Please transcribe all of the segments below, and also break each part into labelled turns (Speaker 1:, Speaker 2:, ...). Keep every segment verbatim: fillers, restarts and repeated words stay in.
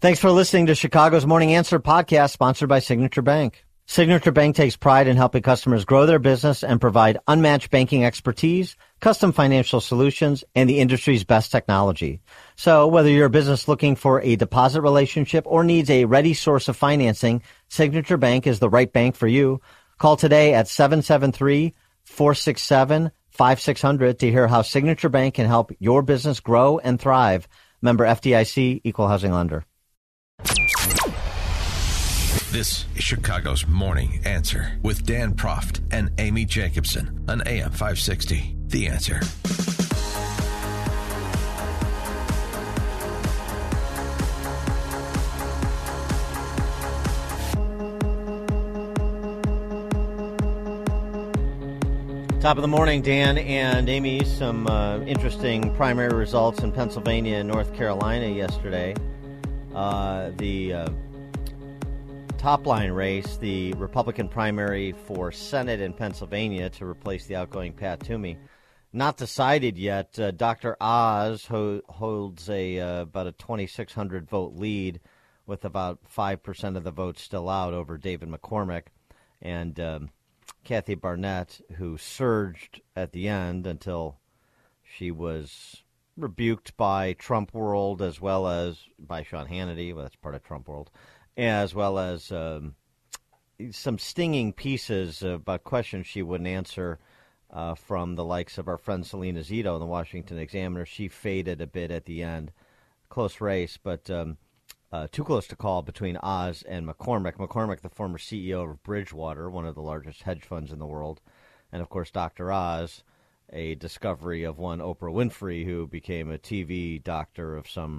Speaker 1: Thanks for listening to Chicago's Morning Answer podcast, sponsored by Signature Bank. Signature Bank takes pride in helping customers grow their business and provide unmatched banking expertise, custom financial solutions, and the industry's best technology. So whether you're a business looking for a deposit relationship or needs a ready source of financing, Signature Bank is the right bank for you. Call today at seven seven three, four six seven, five six zero zero to hear how Signature Bank can help your business grow and thrive. Member F D I C, Equal Housing Lender.
Speaker 2: This is Chicago's Morning Answer with Dan Proft and Amy Jacobson on A M five sixty. The Answer.
Speaker 1: Top of the morning, Dan and Amy. Some uh, interesting primary results in Pennsylvania and North Carolina yesterday. Uh, the uh, top-line race, the Republican primary for Senate in Pennsylvania to replace the outgoing Pat Toomey, not decided yet. Uh, Doctor Oz ho- holds a uh, about a twenty-six hundred vote lead with about five percent of the votes still out over David McCormick. And um, Kathy Barnett, who surged at the end until she was rebuked by Trump World as well as by Sean Hannity. Well, that's part of Trump World. As well as um, some stinging pieces about questions she wouldn't answer uh, from the likes of our friend Selena Zito in the Washington Examiner. She faded a bit at the end. Close race, but um, uh, too close to call between Oz and McCormick. McCormick, the former C E O of Bridgewater, one of the largest hedge funds in the world. And, of course, Doctor Oz, a discovery of one Oprah Winfrey, who became a T V doctor of some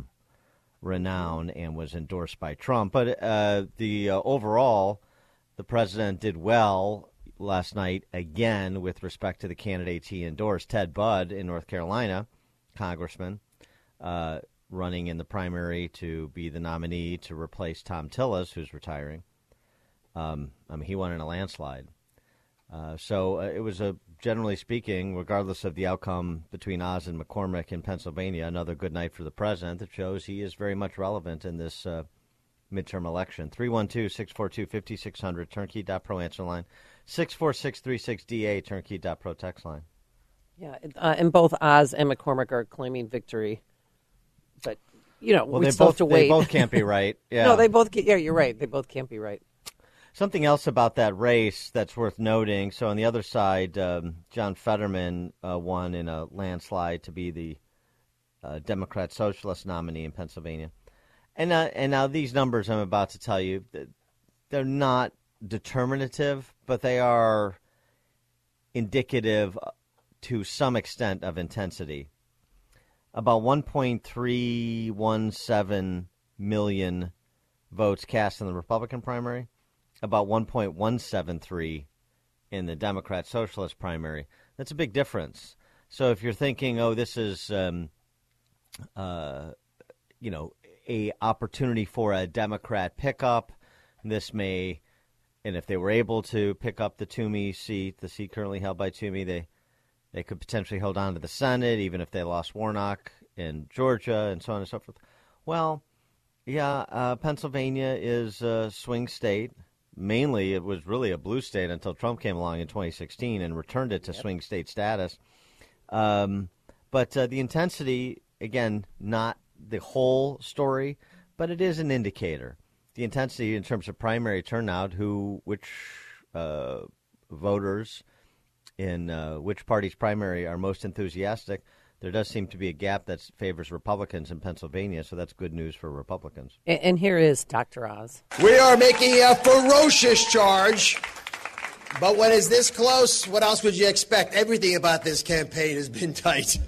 Speaker 1: renown and was endorsed by Trump. But uh, the uh, overall, the president did well last night again with respect to the candidates he endorsed. Ted Budd in North Carolina, congressman, uh, running in the primary to be the nominee to replace Tom Tillis, who's retiring. Um, I mean, he won in a landslide. Uh, so uh, it was, a generally speaking, regardless of the outcome between Oz and McCormick in Pennsylvania, another good night for the president that shows he is very much relevant in this uh, midterm election. three one two, six four two, five six zero zero, turnkey dot pro answer line, six four six three six D A, turnkey dot pro text line.
Speaker 3: Yeah, uh, and both Oz and McCormick are claiming victory. But, you know,
Speaker 1: well,
Speaker 3: we
Speaker 1: they
Speaker 3: still
Speaker 1: both,
Speaker 3: have to wait.
Speaker 1: They both can't be right. Yeah.
Speaker 3: No, they both, yeah, you're right. They both can't be right.
Speaker 1: Something else about that race that's worth noting. So on the other side, um, John Fetterman uh, won in a landslide to be the uh, Democrat Socialist nominee in Pennsylvania. And, uh, and now these numbers I'm about to tell you, they're not determinative, but they are indicative to some extent of intensity. About one point three one seven million votes cast in the Republican primary. About one point one seven three in the Democrat Socialist primary. That's a big difference. So if you're thinking, oh, this is, um, uh, you know, a opportunity for a Democrat pickup, this may, and if they were able to pick up the Toomey seat, the seat currently held by Toomey, they they could potentially hold on to the Senate, even if they lost Warnock in Georgia and so on and so forth. Well, yeah, uh, Pennsylvania is a swing state. Mainly, it was really a blue state until Trump came along in twenty sixteen and returned it to yep. swing state status. Um, but uh, the intensity, again, not the whole story, but it is an indicator. The intensity in terms of primary turnout, who, which uh, voters in uh, which party's primary are most enthusiastic. There does seem to be a gap that favors Republicans in Pennsylvania, so that's good news for Republicans.
Speaker 3: And, and here is Doctor Oz.
Speaker 4: We are making a ferocious charge, but when it's this close, what else would you expect? Everything about this campaign has been tight.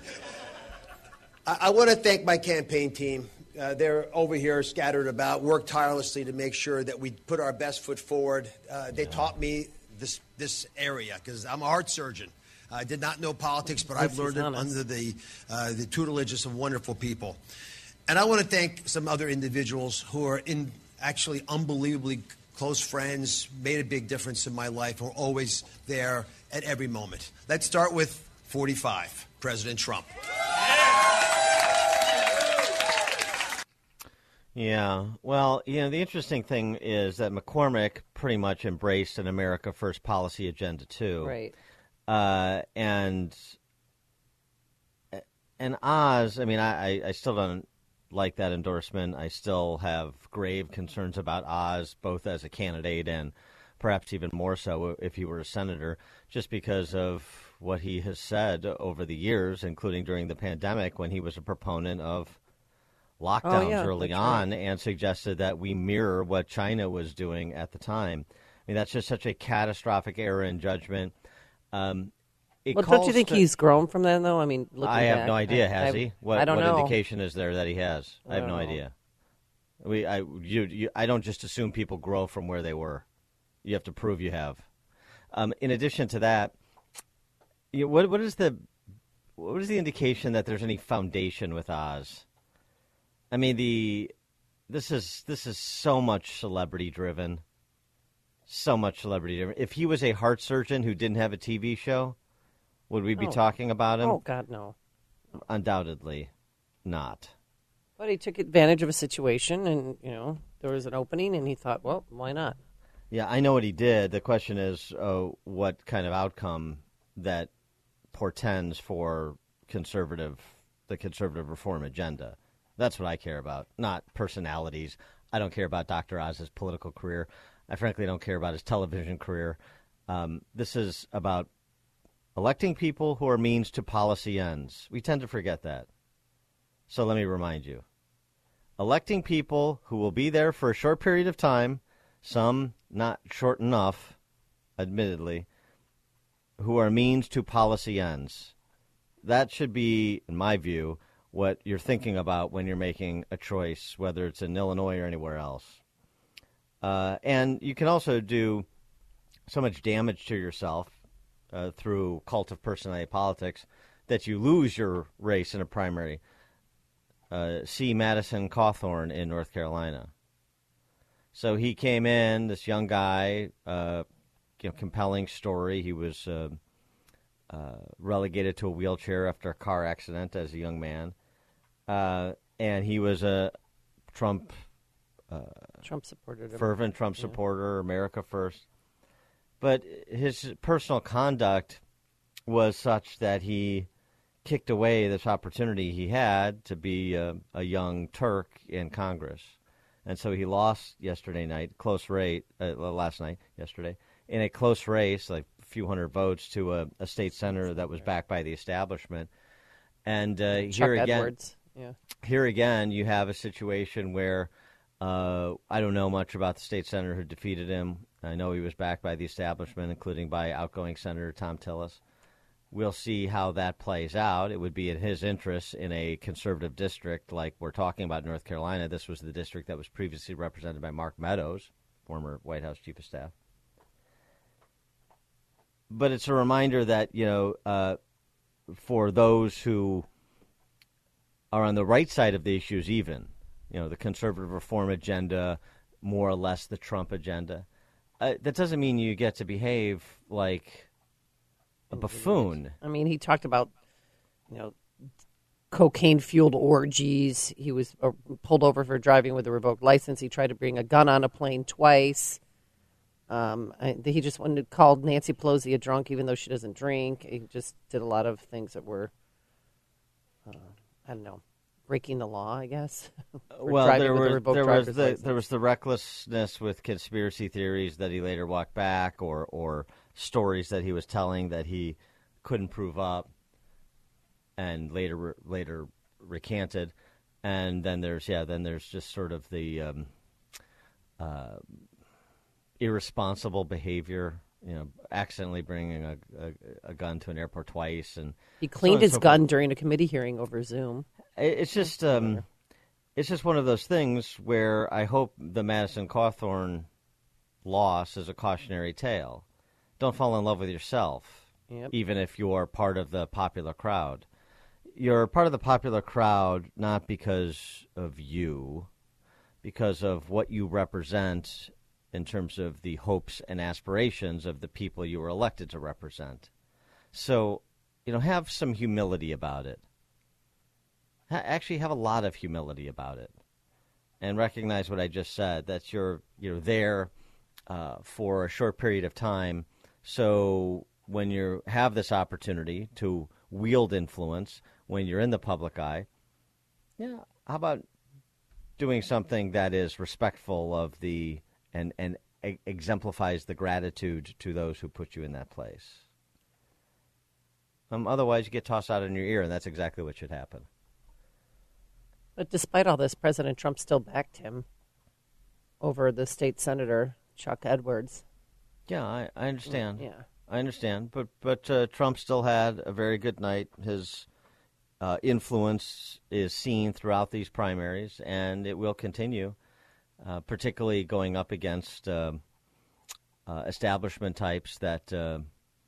Speaker 4: I, I want to thank my campaign team. Uh, they're over here scattered about, worked tirelessly to make sure that we put our best foot forward. Uh, they yeah. taught me this, this area because I'm a heart surgeon. I did not know politics, but I've learned it under the uh, the tutelage of some wonderful people. And I want to thank some other individuals who are in actually unbelievably close friends, made a big difference in my life, who are always there at every moment. Let's start with forty-five, President Trump.
Speaker 1: Yeah. Well, you know, the interesting thing is that McCormick pretty much embraced an America First policy agenda, too.
Speaker 3: Right.
Speaker 1: Uh, and and Oz, I mean, I, I still don't like that endorsement. I still have grave concerns about Oz, both as a candidate and perhaps even more so if he were a senator, just because of what he has said over the years, including during the pandemic when he was a proponent of lockdowns
Speaker 3: oh, yeah,
Speaker 1: early on, right. and suggested that we mirror what China was doing at the time. I mean, that's just such a catastrophic error in judgment. Um, it
Speaker 3: well, don't you think
Speaker 1: to,
Speaker 3: he's grown from then, though? I mean, looking
Speaker 1: I have
Speaker 3: back,
Speaker 1: no idea.
Speaker 3: I,
Speaker 1: has
Speaker 3: I,
Speaker 1: he? What,
Speaker 3: I don't
Speaker 1: what
Speaker 3: know.
Speaker 1: indication is there that he has? I, I have no
Speaker 3: know.
Speaker 1: idea. We, I, you, you, I don't just assume people grow from where they were. You have to prove you have. Um, in addition to that, you know, what, what is the, what is the indication that there's any foundation with Oz? I mean, the, this is this is so much celebrity driven. So much celebrity driven. If he was a heart surgeon who didn't have a T V show, would we be
Speaker 3: oh.
Speaker 1: talking about him?
Speaker 3: Oh, God, no.
Speaker 1: Undoubtedly not.
Speaker 3: But he took advantage of a situation, and, you know, there was an opening, and he thought, well, why not?
Speaker 1: Yeah, I know what he did. The question is uh, what kind of outcome that portends for conservative, the conservative reform agenda. That's what I care about, not personalities. I don't care about Doctor Oz's political career. I frankly don't care about his television career. Um, this is about electing people who are means to policy ends. We tend to forget that. So let me remind you. Electing people who will be there for a short period of time, some not short enough, admittedly, who are means to policy ends. That should be, in my view, what you're thinking about when you're making a choice, whether it's in Illinois or anywhere else. Uh, and you can also do so much damage to yourself uh, through cult of personality politics that you lose your race in a primary. Uh, see Madison Cawthorn in North Carolina. So he came in, this young guy, uh, you know, compelling story. He was uh, uh, relegated to a wheelchair after a car accident as a young man. Uh, and he was a Trump uh,
Speaker 3: Trump supporter,
Speaker 1: fervent Trump
Speaker 3: yeah.
Speaker 1: supporter, America First. But his personal conduct was such that he kicked away this opportunity he had to be a, a young Turk in Congress. And so he lost yesterday night, close rate, uh, last night, yesterday, in a close race, like a few hundred votes to a, a state senator that was backed by the establishment. And uh,
Speaker 3: Chuck
Speaker 1: here again,
Speaker 3: Edwards. Yeah.
Speaker 1: Here again, you have a situation where uh, I don't know much about the state senator who defeated him. I know he was backed by the establishment, including by outgoing Senator Tom Tillis. We'll see how that plays out. It would be in his interest in a conservative district like we're talking about North Carolina. This was the district that was previously represented by Mark Meadows, former White House Chief of Staff. But it's a reminder that, you know, uh, for those who are on the right side of the issues even, you know, the conservative reform agenda, more or less the Trump agenda, uh, that doesn't mean you get to behave like a buffoon.
Speaker 3: I mean, he talked about, you know, cocaine-fueled orgies. He was uh, pulled over for driving with a revoked license. He tried to bring a gun on a plane twice. Um, I, he just wanted to call Nancy Pelosi a drunk, even though she doesn't drink. He just did a lot of things that were, uh, I don't know, breaking the law, I guess.
Speaker 1: Well, there, were,
Speaker 3: the
Speaker 1: there was the
Speaker 3: license.
Speaker 1: there was the recklessness with conspiracy theories that he later walked back, or or stories that he was telling that he couldn't prove up, and later later recanted. And then there's yeah, then there's just sort of the um, uh, irresponsible behavior. You know, accidentally bringing a, a, a gun to an airport twice, and
Speaker 3: he cleaned
Speaker 1: so
Speaker 3: his
Speaker 1: so
Speaker 3: gun
Speaker 1: forth.
Speaker 3: during a committee hearing over Zoom.
Speaker 1: It's just, um, it's just one of those things where I hope the Madison Cawthorn loss is a cautionary tale. Don't fall in love with yourself,
Speaker 3: Yep.
Speaker 1: even if you're part of the popular crowd. You're part of the popular crowd not because of you, because of what you represent in terms of the hopes and aspirations of the people you were elected to represent. So, you know, have some humility about it. Ha- actually have a lot of humility about it. and recognize what I just said, that you're you're there uh, for a short period of time. So when you have this opportunity to wield influence, when you're in the public eye, yeah, how about doing something that is respectful of the and and e- exemplifies the gratitude to those who put you in that place? Um, otherwise, you get tossed out in your ear, and that's exactly what should happen.
Speaker 3: But despite all this, President Trump still backed him over the state senator, Chuck Edwards.
Speaker 1: Yeah, I, I understand.
Speaker 3: Yeah.
Speaker 1: I understand. But but uh, Trump still had a very good night. His uh, influence is seen throughout these primaries, and it will continue, uh, particularly going up against uh, uh, establishment types that uh,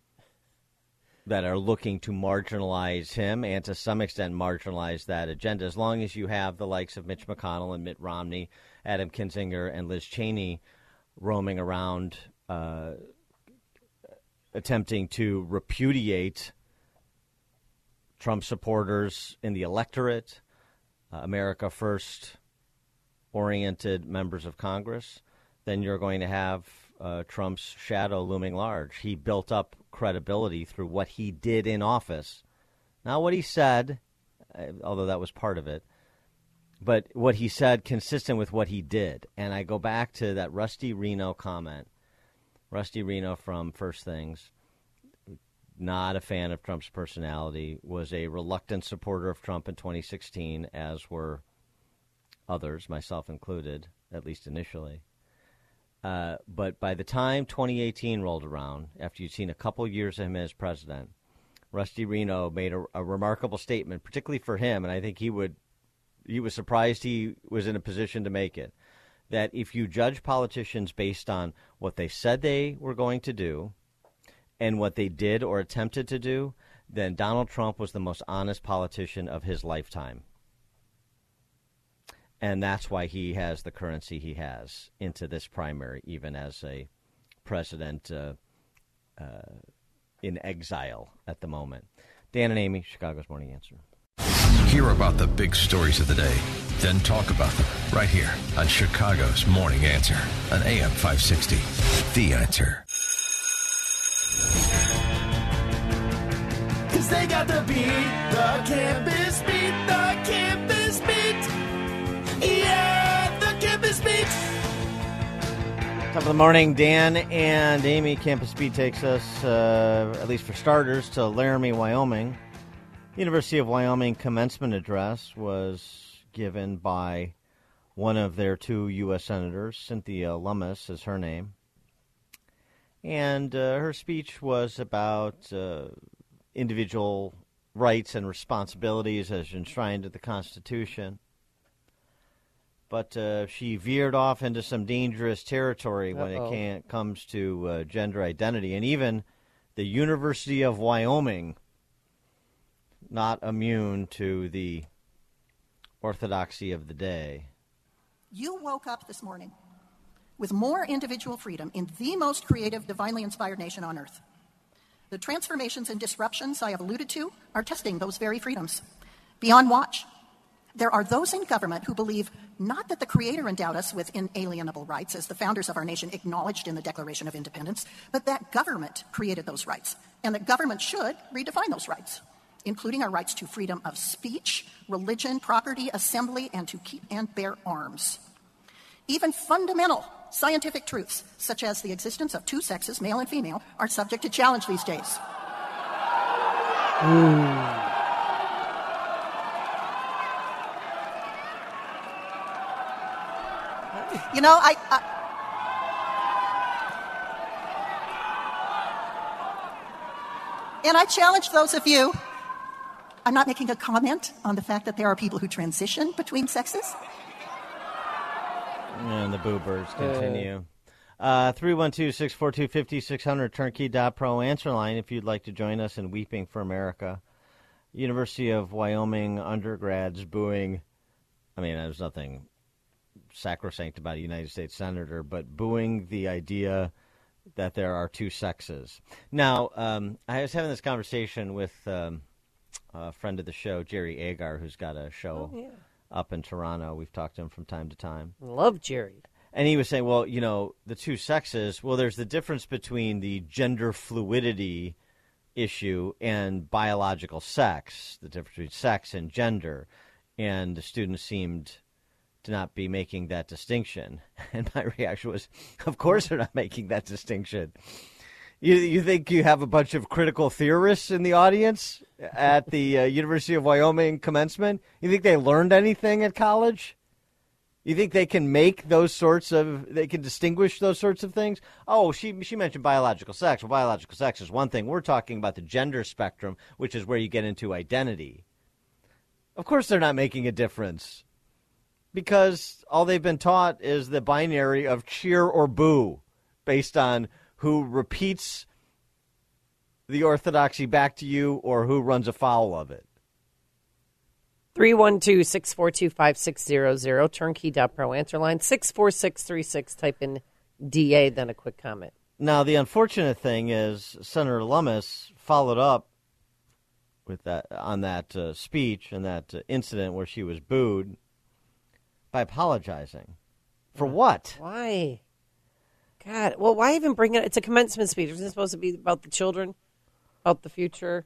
Speaker 1: that are looking to marginalize him and to some extent marginalize that agenda. As long as you have the likes of Mitch McConnell and Mitt Romney, Adam Kinzinger and Liz Cheney roaming around uh, attempting to repudiate Trump supporters in the electorate, uh, America First oriented members of Congress, then you're going to have uh, Trump's shadow looming large. He built up credibility through what he did in office. Not what he said, although that was part of it, but what he said consistent with what he did. And I go back to that Rusty Reno comment. Rusty Reno from First Things, not a fan of Trump's personality, was a reluctant supporter of Trump in twenty sixteen, as were others, myself included, at least initially. Uh, but by the time twenty eighteen rolled around, after you'd seen a couple years of him as president, Rusty Reno made a, a remarkable statement, particularly for him, and I think he would he was surprised he was in a position to make it, that if you judge politicians based on what they said they were going to do and what they did or attempted to do, then Donald Trump was the most honest politician of his lifetime. And that's why he has the currency he has into this primary, even as a president uh, uh, in exile at the moment. Dan and Amy, Chicago's Morning Answer.
Speaker 2: Hear about the big stories of the day, then talk about them right here on Chicago's Morning Answer on A M five sixty. The Answer.
Speaker 5: Cause they got the beat, the campus beat, the campus beat. Yeah, the campus beat.
Speaker 1: Top of the morning, Dan and Amy. Campus Beat takes us, uh, at least for starters, to Laramie, Wyoming. University of Wyoming commencement address was given by one of their two U S senators. Cynthia Lummis is her name. And uh, her speech was about uh, individual rights and responsibilities as enshrined in the Constitution. But uh, she veered off into some dangerous territory when Uh-oh. it can, comes to uh, gender identity. And even the University of Wyoming, not immune to the orthodoxy of the day.
Speaker 6: You woke up this morning with more individual freedom in the most creative, divinely inspired nation on earth. The transformations and disruptions I have alluded to are testing those very freedoms. Beyond watch, there are those in government who believe not that the Creator endowed us with inalienable rights, as the founders of our nation acknowledged in the Declaration of Independence, but that government created those rights, and that government should redefine those rights, including our rights to freedom of speech, religion, property, assembly, and to keep and bear arms. Even fundamental scientific truths, such as the existence of two sexes, male and female, are subject to challenge these days.
Speaker 3: Mm.
Speaker 6: You know, I... I and I challenge those of you. I'm not making a comment on the fact that there are people who transition between sexes.
Speaker 1: And the boobers continue. Uh, three one two, six four two, five six zero zero, turnkey dot pro answer line if you'd like to join us in Weeping for America. University of Wyoming undergrads booing, I mean, there's nothing sacrosanct about a United States senator, but booing the idea that there are two sexes. Now, um, I was having this conversation with um, a friend of the show, Jerry Agar, who's got a show
Speaker 3: oh, yeah.
Speaker 1: up in Toronto. We've talked to him from time to time.
Speaker 3: Love Jerry.
Speaker 1: And he was saying, well, you know, the two sexes, well, there's the difference between the gender fluidity issue and biological sex, the difference between sex and gender. And the students seemed to not be making that distinction. And my reaction was, of course they're not making that distinction. You you think you have a bunch of critical theorists in the audience at the uh, University of Wyoming commencement? You think they learned anything at college? You think they can make those sorts of, they can distinguish those sorts of things? Oh, she she mentioned biological sex. Well, biological sex is one thing. We're talking about the gender spectrum, which is where you get into identity. Of course they're not making a difference because all they've been taught is the binary of cheer or boo based on who repeats the orthodoxy back to you or who runs afoul of it.
Speaker 3: three one two, six four two, five six zero zero, turnkey dot pro answer line, six four six three six, type in D A, then a quick comment.
Speaker 1: Now, the unfortunate thing is Senator Lummis followed up with that on that uh, speech and that uh, incident where she was booed by apologizing. For what?
Speaker 3: Why? God, well, why even bring it? It's a commencement speech. Isn't it supposed to be about the children, about the future?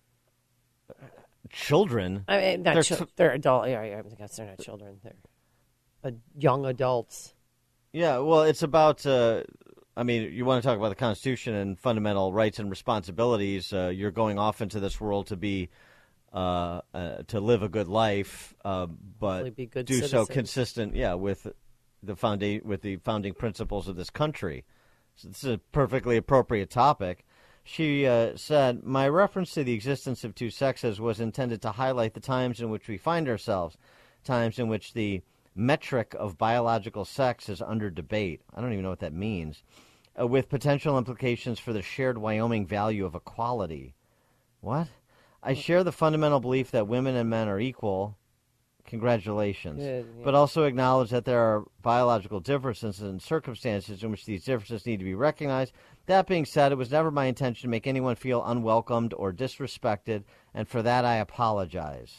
Speaker 1: Children?
Speaker 3: I mean, not
Speaker 1: they're,
Speaker 3: chi-
Speaker 1: t-
Speaker 3: they're adult. Yeah, yeah, I guess they're not children. They're uh, young adults.
Speaker 1: yeah, well, it's about, uh, I mean, you want to talk about the Constitution and fundamental rights and responsibilities. Uh, you're going off into this world to be, uh, uh, to live a good life, uh, but
Speaker 3: Be good
Speaker 1: do so
Speaker 3: citizens.
Speaker 1: consistent, yeah, with the founda- with the founding principles of this country. So this is a perfectly appropriate topic. She uh, said, my reference to the existence of two sexes was intended to highlight the times in which we find ourselves, times in which the metric of biological sex is under debate. I don't even know what that means. Uh, with potential implications for the shared Wyoming value of equality. What? I share the fundamental belief that women and men are equal. Congratulations.
Speaker 3: Good, yeah.
Speaker 1: But also acknowledge that there are biological differences and circumstances in which these differences need to be recognized. That being said, it was never my intention to make anyone feel unwelcomed or disrespected, and for that I apologize.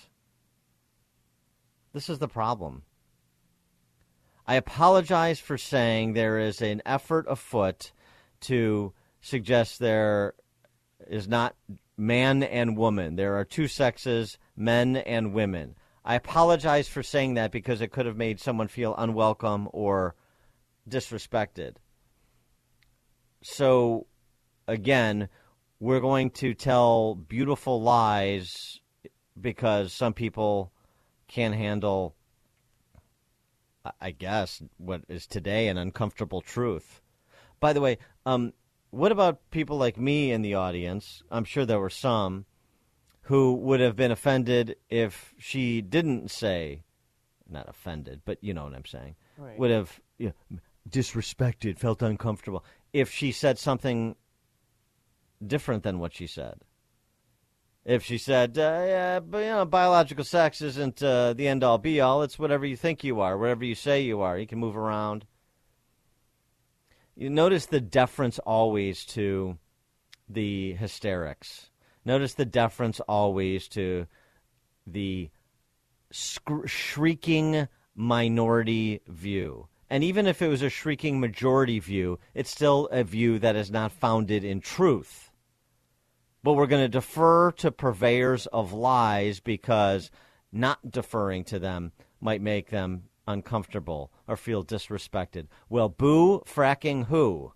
Speaker 1: This is the problem. I apologize for saying there is an effort afoot to suggest there is not man and woman. There are two sexes, men and women. I apologize for saying that because it could have made someone feel unwelcome or disrespected. So, again, we're going to tell beautiful lies because some people can't handle, I guess, what is today an uncomfortable truth. By the way, um, what about people like me in the audience? I'm sure there were some who would have been offended if she didn't say, not offended, but you know what I'm saying,
Speaker 3: Right.
Speaker 1: would have you know, disrespected, felt uncomfortable, if she said something different than what she said. If she said, uh, yeah, but, you know, biological sex isn't uh, the end-all, be-all, it's whatever you think you are, whatever you say you are, you can move around. You notice the deference always to the hysterics. Notice the deference always to the sc- shrieking minority view. And even if it was a shrieking majority view, it's still a view that is not founded in truth. But we're going to defer to purveyors of lies because not deferring to them might make them uncomfortable or feel disrespected. Well, boo fracking who?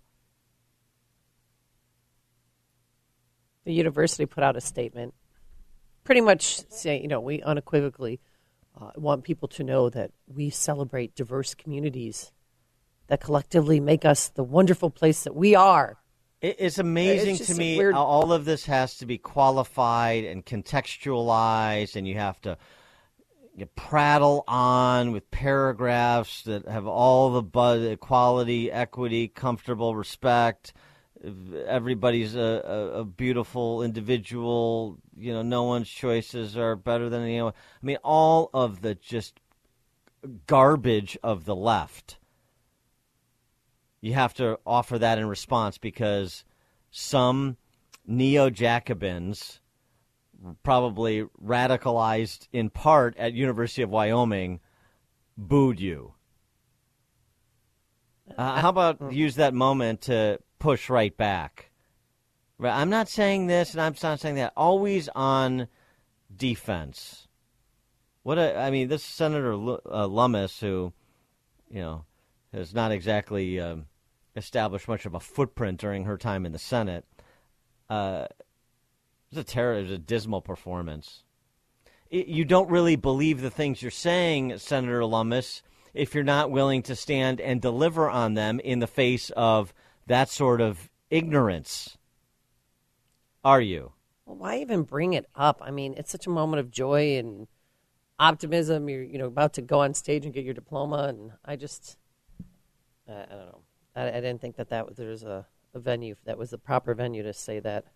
Speaker 3: The university put out a statement pretty much saying, you know, we unequivocally uh, want people to know that we celebrate diverse communities that collectively make us the wonderful place that we are.
Speaker 1: It- It's amazing
Speaker 3: It's
Speaker 1: to
Speaker 3: just
Speaker 1: me
Speaker 3: weird-
Speaker 1: how all of this has to be qualified and contextualized, and you have to you prattle on with paragraphs that have all the buzz, equality, equity, comfortable, respect. Everybody's a, a, a beautiful individual. You know, no one's choices are better than anyone. I mean, all of the just garbage of the left. You have to offer that in response because some neo-Jacobins probably radicalized in part at University of Wyoming, booed you. Uh, how about use that moment to push right back? I'm not saying this and I'm not saying that. Always on defense. What a, I mean, this Senator L- uh, Lummis, who, you know, has not exactly um, established much of a footprint during her time in the Senate, uh, it was a terror, it was a dismal performance. It, you don't really believe the things you're saying, Senator Lummis, if you're not willing to stand and deliver on them in the face of that sort of ignorance. Are you?
Speaker 3: Well, why even bring it up? I mean, it's such a moment of joy and optimism. You're, you know, about to go on stage and get your diploma, and I just, I, I don't know. I, I didn't think that that was, there was a, a venue that was the proper venue to say that.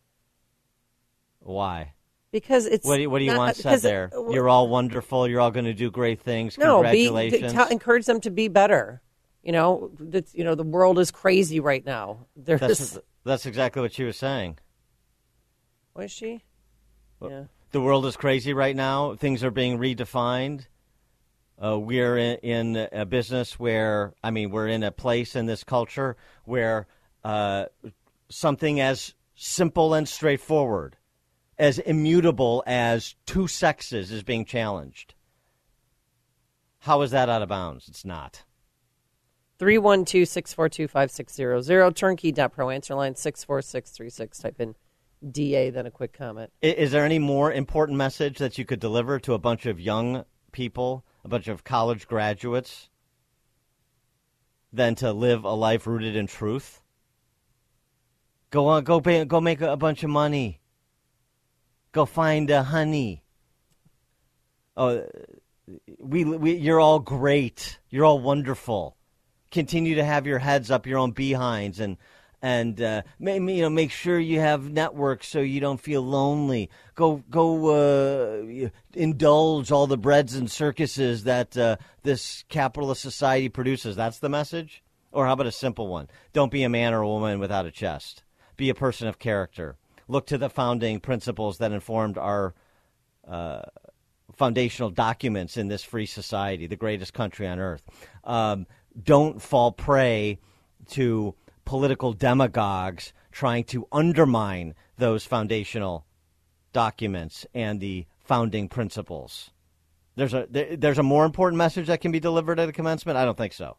Speaker 1: Why?
Speaker 3: Because it's
Speaker 1: what do you, what do you
Speaker 3: not,
Speaker 1: want said there?
Speaker 3: It,
Speaker 1: You're all wonderful. You're all going to do great things.
Speaker 3: No,
Speaker 1: Congratulations.
Speaker 3: be, to, to encourage them to be better. You know, that's, you know, the world is crazy right now. There's
Speaker 1: that's, that's exactly what she was saying.
Speaker 3: Was she?
Speaker 1: Well,
Speaker 3: yeah.
Speaker 1: The world is crazy right now. Things are being redefined. Uh, we're in, in a business where, I mean, we're in a place in this culture where uh, something as simple and straightforward, as immutable as two sexes is being challenged. How is that out of bounds? It's not.
Speaker 3: three one two, six four two, five six zero zero, turnkey dot pro, answer line six four six three six. Type in D A, then a quick comment.
Speaker 1: Is there any more important message that you could deliver to a bunch of young people, a bunch of college graduates, than to live a life rooted in truth? Go on, go pay, go make a bunch of money. Go find a honey. Oh, we, we, you're all great. You're all wonderful. Continue to have your heads up your own behinds and and uh, make, you know, make sure you have networks so you don't feel lonely. Go go uh, indulge all the breads and circuses that uh, this capitalist society produces. That's the message? Or how about a simple one? Don't be a man or a woman without a chest. Be a person of character. Look to the founding principles that informed our uh, foundational documents in this free society, the greatest country on earth. Um, don't fall prey to political demagogues trying to undermine those foundational documents and the founding principles. There's a there, there's a more important message that can be delivered at a commencement? I don't think so.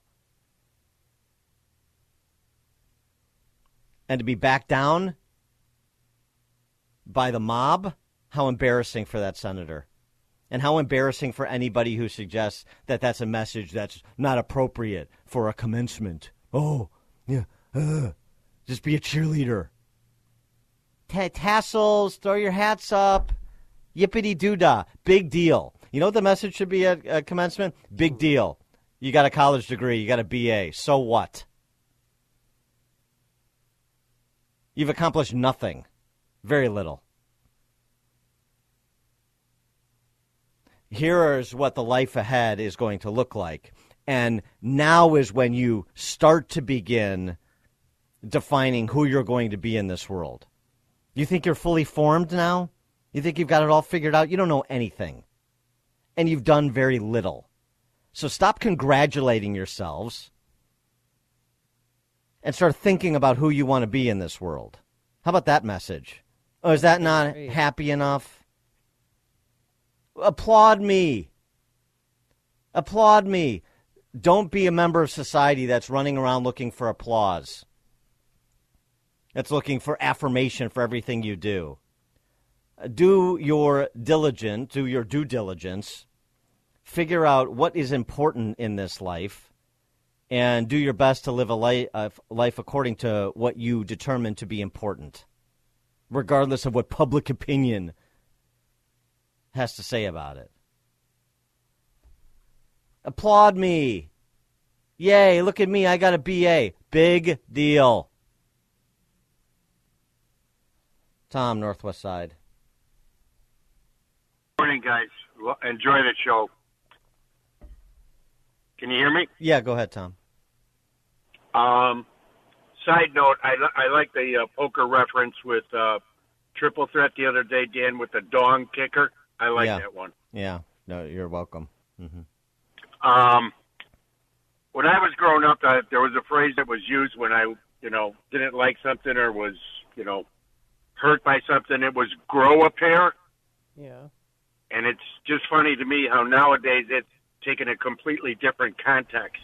Speaker 1: And to be backed down by the mob, how embarrassing for that senator. And how embarrassing for anybody who suggests that that's a message that's not appropriate for a commencement. Oh, yeah, uh, just be a cheerleader. T- tassels, throw your hats up, yippity-doo-dah, big deal. You know what the message should be at, at commencement? Big deal. You got a college degree, you got a B A, so what? You've accomplished nothing, very little. Here is what the life ahead is going to look like. And now is when you start to begin defining who you're going to be in this world. You think you're fully formed now? You think you've got it all figured out? You don't know anything. And you've done very little. So stop congratulating yourselves and start thinking about who you want to be in this world. How about that message? Oh, is that not happy enough? Applaud me. Applaud me. Don't be a member of society that's running around looking for applause. That's looking for affirmation for everything you do. Do your diligent, do your due diligence. Figure out what is important in this life and do your best to live a life, a life according to what you determine to be important, regardless of what public opinion has to say about it. Applaud me. Yay, look at me, I got a B A. Big deal. Tom, Northwest Side.
Speaker 7: Morning, guys. Well, enjoy the show. Can you hear me?
Speaker 1: Yeah, go ahead, Tom.
Speaker 7: Um, side note, I, li- I like the uh, poker reference with uh, triple threat the other day, Dan, with the dong kicker. I like
Speaker 1: yeah.
Speaker 7: that one.
Speaker 1: Yeah. No, you're welcome. Mm-hmm.
Speaker 7: Um, when I was growing up, uh, there was a phrase that was used when I, you know, didn't like something or was, you know, hurt by something. It was grow a pair.
Speaker 3: Yeah.
Speaker 7: And it's just funny to me how nowadays it's taken a completely different context.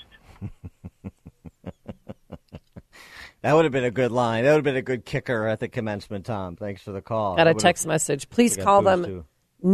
Speaker 1: That would have been a good line. That would have been a good kicker at the commencement, Tom. Thanks for the call.
Speaker 3: Got a text message. Please call them
Speaker 1: too.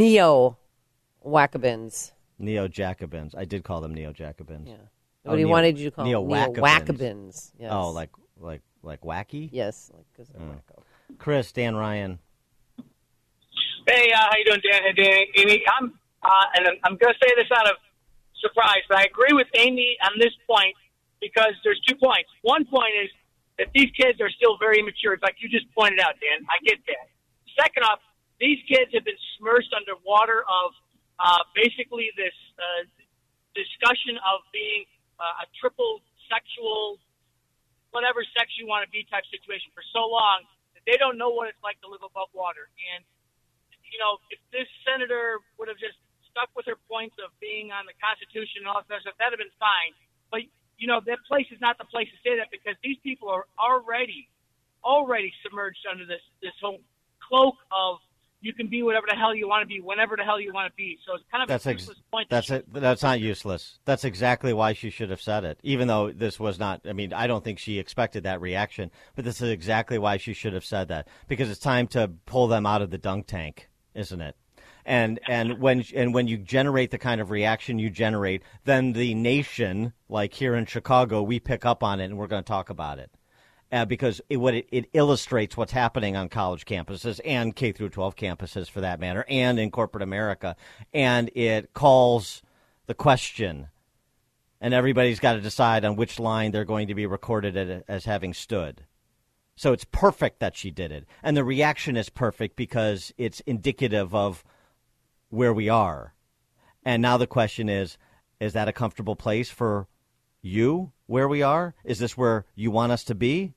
Speaker 3: Neo-Wachabins.
Speaker 1: Neo-Jacobins. I did call them Neo-Jacobins.
Speaker 3: Yeah.
Speaker 1: Oh,
Speaker 3: What do you
Speaker 1: Neo-
Speaker 3: wanted you to call them?
Speaker 1: Neo-Wachabins.
Speaker 3: Neo-Wachabins. Yes.
Speaker 1: Oh, like like like wacky?
Speaker 3: Yes. Like, 'cause they're
Speaker 1: Oh.
Speaker 3: wacko.
Speaker 1: Chris, Dan Ryan.
Speaker 8: Hey, uh, how you doing, Dan? Hey, Dan, Amy. I'm, uh, and I'm, I'm going to say this out of surprise, but I agree with Amy on this point because there's two points. One point is that these kids are still very immature. It's like you just pointed out, Dan. I get that. Second off, these kids have been submerged underwater of uh, basically this uh, discussion of being uh, a triple sexual, whatever sex you want to be type situation for so long that they don't know what it's like to live above water. And, you know, if this senator would have just stuck with her points of being on the Constitution and all that stuff, that would have been fine. But, you know, that place is not the place to say that because these people are already, already submerged under this, this whole cloak of you can be whatever the hell you want to be, whenever the hell you want to be. So it's kind of
Speaker 1: That's
Speaker 8: a
Speaker 1: ex-
Speaker 8: useless point.
Speaker 1: That's it. That's not useless. That's exactly why she should have said it. Even though this was not, I mean, I don't think she expected that reaction, but this is exactly why she should have said that because it's time to pull them out of the dunk tank, isn't it? And and when and when you generate the kind of reaction you generate, then the nation, like here in Chicago, we pick up on it and we're going to talk about it. Uh, because it, what it, it illustrates what's happening on college campuses and K through twelve campuses, for that matter, and in corporate America, and it calls the question, and everybody's got to decide on which line they're going to be recorded at, as having stood. So it's perfect that she did it, and the reaction is perfect because it's indicative of where we are. And now the question is, is that a comfortable place for you? Where we are? Is this where you want us to be?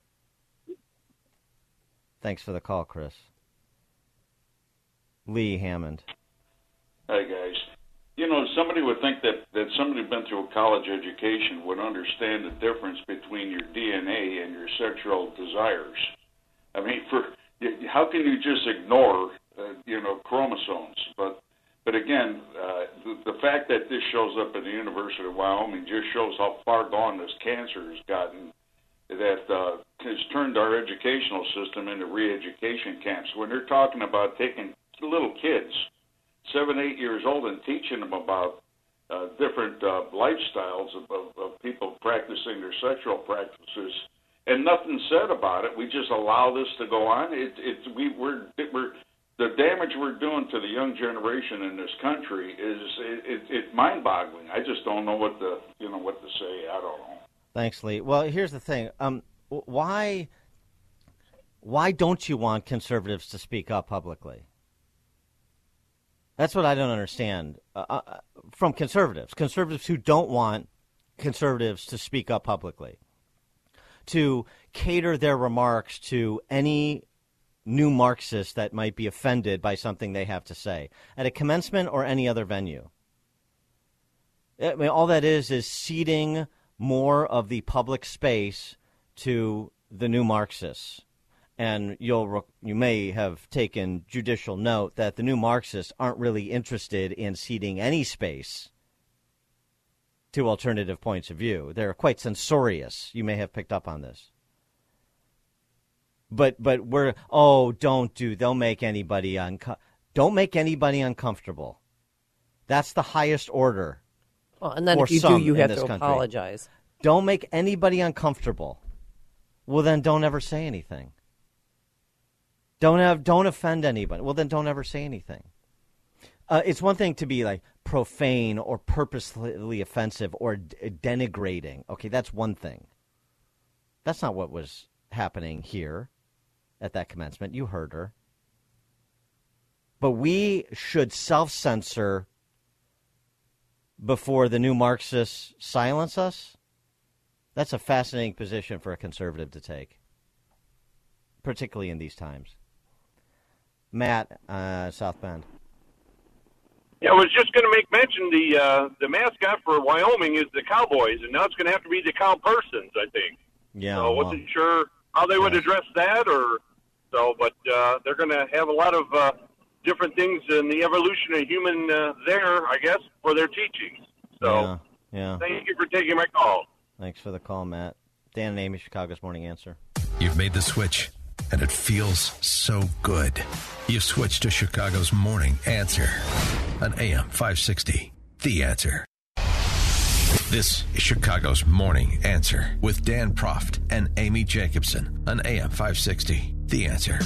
Speaker 1: Thanks for the call, Chris. Lee Hammond.
Speaker 9: Hi, guys. You know, somebody would think that, that somebody who's been through a college education would understand the difference between your D N A and your sexual desires. I mean, for how can you just ignore, uh, you know, chromosomes? But but again, uh, the, the fact that this shows up at the University of Wyoming just shows how far gone this cancer has gotten, that uh, has turned our educational system into re-education camps. When they're talking about taking little kids, seven, eight years old, and teaching them about uh, different uh, lifestyles of, of, of people practicing their sexual practices, and nothing said about it, we just allow this to go on. It, it, we, we're, we're, the damage we're doing to the young generation in this country is it, it, it's mind-boggling. I just don't know what to, you know, what to say. I don't know.
Speaker 1: Thanks, Lee. Well, here's the thing. Um, why, why don't you want conservatives to speak up publicly? That's what I don't understand uh, uh, from conservatives. Conservatives who don't want conservatives to speak up publicly, to cater their remarks to any new Marxist that might be offended by something they have to say at a commencement or any other venue. I mean, all that is is ceding more of the public space to the new Marxists. And you'll you may have taken judicial note that the new Marxists aren't really interested in ceding any space to alternative points of view. They're quite censorious. You may have picked up on this. But but we're oh don't do they'll make anybody unco- don't make anybody uncomfortable. That's the highest order.
Speaker 3: Well, and then
Speaker 1: for
Speaker 3: if you do,
Speaker 1: some
Speaker 3: you
Speaker 1: in
Speaker 3: have
Speaker 1: this
Speaker 3: to
Speaker 1: country.
Speaker 3: apologize.
Speaker 1: Don't make anybody uncomfortable. Well, then don't ever say anything. Don't have don't offend anybody. Well, then don't ever say anything. Uh, it's one thing to be like profane or purposely offensive or d- denigrating. Okay, that's one thing. That's not what was happening here at that commencement. You heard her. But we should self-censor before the new Marxists silence us. That's a fascinating position for a conservative to take, particularly in these times. Matt, uh, South Bend.
Speaker 10: Yeah, I was just going to make mention the uh, the mascot for Wyoming is the Cowboys, and now it's going to have to be the Cowpersons, I think.
Speaker 1: Yeah.
Speaker 10: So I
Speaker 1: well,
Speaker 10: wasn't sure how they would
Speaker 1: yeah.
Speaker 10: address that, or so, but uh, they're going to have a lot of uh, different things in the evolution of human uh, there, I guess, for their teachings. So
Speaker 1: yeah, yeah.
Speaker 10: thank you for taking my call.
Speaker 1: Thanks for the call, Matt. Dan and Amy, Chicago's Morning Answer.
Speaker 2: You've made the switch, and it feels so good. You've switched to Chicago's Morning Answer on A M five sixty. The Answer. This is Chicago's Morning Answer with Dan Proft and Amy Jacobson on A M five sixty. The Answer.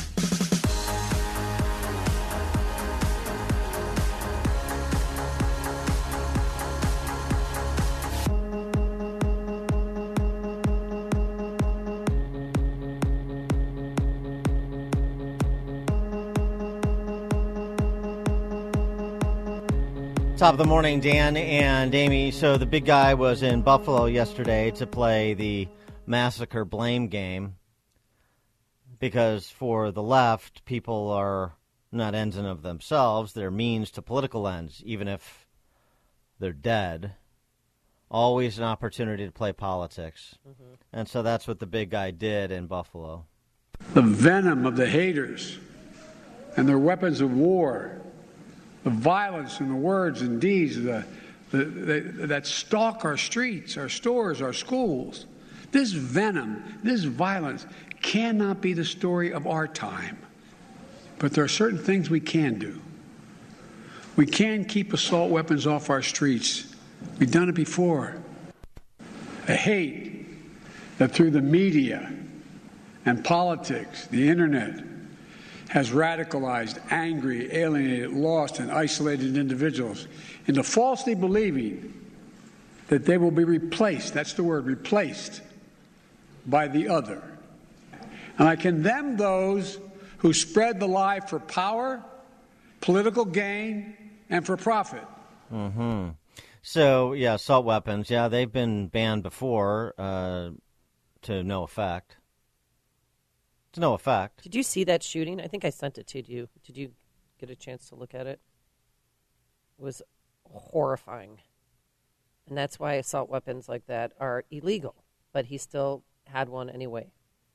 Speaker 1: Top of the morning, Dan and Amy. So the big guy was in Buffalo yesterday to play the massacre blame game because for the left, people are not ends in of themselves. They're means to political ends, even if they're dead. Always an opportunity to play politics. Mm-hmm. And so that's what the big guy did in Buffalo.
Speaker 11: The venom of the haters and their weapons of war, the violence and the words and deeds the, the, the, that stalk our streets, our stores, our schools. This venom, this violence cannot be the story of our time. But there are certain things we can do. We can keep assault weapons off our streets. We've done it before. A hate that through the media and politics, the internet, has radicalized, angry, alienated, lost, and isolated individuals into falsely believing that they will be replaced, that's the word, replaced, by the other. And I condemn those who spread the lie for power, political gain, and for profit.
Speaker 1: Mm-hmm. So, yeah, assault weapons, yeah, they've been banned before uh, to no effect. To no effect.
Speaker 3: Did you see that shooting? I think I sent it to you. Did you get a chance to look at it? It was horrifying. And that's why assault weapons like that are illegal. But he still had one anyway.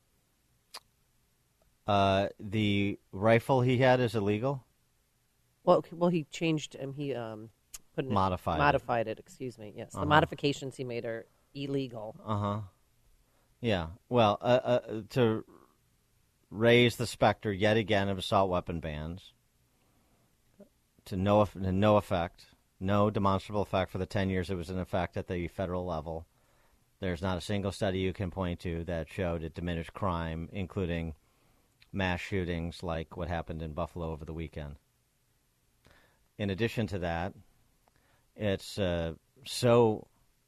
Speaker 1: Uh, the rifle he had is illegal?
Speaker 3: Well, well, he changed him. He um, put in
Speaker 1: modified
Speaker 3: it, modified it. Excuse me. Yes,
Speaker 1: uh-huh.
Speaker 3: The modifications he made are illegal.
Speaker 1: Uh huh. Yeah. Well, uh, uh, to raise the specter yet again of assault weapon bans to no to no effect, no demonstrable effect for the ten years it was in effect at the federal level. There's not a single study you can point to that showed it diminished crime, including mass shootings like what happened in Buffalo over the weekend. In addition to that, it's uh, so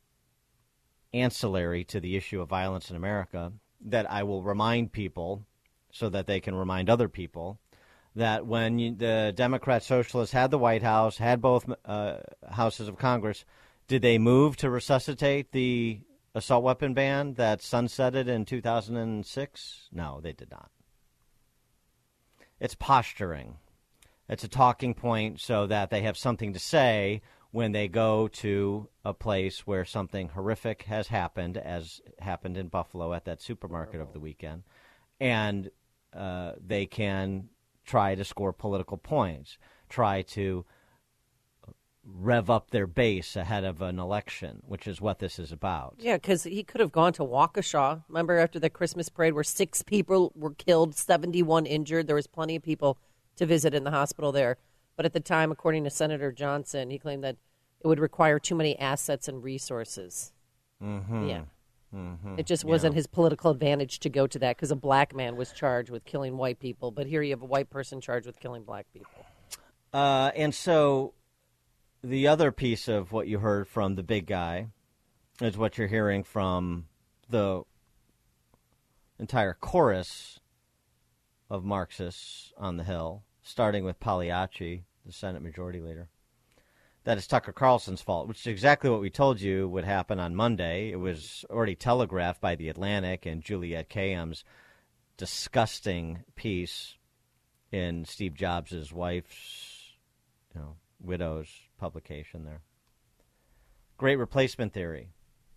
Speaker 1: ancillary to the issue of violence in America that I will remind people so that they can remind other people that when you, the Democrat Socialists had the White House, had both uh, houses of Congress, did they move to resuscitate the assault weapon ban that sunsetted in two thousand six? No, they did not. It's posturing. It's a talking point so that they have something to say when they go to a place where something horrific has happened, as happened in Buffalo at that supermarket over the weekend, and uh, they can try to score political points, try to rev up their base ahead of an election, which is what this is about.
Speaker 3: Yeah, because he could have gone to Waukesha. Remember after the Christmas parade where six people were killed, seventy-one injured? There was plenty of people to visit in the hospital there. But at the time, according to Senator Johnson, he claimed that it would require too many assets and resources.
Speaker 1: Mm-hmm.
Speaker 3: Yeah.
Speaker 1: Mm-hmm.
Speaker 3: It just wasn't
Speaker 1: yeah.
Speaker 3: his political advantage to go to that because a black man was charged with killing white people. But here you have a white person charged with killing black people.
Speaker 1: Uh, and so the other piece of what you heard from the big guy is what you're hearing from the entire chorus of Marxists on the Hill, starting with Pagliacci, the Senate Majority Leader, that it's Tucker Carlson's fault, which is exactly what we told you would happen on Monday. It was already telegraphed by The Atlantic and Juliette Kayyem's disgusting piece in Steve Jobs' wife's, you know, widow's publication there. Great replacement theory,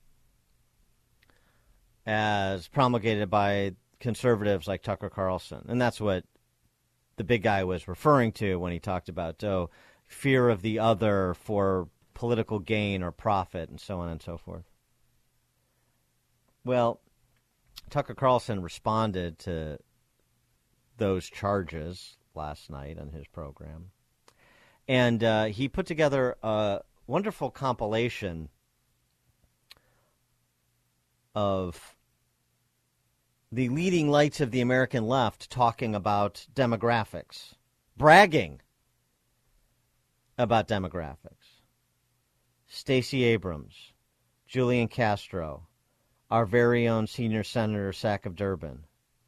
Speaker 1: as promulgated by conservatives like Tucker Carlson. And that's what the big guy was referring to when he talked about, oh, fear of the other for political gain or profit and so on and so forth. Well, Tucker Carlson responded to those charges last night on his program. And uh, he put together a wonderful compilation of the leading lights of the American left talking about demographics, bragging about demographics. Stacey Abrams, Julian Castro, our very own senior Senator Sack of Durban,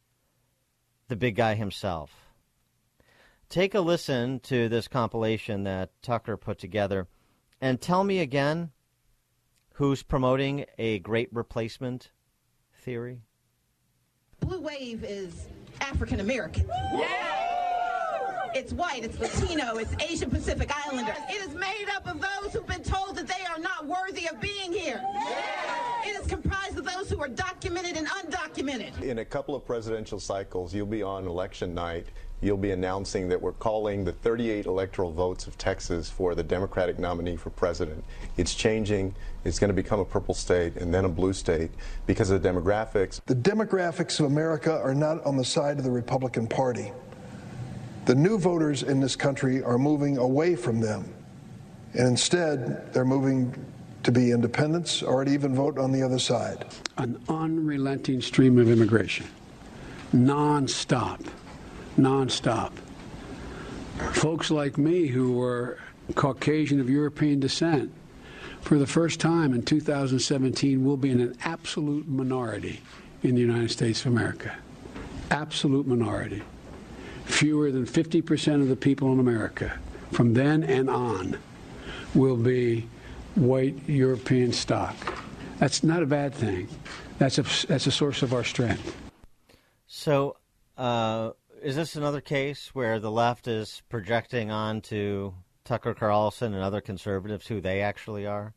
Speaker 1: the big guy himself. Take a listen to this compilation that Tucker put together and tell me again who's promoting a great replacement theory.
Speaker 12: Blue wave is African American. Yeah! It's white, it's Latino, it's Asian Pacific Islander. It is made up of those who've been told that they are not worthy of being here. Yeah! It is comprised of those who are documented and undocumented.
Speaker 13: In a couple of presidential cycles, you'll be on election night. You'll be announcing that we're calling the thirty-eight electoral votes of Texas for the Democratic nominee for president. It's changing. It's going to become a purple state and then a blue state because of the demographics.
Speaker 14: The demographics of America are not on the side of the Republican Party. The new voters in this country are moving away from them, and instead they're moving to be independents or to even vote on the other side.
Speaker 11: An unrelenting stream of immigration, non-stop. Non-stop. Folks like me who were Caucasian of European descent, for the first time in two thousand seventeen, will be in an absolute minority in the United States of America. Absolute minority. Fewer than fifty percent of the people in America from then and on will be white European stock. That's not a bad thing. That's a, that's a source of our strength.
Speaker 1: So, uh... is this another case where the left is projecting onto Tucker Carlson and other conservatives who they actually are?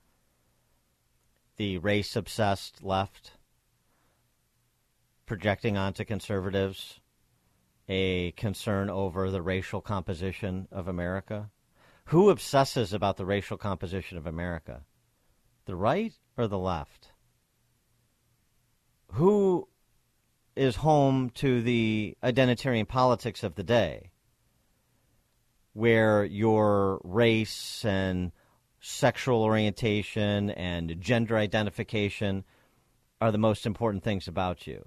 Speaker 1: The race-obsessed left projecting onto conservatives a concern over the racial composition of America? Who obsesses about the racial composition of America? The right or the left? Who is home to the identitarian politics of the day, where your race and sexual orientation and gender identification are the most important things about you?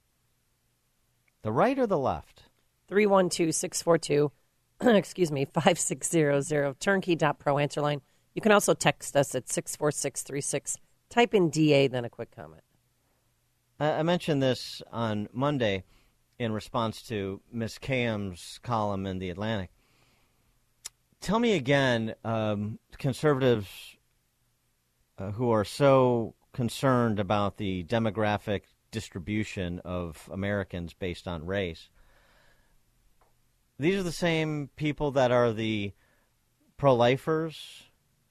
Speaker 1: The right or the left?
Speaker 3: three one two, six four two, excuse me, five six zero zero, turnkey dot pro answer line. You can also text us at six four six three six. Type in D A, then a quick comment.
Speaker 1: I mentioned this on Monday in response to Miss Kaham's column in The Atlantic. Tell me again, um, conservatives uh, who are so concerned about the demographic distribution of Americans based on race, these are the same people that are the pro-lifers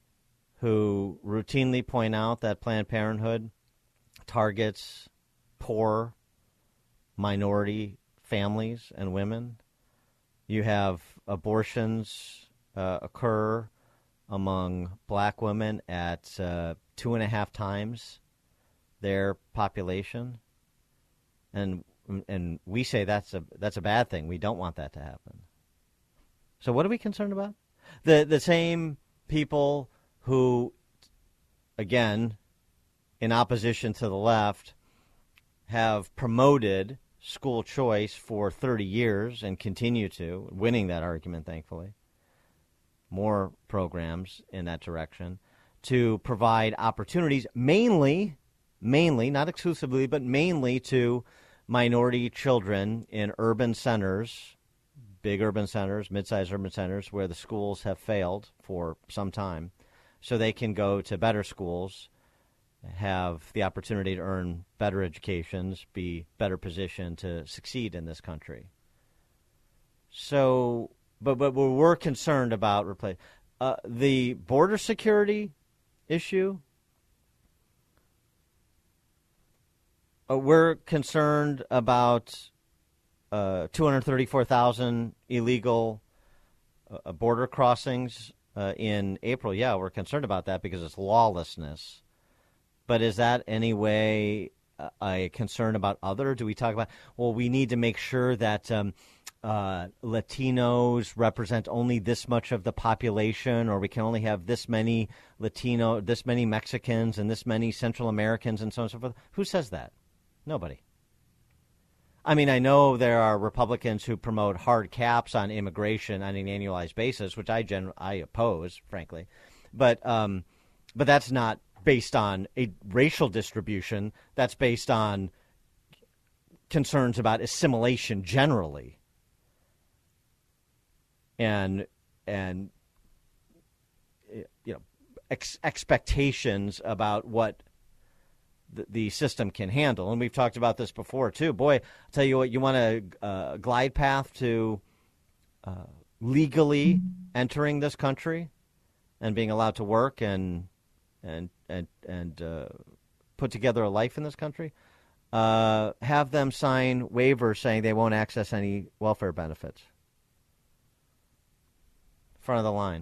Speaker 1: who routinely point out that Planned Parenthood targets poor minority families and women. You have abortions uh, occur among black women at uh, two and a half times their population, and and we say that's a that's a bad thing. We don't want that to happen. So what are we concerned about? The the same people who, again, in opposition to the left, have promoted school choice for thirty years and continue to, winning that argument, thankfully. More programs in that direction to provide opportunities, mainly, mainly, not exclusively, but mainly to minority children in urban centers, big urban centers, mid-sized urban centers, where the schools have failed for some time, so they can go to better schools, have the opportunity to earn better educations, be better positioned to succeed in this country. So, but but we're concerned about replace uh, the border security issue. Uh, we're concerned about uh, two hundred thirty-four thousand illegal uh, border crossings uh, in April. Yeah, we're concerned about that because it's lawlessness. But is that any way uh, a concern about other? Do we talk about, well, we need to make sure that um, uh, Latinos represent only this much of the population, or we can only have this many Latino, this many Mexicans, and this many Central Americans, and so on and so forth? Who says that? Nobody. I mean, I know there are Republicans who promote hard caps on immigration on an annualized basis, which I gen- I oppose, frankly. But um, but that's not based on a racial distribution. That's based on concerns about assimilation generally, and and you know ex- expectations about what the, the system can handle. And we've talked about this before too. Boy, I'll tell you what, you want a uh, glide path to uh, legally entering this country and being allowed to work and and and and uh, put together a life in this country, uh, have them sign waivers saying they won't access any welfare benefits. Front of the line.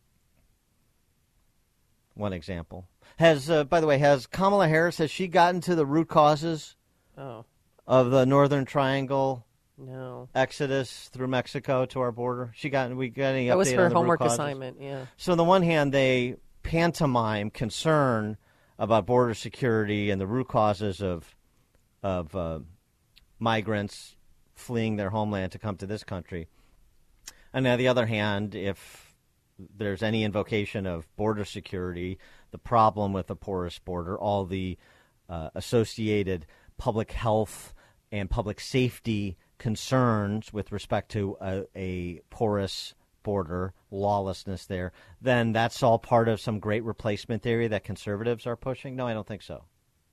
Speaker 1: One example. Has, uh, by the way, has Kamala Harris, has she gotten to the root causes
Speaker 3: oh.
Speaker 1: of the Northern Triangle
Speaker 3: no.
Speaker 1: exodus through Mexico to our border? She got, we got any update on the root
Speaker 3: causes? That was her homework
Speaker 1: causes?
Speaker 3: assignment, yeah.
Speaker 1: So on the one hand, they pantomime concern about border security and the root causes of of uh, migrants fleeing their homeland to come to this country. And on the other hand, if there's any invocation of border security, the problem with the porous border, all the uh, associated public health and public safety concerns with respect to a, a porous border, lawlessness there, then that's all part of some great replacement theory that conservatives are pushing? No, I don't think so.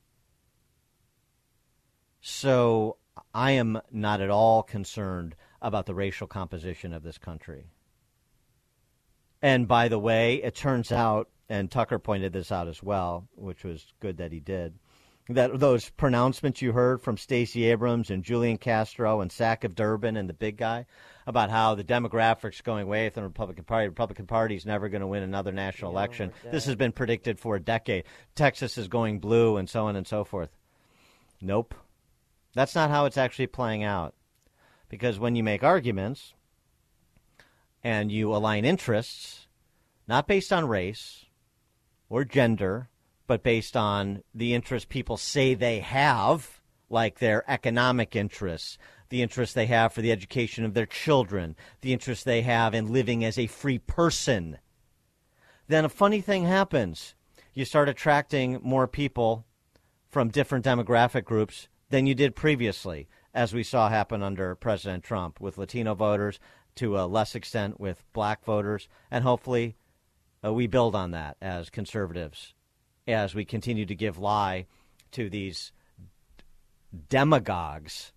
Speaker 1: So I am not at all concerned about the racial composition of this country. And by the way, it turns out, and Tucker pointed this out as well, which was good that he did, that those pronouncements you heard from Stacey Abrams and Julian Castro and Sack of Durbin and the big guy about how the demographics going away with the Republican Party, the Republican Party is never going to win another national yeah, election. Like this has been predicted for a decade. Texas is going blue and so on and so forth. Nope. That's not how it's actually playing out. Because when you make arguments and you align interests, not based on race or gender, but based on the interests people say they have, like their economic interests, the interests they have for the education of their children, the interests they have in living as a free person, then a funny thing happens. You start attracting more people from different demographic groups than you did previously, as we saw happen under President Trump, with Latino voters, to a less extent with black voters, and hopefully uh, we build on that as conservatives, as we continue to give lie to these demagogues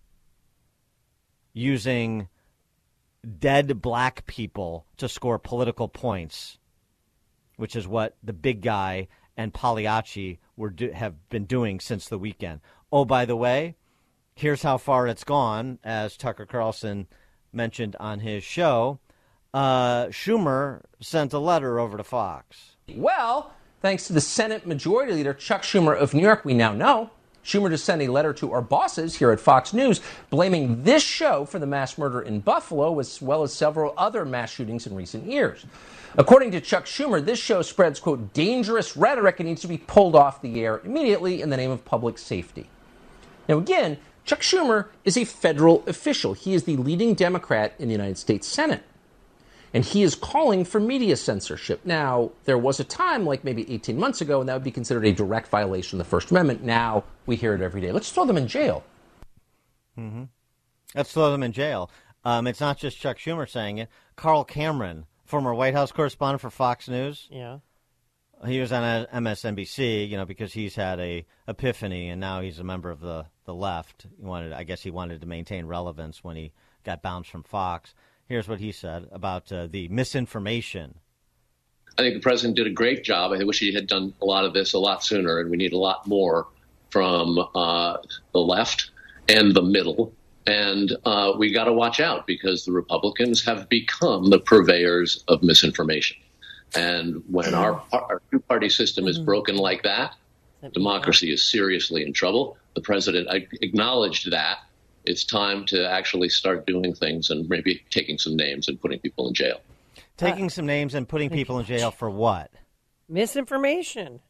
Speaker 1: using dead black people to score political points, which is what the big guy and Pagliacci were do- have been doing since the weekend. Oh, by the way, here's how far it's gone, as Tucker Carlson mentioned on his show. Uh, Schumer sent a letter over to Fox.
Speaker 15: Well, thanks to the Senate Majority Leader Chuck Schumer of New York, we now know Schumer just sent a letter to our bosses here at Fox News blaming this show for the mass murder in Buffalo, as well as several other mass shootings in recent years. According to Chuck Schumer, this show spreads, quote, dangerous rhetoric and needs to be pulled off the air immediately in the name of public safety. Now, again, Chuck Schumer is a federal official. He is the leading Democrat in the United States Senate. And he is calling for media censorship. Now, there was a time, like maybe eighteen months ago, when that would be considered a direct violation of the First Amendment. Now, we hear it every day. Let's throw them in jail.
Speaker 1: Mm-hmm. Let's throw them in jail. Um, it's not just Chuck Schumer saying it. Carl Cameron, former White House correspondent for Fox News.
Speaker 3: Yeah.
Speaker 1: He was on M S N B C, you know, because he's had a epiphany, and now he's a member of the, the left. He wanted, I guess he wanted to maintain relevance when he got bounced from Fox. Here's what he said about uh, the misinformation.
Speaker 16: I think the president did a great job. I wish he had done a lot of this a lot sooner, and we need a lot more from uh, the left and the middle. And uh, we got to watch out because the Republicans have become the purveyors of misinformation. And when our, our two-party system is broken like that, democracy is seriously in trouble. The president acknowledged that. It's time to actually start doing things and maybe taking some names and putting people in jail.
Speaker 1: Taking some names and putting people in jail for what?
Speaker 3: Misinformation.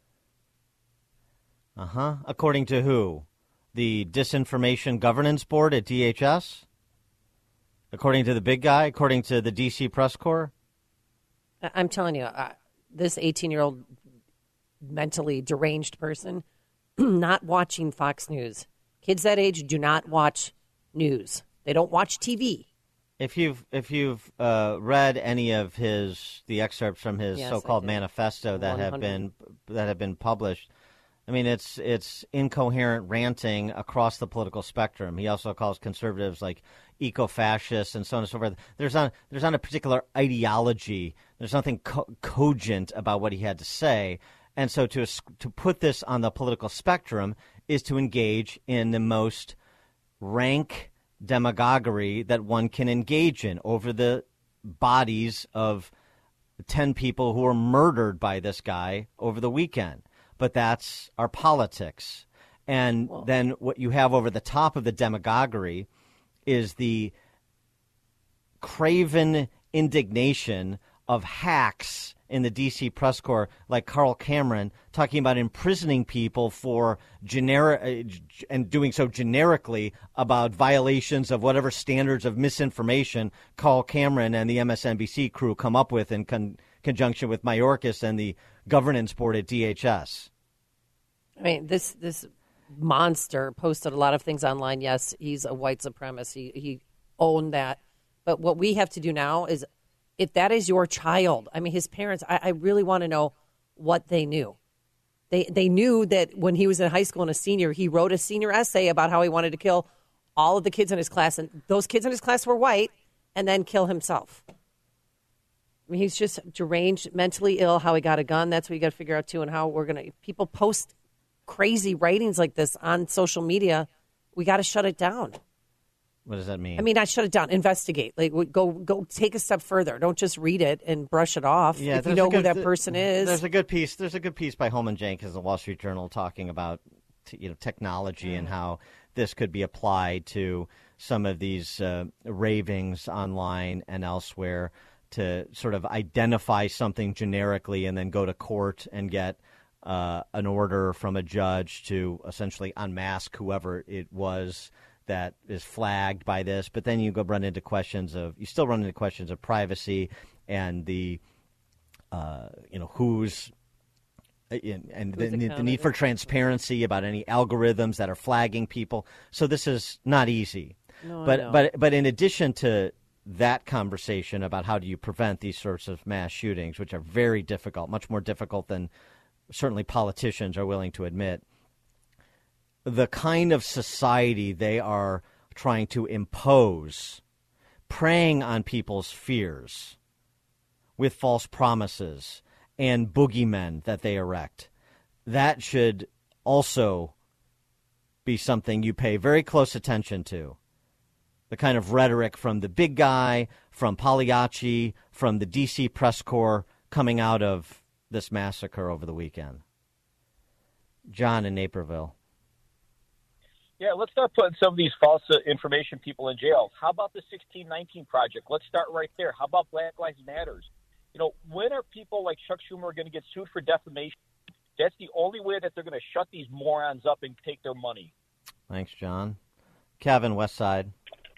Speaker 1: Uh-huh. According to who? The Disinformation Governance Board at D H S? According to the big guy? According to the D C Press Corps?
Speaker 3: I'm telling you, uh, this eighteen-year-old mentally deranged person not watching Fox News. Kids that age do not watch news. They don't watch T V.
Speaker 1: If you've if you've uh, read any of his the excerpts from his
Speaker 3: Yes,
Speaker 1: so-called
Speaker 3: I did.
Speaker 1: manifesto that have
Speaker 3: one hundred.
Speaker 1: been that have been published, I mean it's it's incoherent ranting across the political spectrum. He also calls conservatives like eco-fascists and so on and so forth. There's not there's not a particular ideology. There's nothing co- cogent about what he had to say. And so to to put this on the political spectrum is to engage in the most rank demagoguery that one can engage in over the bodies of ten people who were murdered by this guy over the weekend. But that's our politics. And well, then what you have over the top of the demagoguery is the craven indignation of hacks in the D C press corps like Carl Cameron talking about imprisoning people for generic uh, and doing so generically about violations of whatever standards of misinformation Carl Cameron and the M S N B C crew come up with in con- conjunction with Mayorkas and the governance board at D H S.
Speaker 3: I mean, this this monster posted a lot of things online. Yes, he's a white supremacist. He, he owned that. But what we have to do now is, if that is your child, I mean, his parents, I, I really want to know what they knew. They they knew that when he was in high school and a senior, he wrote a senior essay about how he wanted to kill all of the kids in his class. And those kids in his class were white, and then kill himself. I mean, he's just deranged, mentally ill, how he got a gun. That's what you got to figure out, too, and how we're going to – people post crazy writings like this on social media. We got to shut it down.
Speaker 1: What does that mean?
Speaker 3: I mean, not shut it down. Investigate. Like, go go take a step further. Don't just read it and brush it off.
Speaker 1: Yeah,
Speaker 3: if you know
Speaker 1: good,
Speaker 3: who that person is.
Speaker 1: There's a good piece. There's a good piece by Holman Jenkins in the Wall Street Journal talking about t- you know technology mm. and how this could be applied to some of these uh, ravings online and elsewhere to sort of identify something generically and then go to court and get uh, an order from a judge to essentially unmask whoever it was that is flagged by this. But then you go run into questions of, you still run into questions of privacy and the, uh, you know, who's, and, and the, the need for transparency about any algorithms that are flagging people. So this is not easy.
Speaker 3: No,
Speaker 1: but but but in addition to that conversation about how do you prevent these sorts of mass shootings, which are very difficult, much more difficult than certainly politicians are willing to admit, the kind of society they are trying to impose, preying on people's fears with false promises and boogeymen that they erect, that should also be something you pay very close attention to. The kind of rhetoric from the big guy, from Pagliacci, from the D C press corps coming out of this massacre over the weekend. John in Naperville.
Speaker 17: Yeah, let's start putting some of these false uh, information people in jail. How about the sixteen nineteen Project? Let's start right there. How about Black Lives Matters? You know, when are people like Chuck Schumer going to get sued for defamation? That's the only way that they're going to shut these morons up and take their money.
Speaker 1: Thanks, John. Kevin, West Side.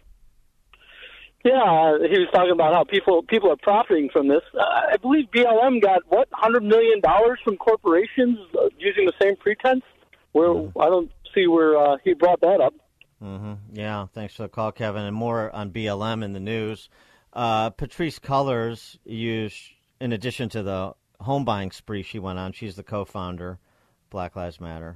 Speaker 18: Yeah, uh, he was talking about how people people are profiting from this. Uh, I believe B L M got, what, one hundred million dollars from corporations uh, using the same pretense? Where mm-hmm. I don't see where uh, he brought that up.
Speaker 1: Mm-hmm. Yeah, thanks for the call, Kevin. And more on B L M in the news. Uh, Patrisse Cullors used, in addition to the home buying spree she went on, she's the co-founder, Black Lives Matter.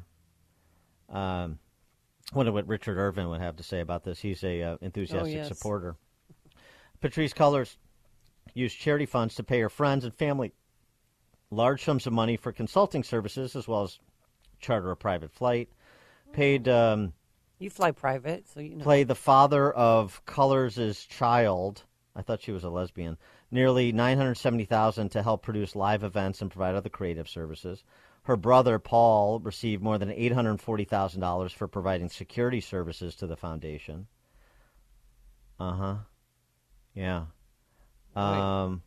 Speaker 1: Um, I wonder what Richard Irvin would have to say about this. He's a uh, enthusiastic
Speaker 3: oh, yes.
Speaker 1: supporter. Patrice Cullors used charity funds to pay her friends and family large sums of money for consulting services, as well as charter a private flight. Paid. Um,
Speaker 3: you fly private, so you know.
Speaker 1: Played the father of Cullors' child. I thought she was a lesbian. Nearly nine hundred seventy thousand dollars to help produce live events and provide other creative services. Her brother, Paul, received more than eight hundred forty thousand dollars for providing security services to the foundation. Uh-huh. Yeah. Um,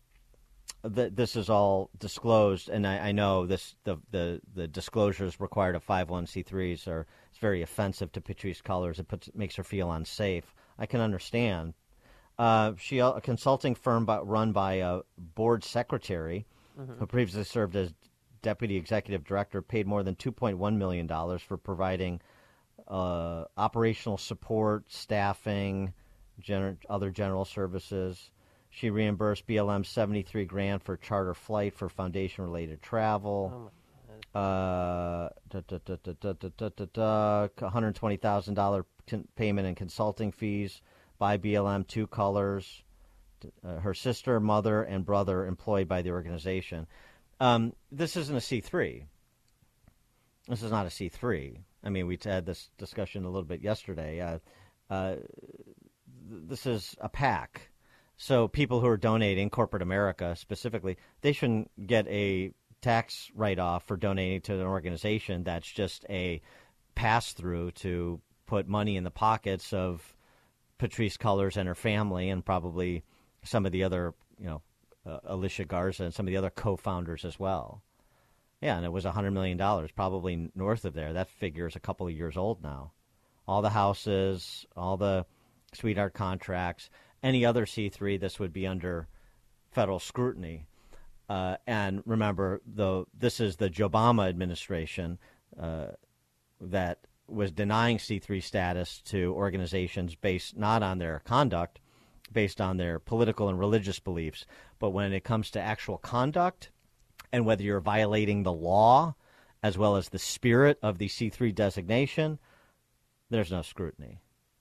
Speaker 1: th- this is all disclosed, and I, I know this the, the, the disclosures required of five oh one c threes are it's very offensive to Patrice Cullors. It puts, makes her feel unsafe. I can understand. Uh, she a consulting firm by, run by a board secretary mm-hmm. who previously served as deputy executive director, paid more than two point one million dollars for providing uh, operational support, staffing, gener- other general services. She reimbursed B L M seventy-three grand for charter flight for foundation-related travel. Oh uh, da, da, da, da, da, da, da, da, one hundred twenty thousand dollars con- payment in consulting fees by B L M, two Cullors, uh, her sister, mother, and brother employed by the organization. Um, this isn't a C three. This is not a C three. I mean, we had this discussion a little bit yesterday. Uh, uh, this is a PAC. So people who are donating, corporate America specifically, they shouldn't get a tax write-off for donating to an organization that's just a pass-through to put money in the pockets of Patrice Cullors and her family, and probably some of the other, you know, uh, Alicia Garza and some of the other co-founders as well. Yeah, and it was one hundred million dollars, probably north of there. That figure is a couple of years old now. All the houses, all the sweetheart contracts, any other C three, this would be under federal scrutiny. Uh, and remember, the this is the Obama administration uh, that was denying C three status to organizations based not on their conduct, based on their political and religious beliefs. But when it comes to actual conduct and whether you're violating the law as well as the spirit of the C three designation, there's no scrutiny.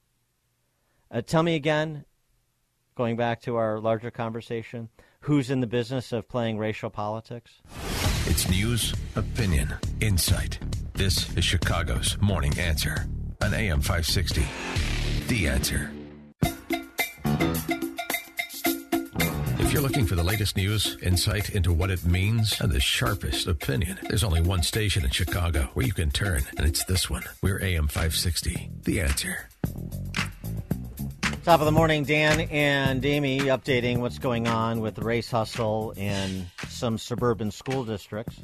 Speaker 1: Uh, tell me again, going back to our larger conversation, who's in the business of playing racial politics?
Speaker 2: It's news, opinion, insight. This is Chicago's Morning Answer on A M five sixty. The Answer. If you're looking for the latest news, insight into what it means, and the sharpest opinion, there's only one station in Chicago where you can turn, and it's this one. We're A M five sixty. The Answer.
Speaker 1: Top of the morning, Dan and Amy updating what's going on with the race hustle in some suburban school districts.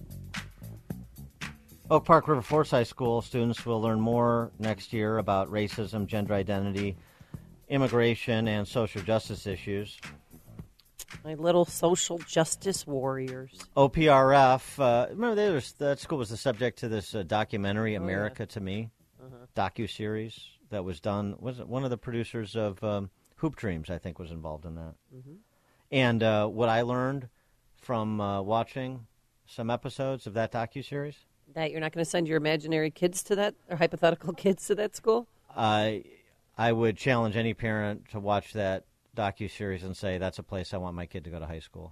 Speaker 1: Oak Park River Forsyth School students will learn more next year about racism, gender identity, immigration, and social justice issues.
Speaker 3: My little social justice warriors.
Speaker 1: O P R F, uh, remember there was, that school was the subject to this uh, documentary, America oh, yeah. to Me, uh-huh. docuseries that was done. Was it one of the producers of um, Hoop Dreams, I think, was involved in that. Mm-hmm. And uh, what I learned from uh, watching some episodes of that docuseries,
Speaker 3: that you're not going to send your imaginary kids to that, or hypothetical kids to that school?
Speaker 1: I I would challenge any parent to watch that docuseries and say, that's a place I want my kid to go to high school.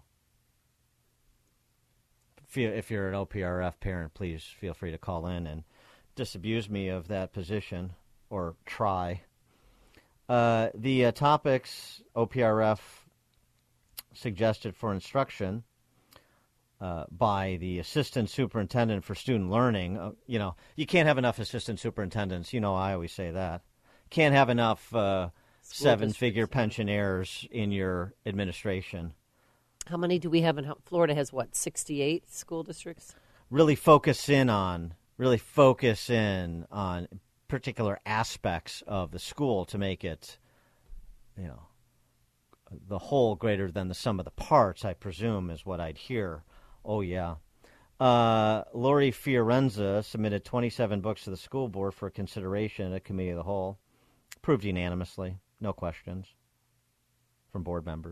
Speaker 1: If you're an O P R F parent, please feel free to call in and disabuse me of that position, or try. Uh, the uh, topics O P R F suggested for instruction Uh, by the assistant superintendent for student learning. Uh, you know, you can't have enough assistant superintendents. You know, I always say that. Can't have enough uh, seven-figure pensioners in your administration.
Speaker 3: How many do we have in Florida? Has what, sixty-eight school districts?
Speaker 1: Really focus in on, really focus in on particular aspects of the school to make it, you know, the whole greater than the sum of the parts, I presume, is what I'd hear. Oh, yeah. Uh, Lori Fiorenza submitted twenty-seven books to the school board for consideration at Committee of the Whole. Approved unanimously. No questions from board members.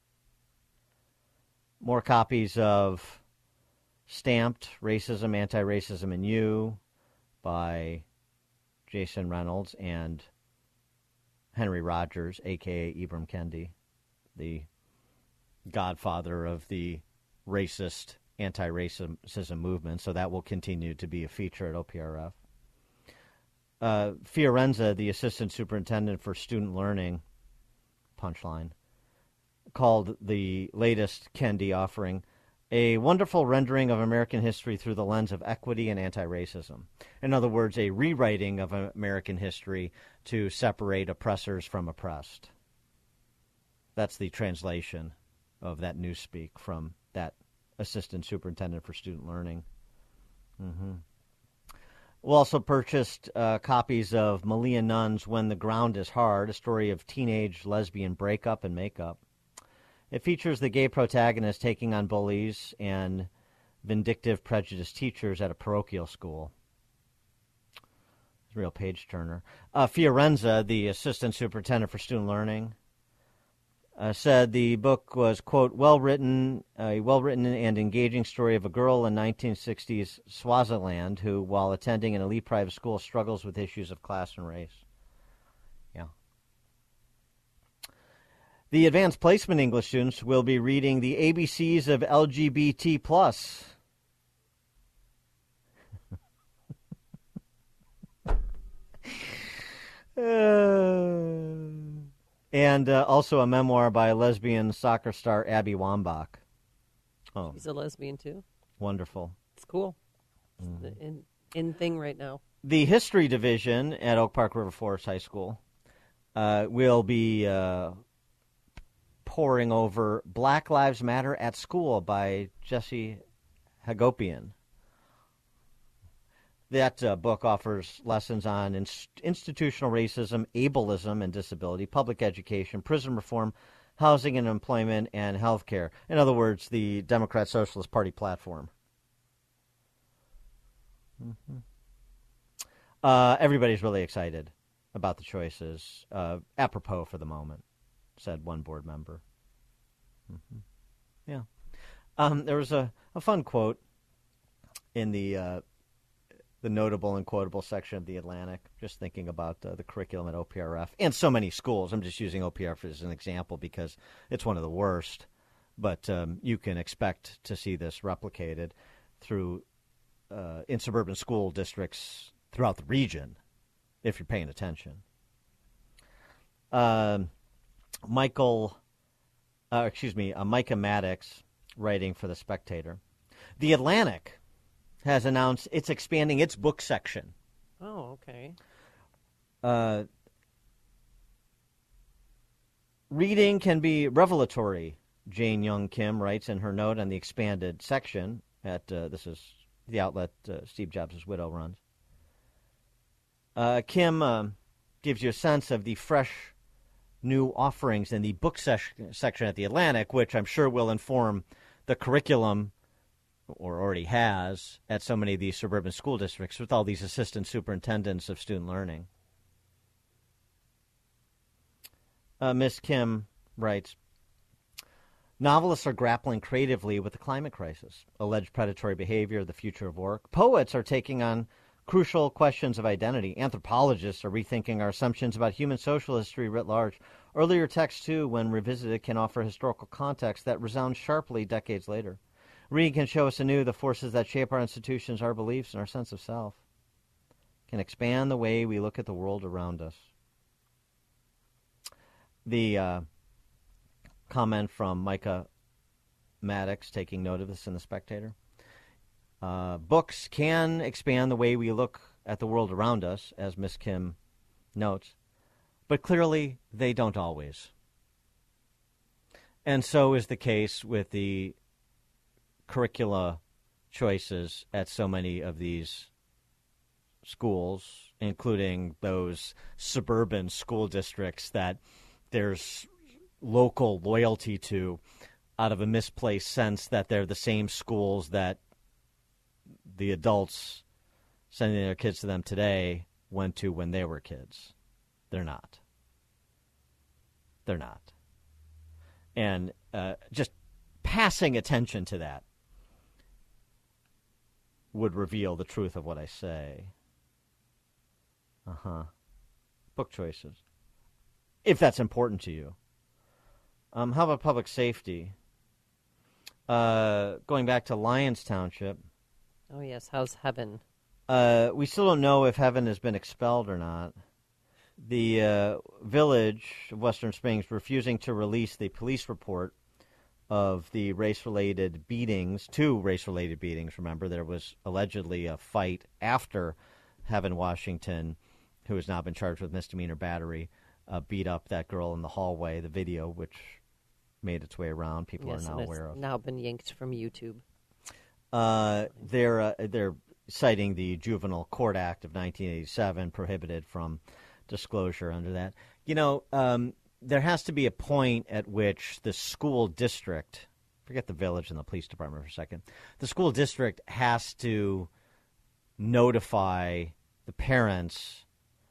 Speaker 1: More copies of Stamped, Racism, Anti-Racism in You by Jason Reynolds and Henry Rogers, a k a. Ibram Kendi. the godfather of the racist, anti-racism movement, so that will continue to be a feature at O P R F. Uh, Fiorenza, the assistant superintendent for student learning, punchline, called the latest Kendi offering a wonderful rendering of American history through the lens of equity and anti-racism. In other words, a rewriting of American history to separate oppressors from oppressed. That's the translation of that newspeak from that assistant superintendent for student learning. Mm-hmm. We also purchased uh, copies of Malia Nunn's When the Ground is Hard, a story of teenage lesbian breakup and makeup. It features the gay protagonist taking on bullies and vindictive, prejudiced teachers at a parochial school. It's a real page-turner. Uh, Fiorenza, the assistant superintendent for student learning, uh, said the book was, quote, well-written, a well-written and engaging story of a girl in nineteen sixties Swaziland who, while attending an elite private school, struggles with issues of class and race. Yeah. The advanced placement English students will be reading the A B Cs of L G B T plus. uh, and uh, also a memoir by lesbian soccer star Abby Wambach. Oh,
Speaker 3: she's a lesbian too.
Speaker 1: Wonderful.
Speaker 3: It's cool. It's
Speaker 1: Mm.
Speaker 3: the in, in thing right now.
Speaker 1: The history division at Oak Park River Forest High School uh, will be uh, poring over Black Lives Matter at School by Jesse Hagopian. That uh, book offers lessons on inst- institutional racism, ableism and disability, public education, prison reform, housing and employment, and health care. In other words, the Democrat Socialist Party platform. Mm-hmm. Uh, everybody's really excited about the choices, uh, apropos for the moment, said one board member. Mm-hmm. Yeah. Um, there was a, a fun quote in the uh, the notable and quotable section of The Atlantic, just thinking about uh, the curriculum at O P R F and so many schools. I'm just using O P R F as an example because it's one of the worst, but um, you can expect to see this replicated through uh, in suburban school districts throughout the region, if you're paying attention. Uh, Michael, uh, excuse me, uh, Micah Maddox, writing for The Spectator. The Atlantic has announced it's expanding its book section.
Speaker 3: Oh, okay.
Speaker 1: Uh, reading can be revelatory, Jane Young Kim writes in her note on the expanded section at, uh, this is the outlet uh, Steve Jobs' widow runs. Uh, Kim uh, gives you a sense of the fresh new offerings in the book ses- section at The Atlantic, which I'm sure will inform the curriculum, or already has, at so many of these suburban school districts with all these assistant superintendents of student learning. Uh, Miss Kim writes, novelists are grappling creatively with the climate crisis, alleged predatory behavior, the future of work. Poets are taking on crucial questions of identity. Anthropologists are rethinking our assumptions about human social history writ large. Earlier texts, too, when revisited, can offer historical context that resounds sharply decades later. Reading can show us anew the forces that shape our institutions, our beliefs, and our sense of self. Can expand the way we look at the world around us. The uh, comment from Micah Maddox, taking note of this in The Spectator. Uh, books can expand the way we look at the world around us, as Miss Kim notes, but clearly they don't always. And so is the case with the curricula choices at so many of these schools, including those suburban school districts that there's local loyalty to out of a misplaced sense that they're the same schools that the adults sending their kids to them today went to when they were kids. They're not. They're not. And uh, just passing attention to that would reveal the truth of what I say. Uh-huh. Book choices. If that's important to you. Um, how about public safety? Uh, going back to Lyons Township.
Speaker 3: Oh, yes. How's Heaven?
Speaker 1: Uh, we still don't know if Heaven has been expelled or not. The uh, village of Western Springs refusing to release the police report of the race-related beatings, two race-related beatings. Remember, there was allegedly a fight after Heaven Washington, who has now been charged with misdemeanor battery, uh, beat up that girl in the hallway. The video, which made its way around, people
Speaker 3: yes,
Speaker 1: are now
Speaker 3: and
Speaker 1: aware
Speaker 3: it's
Speaker 1: of.
Speaker 3: now been yanked from YouTube.
Speaker 1: Uh, they're uh, they're citing the Juvenile Court Act of nineteen eighty-seven, prohibited from disclosure under that. You know, um, there has to be a point at which the school district, forget the village and the police department for a second, the school district has to notify the parents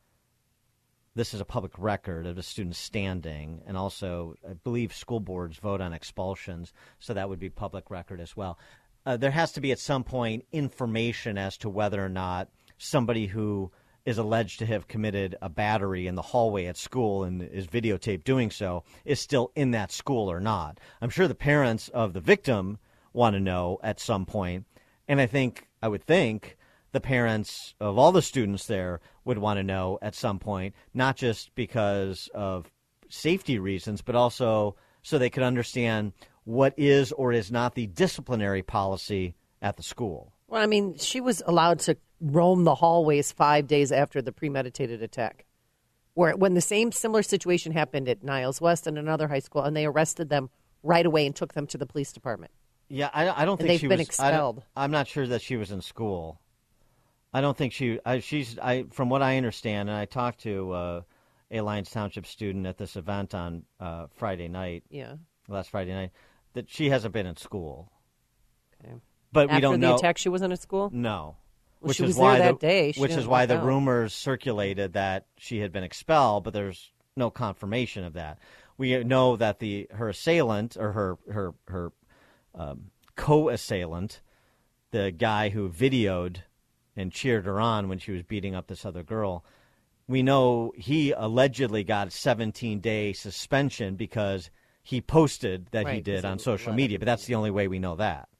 Speaker 1: this is a public record of the student's standing, and also I believe school boards vote on expulsions, so that would be public record as well. Uh, there has to be at some point information as to whether or not somebody who is alleged to have committed a battery in the hallway at school and is videotaped doing so is still in that school or not. I'm sure the parents of the victim want to know at some point, and I think, I would think, the parents of all the students there would want to know at some point, not just because of safety reasons, but also so they could understand what is or is not the disciplinary policy at the school.
Speaker 3: Well, I mean, she was allowed to roam the hallways five days after the premeditated attack, where when the same similar situation happened at Niles West and another high school, and they arrested them right away and took them to the police department.
Speaker 1: Yeah, I, I don't
Speaker 3: and
Speaker 1: think
Speaker 3: they've
Speaker 1: she
Speaker 3: been
Speaker 1: was.
Speaker 3: expelled.
Speaker 1: I I'm not sure that she was in school. I don't think she. I, she's. I from what I understand, and I talked to uh, a Lyons Township student at this event on uh, Friday night.
Speaker 3: Yeah,
Speaker 1: last Friday night, that she hasn't been in school.
Speaker 3: Okay,
Speaker 1: but
Speaker 3: After
Speaker 1: we don't
Speaker 3: the
Speaker 1: know.
Speaker 3: attack, she wasn't at school.
Speaker 1: No,
Speaker 3: well,
Speaker 1: which
Speaker 3: she
Speaker 1: is
Speaker 3: was
Speaker 1: why
Speaker 3: there
Speaker 1: the,
Speaker 3: that day. She
Speaker 1: which
Speaker 3: didn't
Speaker 1: is why
Speaker 3: walk
Speaker 1: the
Speaker 3: out.
Speaker 1: rumors circulated that she had been expelled, but there's no confirmation of that. We know that the her assailant or her her her um, co-assailant, the guy who videoed and cheered her on when she was beating up this other girl, we know he allegedly got a seventeen-day suspension because he posted that
Speaker 3: Right,
Speaker 1: he did
Speaker 3: because
Speaker 1: on
Speaker 3: of
Speaker 1: social
Speaker 3: the
Speaker 1: media, but that's the only way we know that.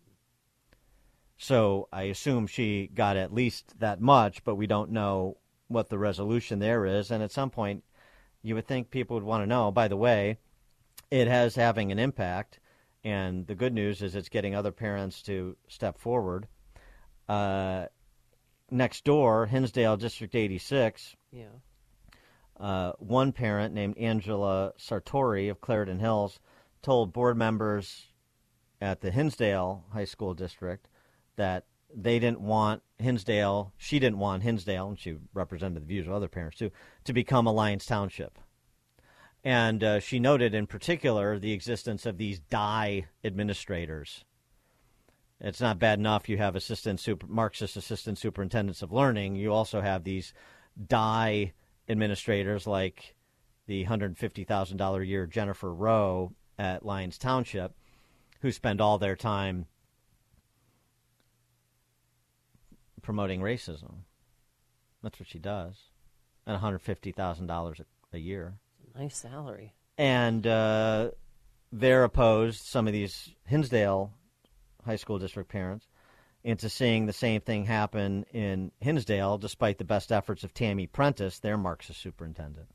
Speaker 1: So I assume she got at least that much, but we don't know what the resolution there is. And at some point, you would think people would want to know, by the way, it has having an impact. And the good news is it's getting other parents to step forward. Uh, next door, Hinsdale District eighty-six.
Speaker 3: Yeah.
Speaker 1: Uh, one parent named Angela Sartori of Clarendon Hills told board members at the Hinsdale High School District that they didn't want Hinsdale, she didn't want Hinsdale, and she represented the views of other parents too, to become a Lyons Township. And uh, she noted in particular the existence of these D I administrators. It's not bad enough you have assistant super, Marxist assistant superintendents of learning. You also have these D I administrators like the one hundred fifty thousand dollars a year Jennifer Rowe at Lyons Township, who spend all their time promoting racism. That's what she does. And one hundred fifty thousand dollars a year.
Speaker 3: Nice salary.
Speaker 1: And uh, they're opposed, some of these Hinsdale High School District parents, into seeing the same thing happen in Hinsdale, despite the best efforts of Tammy Prentice, their Marxist superintendent.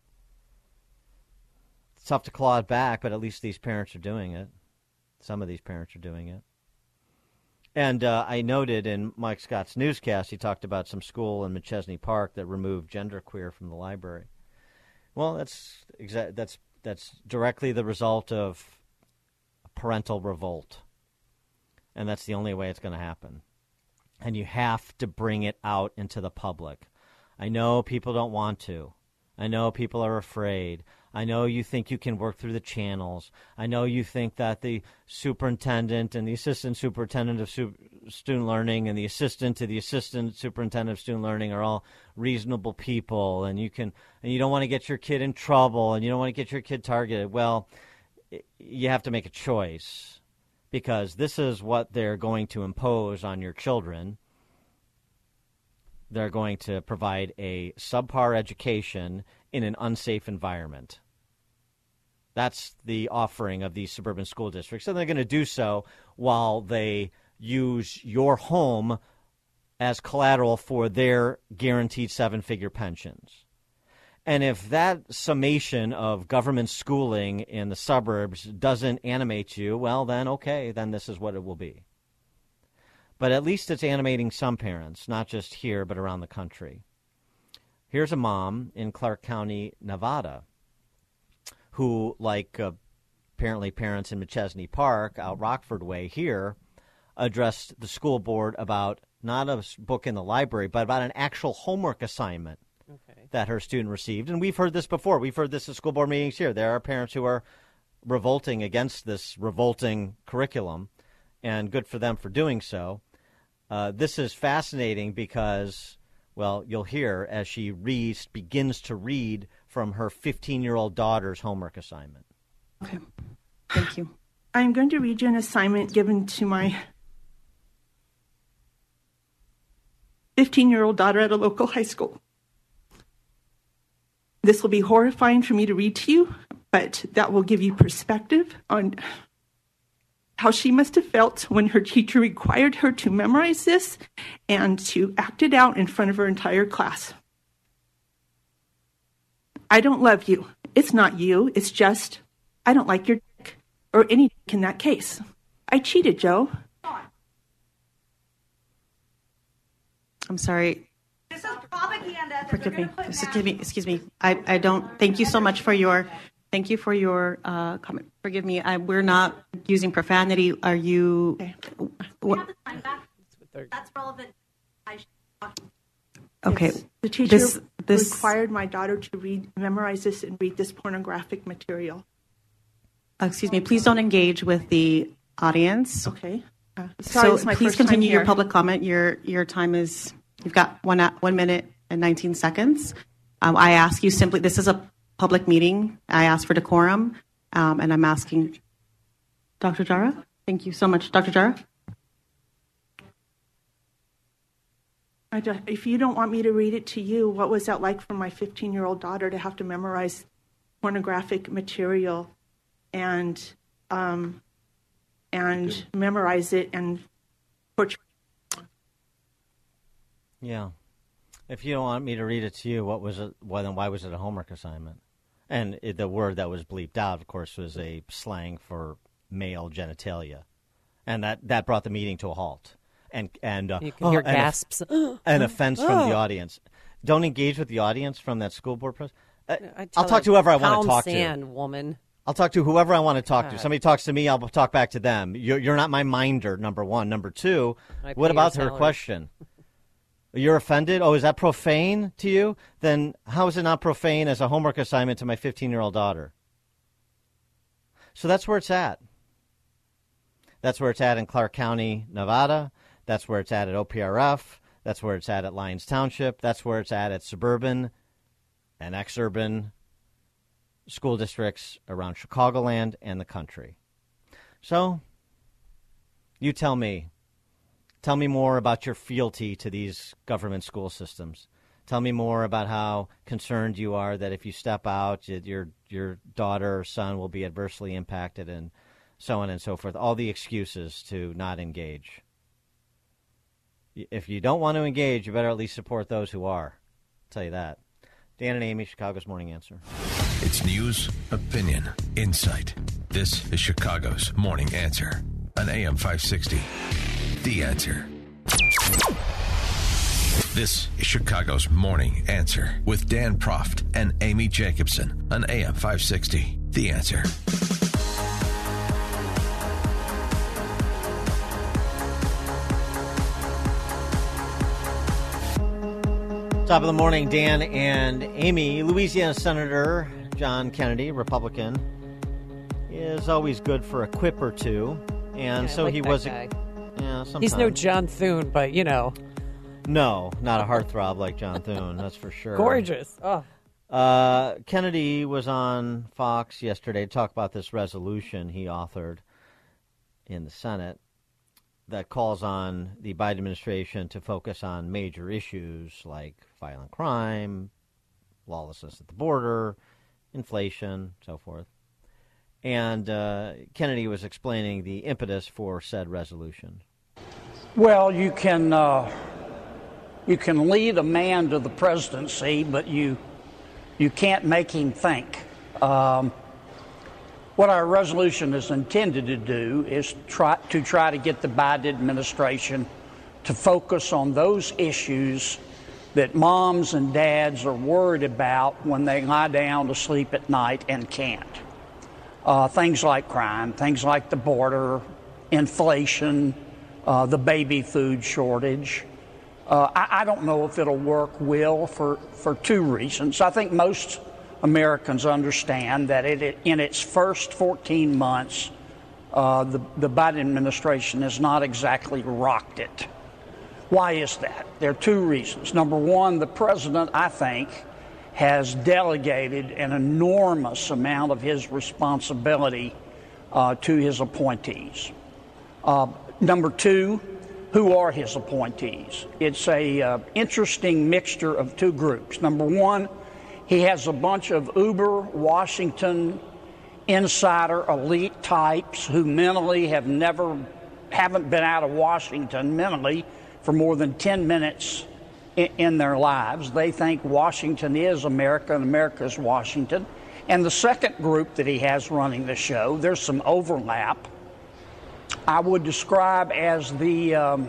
Speaker 1: It's tough to claw it back, but at least these parents are doing it. Some of these parents are doing it. And uh, I noted in Mike Scott's newscast, he talked about some school in McChesney Park that removed genderqueer from the library. Well, that's exa- that's that's directly the result of parental revolt. And that's the only way it's going to happen. And you have to bring it out into the public. I know people don't want to. I know people are afraid. I know you think you can work through the channels. I know you think that the superintendent and the assistant superintendent of su- student learning and the assistant to the assistant superintendent of student learning are all reasonable people, and you can and you don't want to get your kid in trouble, and you don't want to get your kid targeted. Well, you have to make a choice, because this is what they're going to impose on your children. They're going to provide a subpar education in an unsafe environment. That's the offering of these suburban school districts. And they're going to do so while they use your home as collateral for their guaranteed seven-figure pensions. And if that summation of government schooling in the suburbs doesn't animate you, well, then okay, then this is what it will be. But at least it's animating some parents, not just here, but around the country. Here's a mom in Clark County, Nevada, who, like uh, apparently parents in McChesney Park, out Rockford Way here, addressed the school board about not a book in the library, but about an actual homework assignment okay. that her student received. And we've heard this before. We've heard this at school board meetings here. There are parents who are revolting against this revolting curriculum, and good for them for doing so. Uh, this is fascinating because, well, you'll hear as she reads, begins to read from her fifteen-year-old daughter's homework assignment.
Speaker 19: Okay. Thank you. I'm going to read you an assignment given to my fifteen-year-old daughter at a local high school. This will be horrifying for me to read to you, but that will give you perspective on how she must have felt when her teacher required her to memorize this and to act it out in front of her entire class. I don't love you. It's not you. It's just, I don't like your dick, or any dick in that case. I cheated, Joe.
Speaker 20: I'm sorry.
Speaker 21: This is propaganda.
Speaker 20: Forgive me. Excuse me. Excuse me. I, I don't. Thank you so much for your. Thank you for your uh, comment. Forgive me. I, we're not using profanity. Are you?
Speaker 21: Okay. We have the time back. That's relevant. I should...
Speaker 20: Okay.
Speaker 19: It's, the teacher
Speaker 20: this, this...
Speaker 19: required my daughter to read, memorize this, and read this pornographic material.
Speaker 20: Uh, excuse me. Please don't engage with the audience.
Speaker 19: Okay. Uh, sorry,
Speaker 20: so
Speaker 19: it's my
Speaker 20: please
Speaker 19: first
Speaker 20: continue
Speaker 19: time
Speaker 20: your
Speaker 19: here.
Speaker 20: public comment. Your your time is. You've got one one minute and nineteen seconds. Um, I ask you simply. This is a public meeting. I ask for decorum, um, and I'm asking Doctor Jara. Thank you so much, Doctor Jara.
Speaker 19: I just, if you don't want me to read it to you, what was that like for my fifteen-year-old daughter to have to memorize pornographic material and um, and memorize it and portray?
Speaker 1: Yeah. If you don't want me to read it to you, what was it? Why then? Why was it a homework assignment? And it, the word that was bleeped out, of course, was a slang for male genitalia, and that, that brought the meeting to a halt. And and uh,
Speaker 3: you can hear
Speaker 1: oh,
Speaker 3: gasps.
Speaker 1: An, an offense from the audience. Don't engage with the audience from that school board president. Uh, I'll talk to whoever I want to talk
Speaker 3: sand,
Speaker 1: to.
Speaker 3: Woman.
Speaker 1: I'll talk to whoever I want to talk
Speaker 3: God.
Speaker 1: to. Somebody talks to me, I'll talk back to them. You're, you're not my minder. Number one. Number two.
Speaker 3: I
Speaker 1: What
Speaker 3: pay
Speaker 1: about
Speaker 3: your
Speaker 1: her
Speaker 3: salary.
Speaker 1: question? You're offended? Oh, is that profane to you? Then how is it not profane as a homework assignment to my fifteen-year-old daughter? So that's where it's at. That's where it's at in Clark County, Nevada. That's where it's at at O P R F. That's where it's at at Lyons Township. That's where it's at at suburban and ex-urban school districts around Chicagoland and the country. So you tell me. Tell me more about your fealty to these government school systems. Tell me more about how concerned you are that if you step out, your your daughter or son will be adversely impacted and so on and so forth. All the excuses to not engage. If you don't want to engage, you better at least support those who are. I'll tell you that. Dan and Amy, Chicago's Morning Answer.
Speaker 2: It's news, opinion, insight. This is Chicago's Morning Answer on A M five sixty. The Answer. This is Chicago's Morning Answer with Dan Proft and Amy Jacobson on A M five sixty. The Answer.
Speaker 1: Top of the morning, Dan and Amy. Louisiana Senator John Kennedy, Republican, is always good for a quip or two. And
Speaker 3: Yeah, I
Speaker 1: so
Speaker 3: like
Speaker 1: he
Speaker 3: that
Speaker 1: was.
Speaker 3: guy.
Speaker 1: Yeah, sometimes.
Speaker 3: He's no John Thune, but, you know.
Speaker 1: No, not a heartthrob like John Thune, that's for sure.
Speaker 3: Gorgeous. Oh.
Speaker 1: Uh, Kennedy was on Fox yesterday to talk about this resolution he authored in the Senate that calls on the Biden administration to focus on major issues like violent crime, lawlessness at the border, inflation, so forth. And uh, Kennedy was explaining the impetus for said resolution.
Speaker 4: Well, you can uh, you can lead a man to the presidency, but you you can't make him think. Um, what our resolution is intended to do is try to try to get the Biden administration to focus on those issues that moms and dads are worried about when they lie down to sleep at night and can't. Uh, things like crime, things like the border, inflation, uh, the baby food shortage. Uh, I, I don't know if it'll work, Will, for, for two reasons. I think most Americans understand that it, in its first fourteen months, uh, the, the Biden administration has not exactly rocked it. Why is that? There are two reasons. Number one, the president, I think, has delegated an enormous amount of his responsibility uh, to his appointees. Uh, number two, who are his appointees? It's a uh, interesting mixture of two groups. Number one, he has a bunch of uber Washington insider elite types who mentally have never, haven't been out of Washington mentally for more than ten minutes in their lives. They think Washington is America and America is Washington. And the second group that he has running the show, there's some overlap, I would describe as the um,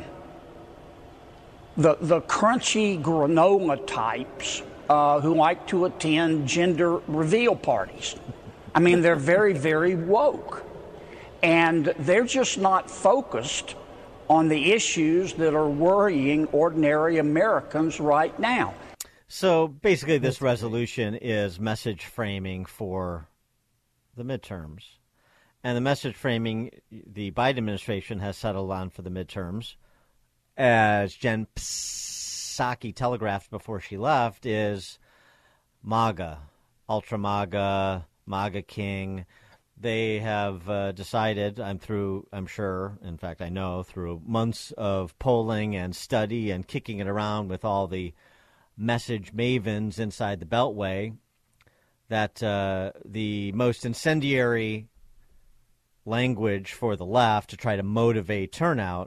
Speaker 4: the, the crunchy granola types uh, who like to attend gender reveal parties. I mean, they're very, very woke. And they're just not focused on the issues that are worrying ordinary Americans right now.
Speaker 1: So basically this resolution is message framing for the midterms. And the message framing the Biden administration has settled on for the midterms, as Jen Psaki telegraphed before she left, is MAGA, Ultra MAGA, MAGA King. They have uh, decided, I'm through, I'm sure, in fact I know, through months of polling and study and kicking it around with all the message mavens inside the Beltway, that uh, the most incendiary language for the left to try to motivate turnout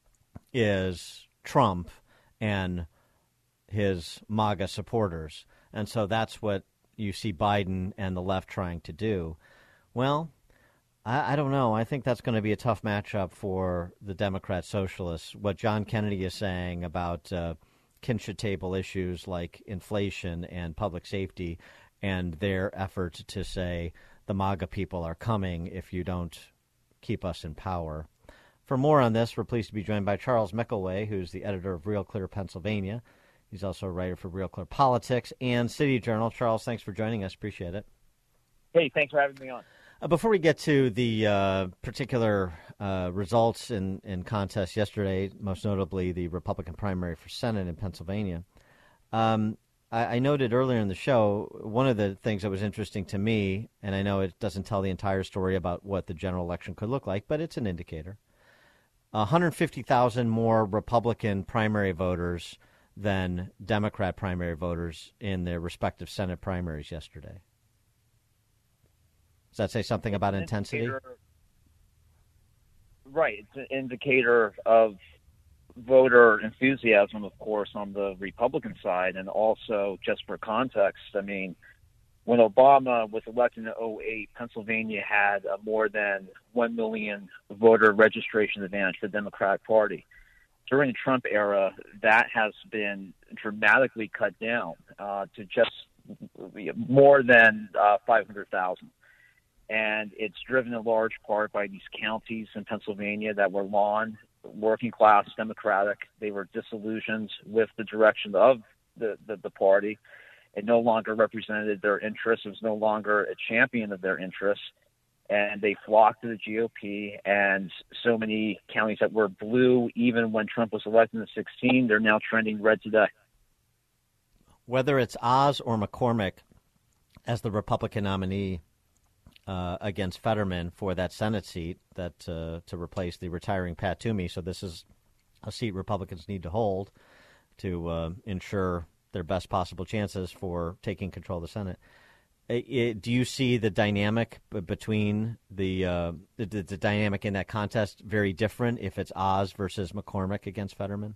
Speaker 1: is Trump and his MAGA supporters. And so that's what you see Biden and the left trying to do. Well, I, I don't know. I think that's going to be a tough matchup for the Democrat socialists. What John Kennedy is saying about uh, kinship table issues like inflation and public safety and their effort to say the MAGA people are coming if you don't keep us in power. For more on this, we're pleased to be joined by Charles Mickelway, who's the editor of Real Clear Pennsylvania. He's also a writer for Real Clear Politics and City Journal. Charles, thanks for joining us. Appreciate it.
Speaker 22: Hey, thanks for having me on.
Speaker 1: Uh, before we get to the uh, particular uh, results in, in contests yesterday, most notably the Republican primary for Senate in Pennsylvania, um, I, I noted earlier in the show, one of the things that was interesting to me, and I know it doesn't tell the entire story about what the general election could look like, but it's an indicator. one hundred fifty thousand more Republican primary voters than Democrat primary voters in their respective Senate primaries yesterday. Does that say something about intensity?
Speaker 22: Right. It's an indicator of voter enthusiasm, of course, on the Republican side. And also, just for context, I mean, when Obama was elected in oh eight, Pennsylvania had a more than one million voter registration advantage for the Democratic Party. During the Trump era, that has been dramatically cut down uh, to just more than uh, five hundred thousand. And it's driven in large part by these counties in Pennsylvania that were lawn, working class, Democratic. They were disillusioned with the direction of the, the, the party. It no longer represented their interests. It was no longer a champion of their interests. And they flocked to the G O P. And so many counties that were blue, even when Trump was elected in sixteen, they're now trending red today.
Speaker 1: Whether it's Oz or McCormick as the Republican nominee Uh, against Fetterman for that Senate seat that uh, to replace the retiring Pat Toomey. So this is a seat Republicans need to hold to uh, ensure their best possible chances for taking control of the Senate. it, do you see the dynamic b- between the, uh, the the dynamic in that contest very different if it's Oz versus McCormick against Fetterman?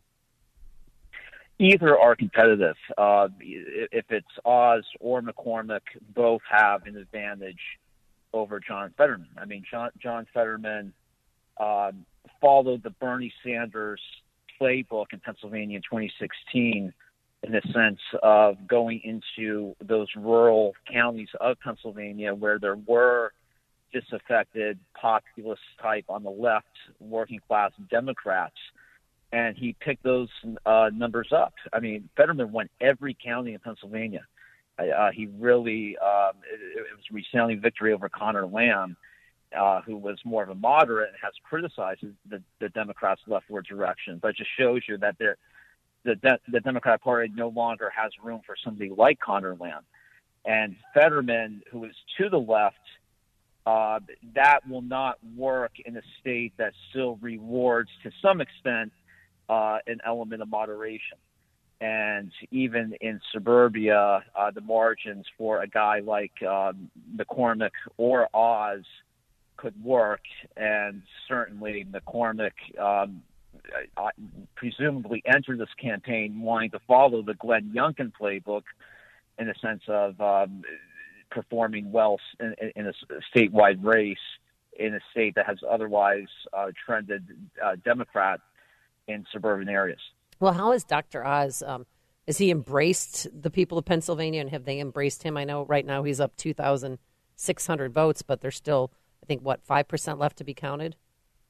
Speaker 22: Either are competitive. Uh, if it's Oz or McCormick, both have an advantage over John Fetterman. I mean, John, John Fetterman um, followed the Bernie Sanders playbook in Pennsylvania in twenty sixteen in the sense of going into those rural counties of Pennsylvania where there were disaffected populist type on the left, working class Democrats. And he picked those uh, numbers up. I mean, Fetterman won every county in Pennsylvania. Uh, he really, um, it, it was a resounding victory over Connor Lamb, uh, who was more of a moderate and has criticized the, the Democrats' leftward direction. But it just shows you that the, de- the Democratic Party no longer has room for somebody like Connor Lamb. And Fetterman, who is to the left, uh, that will not work in a state that still rewards, to some extent, Uh, an element of moderation. And even in suburbia, uh, the margins for a guy like um, McCormick or Oz could work. And certainly McCormick um, I, I presumably entered this campaign wanting to follow the Glenn Youngkin playbook in the sense of um, performing well in, in a statewide race in a state that has otherwise uh, trended uh, Democrat in suburban areas.
Speaker 3: Well, how is Doctor Oz? Um, has he embraced the people of Pennsylvania, and have they embraced him? I know right now he's up two thousand six hundred votes, but there's still, I think, what, five percent left to be counted?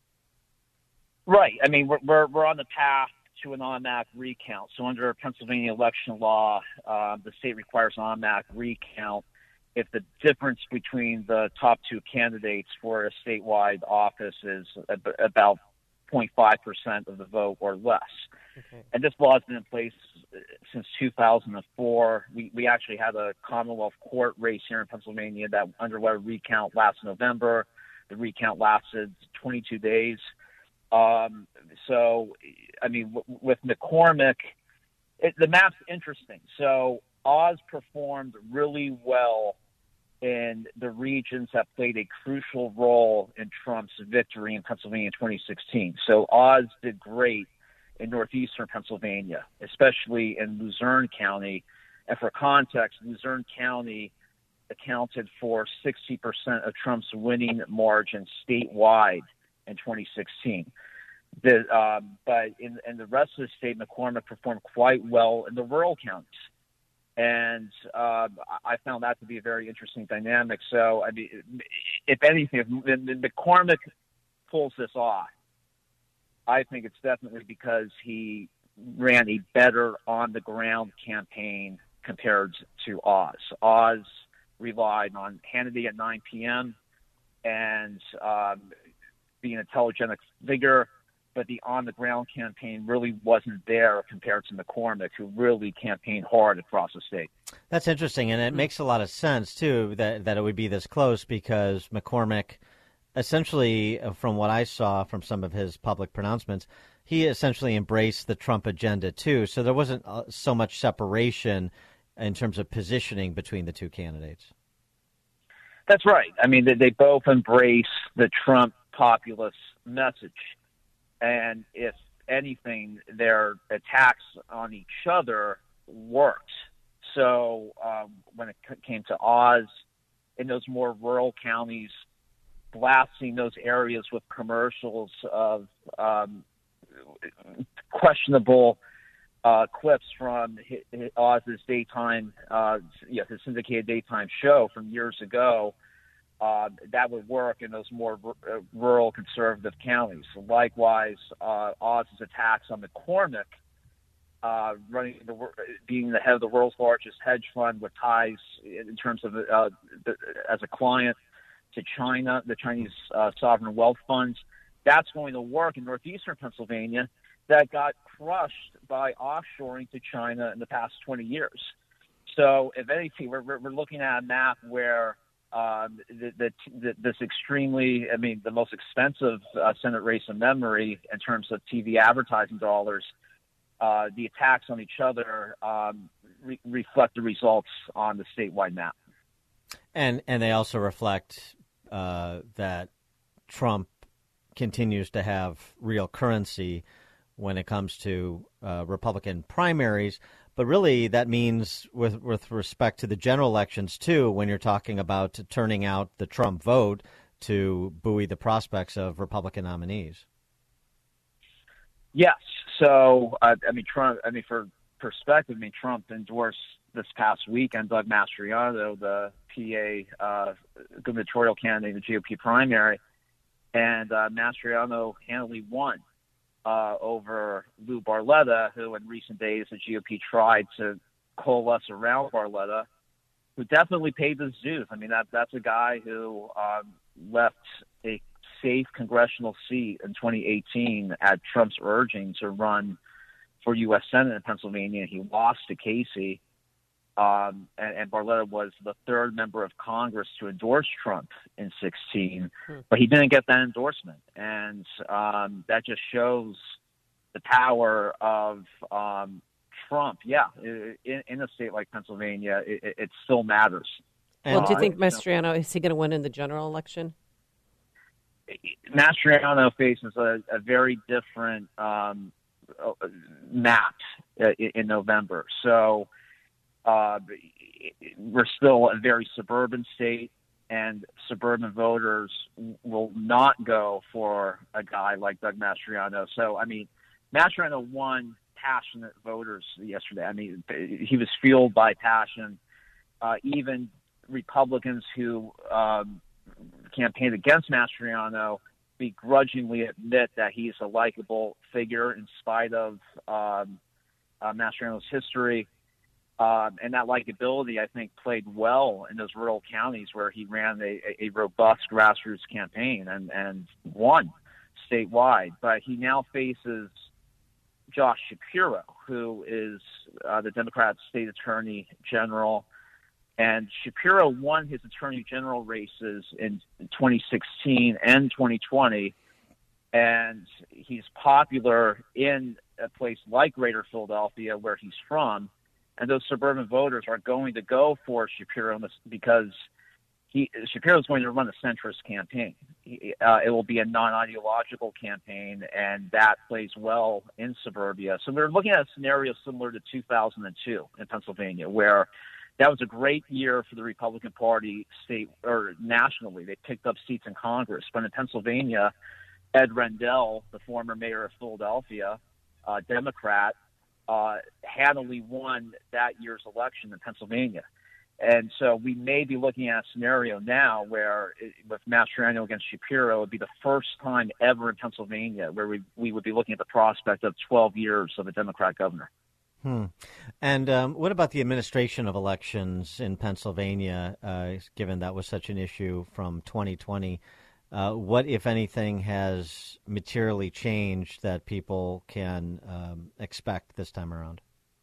Speaker 22: Right. I mean, we're we're, we're on the path to an automatic recount. So under Pennsylvania election law, uh, the state requires an automatic recount if the difference between the top two candidates for a statewide office is ab- about zero point five percent of the vote or less. Okay. And this law has been in place since two thousand four. We, we actually had a Commonwealth Court race here in Pennsylvania that underwent a recount last November. The recount lasted twenty-two days. Um, so, I mean, w- with McCormick, it, the map's interesting. So Oz performed really well in the regions that played a crucial role in Trump's victory in Pennsylvania in twenty sixteen. So Oz did great in northeastern Pennsylvania, especially in Luzerne County. And for context, Luzerne County accounted for sixty percent of Trump's winning margin statewide in twenty sixteen. The, um, but in, in the rest of the state, McCormick performed quite well in the rural counties. And uh, I found that to be a very interesting dynamic. So, I mean, if anything, if McCormick pulls this off, I think it's definitely because he ran a better on-the-ground campaign compared to Oz. Oz relied on Hannity at nine p.m. and um, being a telegenic figure, but the on-the-ground campaign really wasn't there compared to McCormick, who really campaigned hard across the state.
Speaker 1: That's interesting, and it makes a lot of sense, too, that, that it would be this close because McCormick, essentially, from what I saw from some of his public pronouncements, he essentially embraced the Trump agenda, too, so there wasn't uh, so much separation in terms of positioning between the two candidates.
Speaker 22: That's right. I mean, they, they both embrace the Trump populist message. And if anything, their attacks on each other worked. So um, when it came to Oz, in those more rural counties, blasting those areas with commercials of um, questionable uh, clips from his, his, Oz's daytime, uh, you know, his syndicated daytime show from years ago, Uh, that would work in those more r- rural conservative counties. Likewise, uh, Oz's attacks on McCormick, uh, running the, being the head of the world's largest hedge fund with ties in terms of uh, the, as a client to China, the Chinese uh, sovereign wealth funds, that's going to work in northeastern Pennsylvania that got crushed by offshoring to China in the past twenty years. So if anything, we're, we're looking at a map where Um, the, the, the, this extremely, I mean, the most expensive uh, Senate race in memory in terms of T V advertising dollars, uh, the attacks on each other um, re- reflect the results on the statewide map.
Speaker 1: And and they also reflect uh, that Trump continues to have real currency when it comes to uh, Republican primaries. But really, that means with with respect to the general elections, too, when you're talking about turning out the Trump vote to buoy the prospects of Republican nominees.
Speaker 22: Yes. So, uh, I mean, Trump, I mean, for perspective, I mean, Trump endorsed this past weekend Doug Mastriano, the P A uh, gubernatorial candidate in the G O P primary, and uh, Mastriano handily won uh, over Lou Barletta, who in recent days the G O P tried to coalesce around Barletta, who definitely paid his dues. I mean, that that's a guy who um, left a safe congressional seat in twenty eighteen at Trump's urging to run for U S Senate in Pennsylvania. He lost to Casey, um, and, and Barletta was the third member of Congress to endorse Trump in sixteen, hmm. but he didn't get that endorsement, and um, that just shows the power of um, Trump. Yeah, in, in a state like Pennsylvania, it, it still matters.
Speaker 3: Well, do you think Mastriano, is he going to win in the general election?
Speaker 22: Mastriano faces a, a very different um, map in, in November. So uh, we're still a very suburban state, and suburban voters will not go for a guy like Doug Mastriano. So, I mean, Mastriano won passionate voters yesterday. I mean, he was fueled by passion. Uh, even Republicans who um, campaigned against Mastriano begrudgingly admit that he's a likable figure in spite of um, uh, Mastriano's history. Um, and that likability, I think, played well in those rural counties where he ran a, a robust grassroots campaign and, and won statewide. But he now faces Josh Shapiro, who is uh, the Democrat state attorney general. And Shapiro won his attorney general races in twenty sixteen and twenty twenty, and he's popular in a place like Greater Philadelphia, where he's from, and those suburban voters are going to go for Shapiro because he Shapiro is going to run a centrist campaign. He, uh, it will be a non-ideological campaign, and that plays well in suburbia. So we're looking at a scenario similar to two thousand two in Pennsylvania, where that was a great year for the Republican Party state or nationally. They picked up seats in Congress. But in Pennsylvania, Ed Rendell, the former mayor of Philadelphia, uh, Democrat, uh, handily won that year's election in Pennsylvania. And so we may be looking at a scenario now where, it, with Mastriano against Shapiro, it would be the first time ever in Pennsylvania where we, we would be looking at the prospect of twelve years of a Democrat governor.
Speaker 1: Hmm. And um, what about the administration of elections in Pennsylvania, uh, given that was such an issue from twenty twenty? Uh, what, if anything, has materially changed that people can um, expect this time around?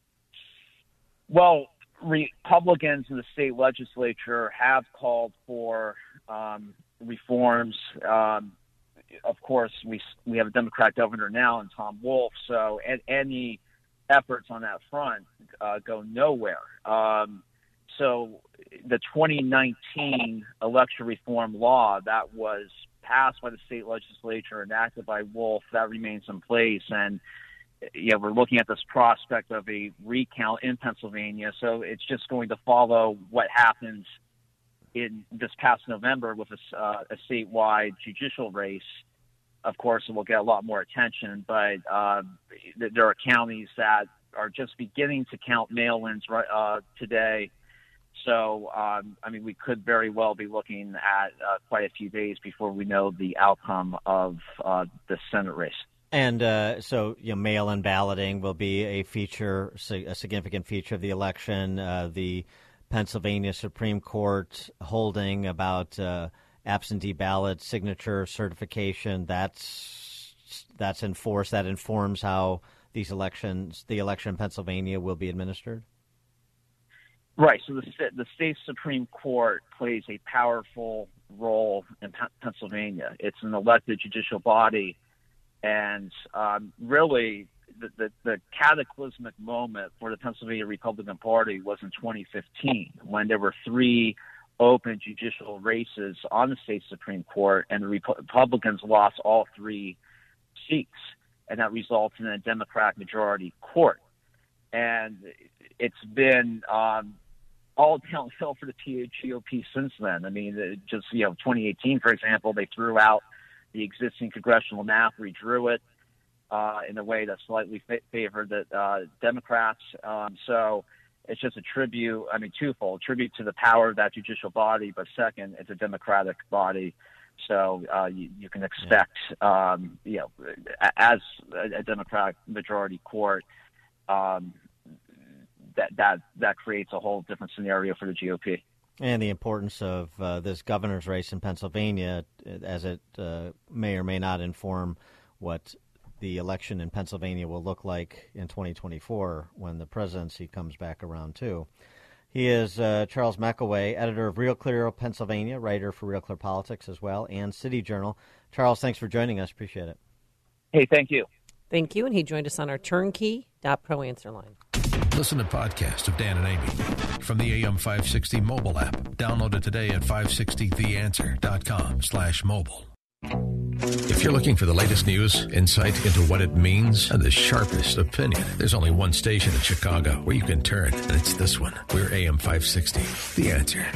Speaker 22: Well, Republicans in the state legislature have called for um, reforms. Um, of course, we we have a Democrat governor now in Tom Wolf, so any efforts on that front uh, go nowhere. Um, so the twenty nineteen election reform law that was passed by the state legislature, enacted by Wolf, that remains in place. And yeah, we're looking at this prospect of a recount in Pennsylvania. So it's just going to follow what happens in this past November with a, uh, a statewide judicial race. Of course, it will get a lot more attention, but uh, there are counties that are just beginning to count mail-ins uh, today. So, um, I mean, we could very well be looking at uh, quite a few days before we know the outcome of uh, the Senate race.
Speaker 1: And uh, so, you know, mail-in balloting will be a feature, a significant feature of the election. Uh, the Pennsylvania Supreme Court holding about uh, absentee ballot signature certification, that's that's enforced. That informs how these elections, the election in Pennsylvania, will be administered.
Speaker 22: Right. So the the state Supreme Court plays a powerful role in P- Pennsylvania. It's an elected judicial body, and um, really the, the the cataclysmic moment for the Pennsylvania Republican Party was in twenty fifteen when there were three open judicial races on the state Supreme Court, and the Repu- Republicans lost all three seats, and that results in a Democratic majority court. And it's been um, all downhill for the G O P since then. I mean, it just, you know, twenty eighteen, for example, they threw out the existing congressional map, redrew it uh, in a way that slightly fa- favored the uh, Democrats. Um, so it's just a tribute, I mean, twofold, tribute to the power of that judicial body, but second, it's a Democratic body. So uh, you, you can expect, um, you know, as a, a Democratic majority court, um, that, that, that creates a whole different scenario for the G O P.
Speaker 1: And the importance of uh, this governor's race in Pennsylvania, as it uh, may or may not inform what the election in Pennsylvania will look like in twenty twenty-four when the presidency comes back around, too. He is uh, Charles McElway, editor of Real Clear Pennsylvania, writer for Real Clear Politics as well, and City Journal. Charles, thanks for joining us. Appreciate it.
Speaker 22: Hey, thank you.
Speaker 3: Thank you. And he joined us on our turnkey dot pro answer line.
Speaker 2: Listen to podcasts of Dan and Amy from the A M five sixty mobile app. Download it today at five sixty the answer dot com slash mobile. If you're looking for the latest news, insight into what it means, and the sharpest opinion, there's only one station in Chicago where you can turn, and it's this one. We're A M five sixty, The Answer.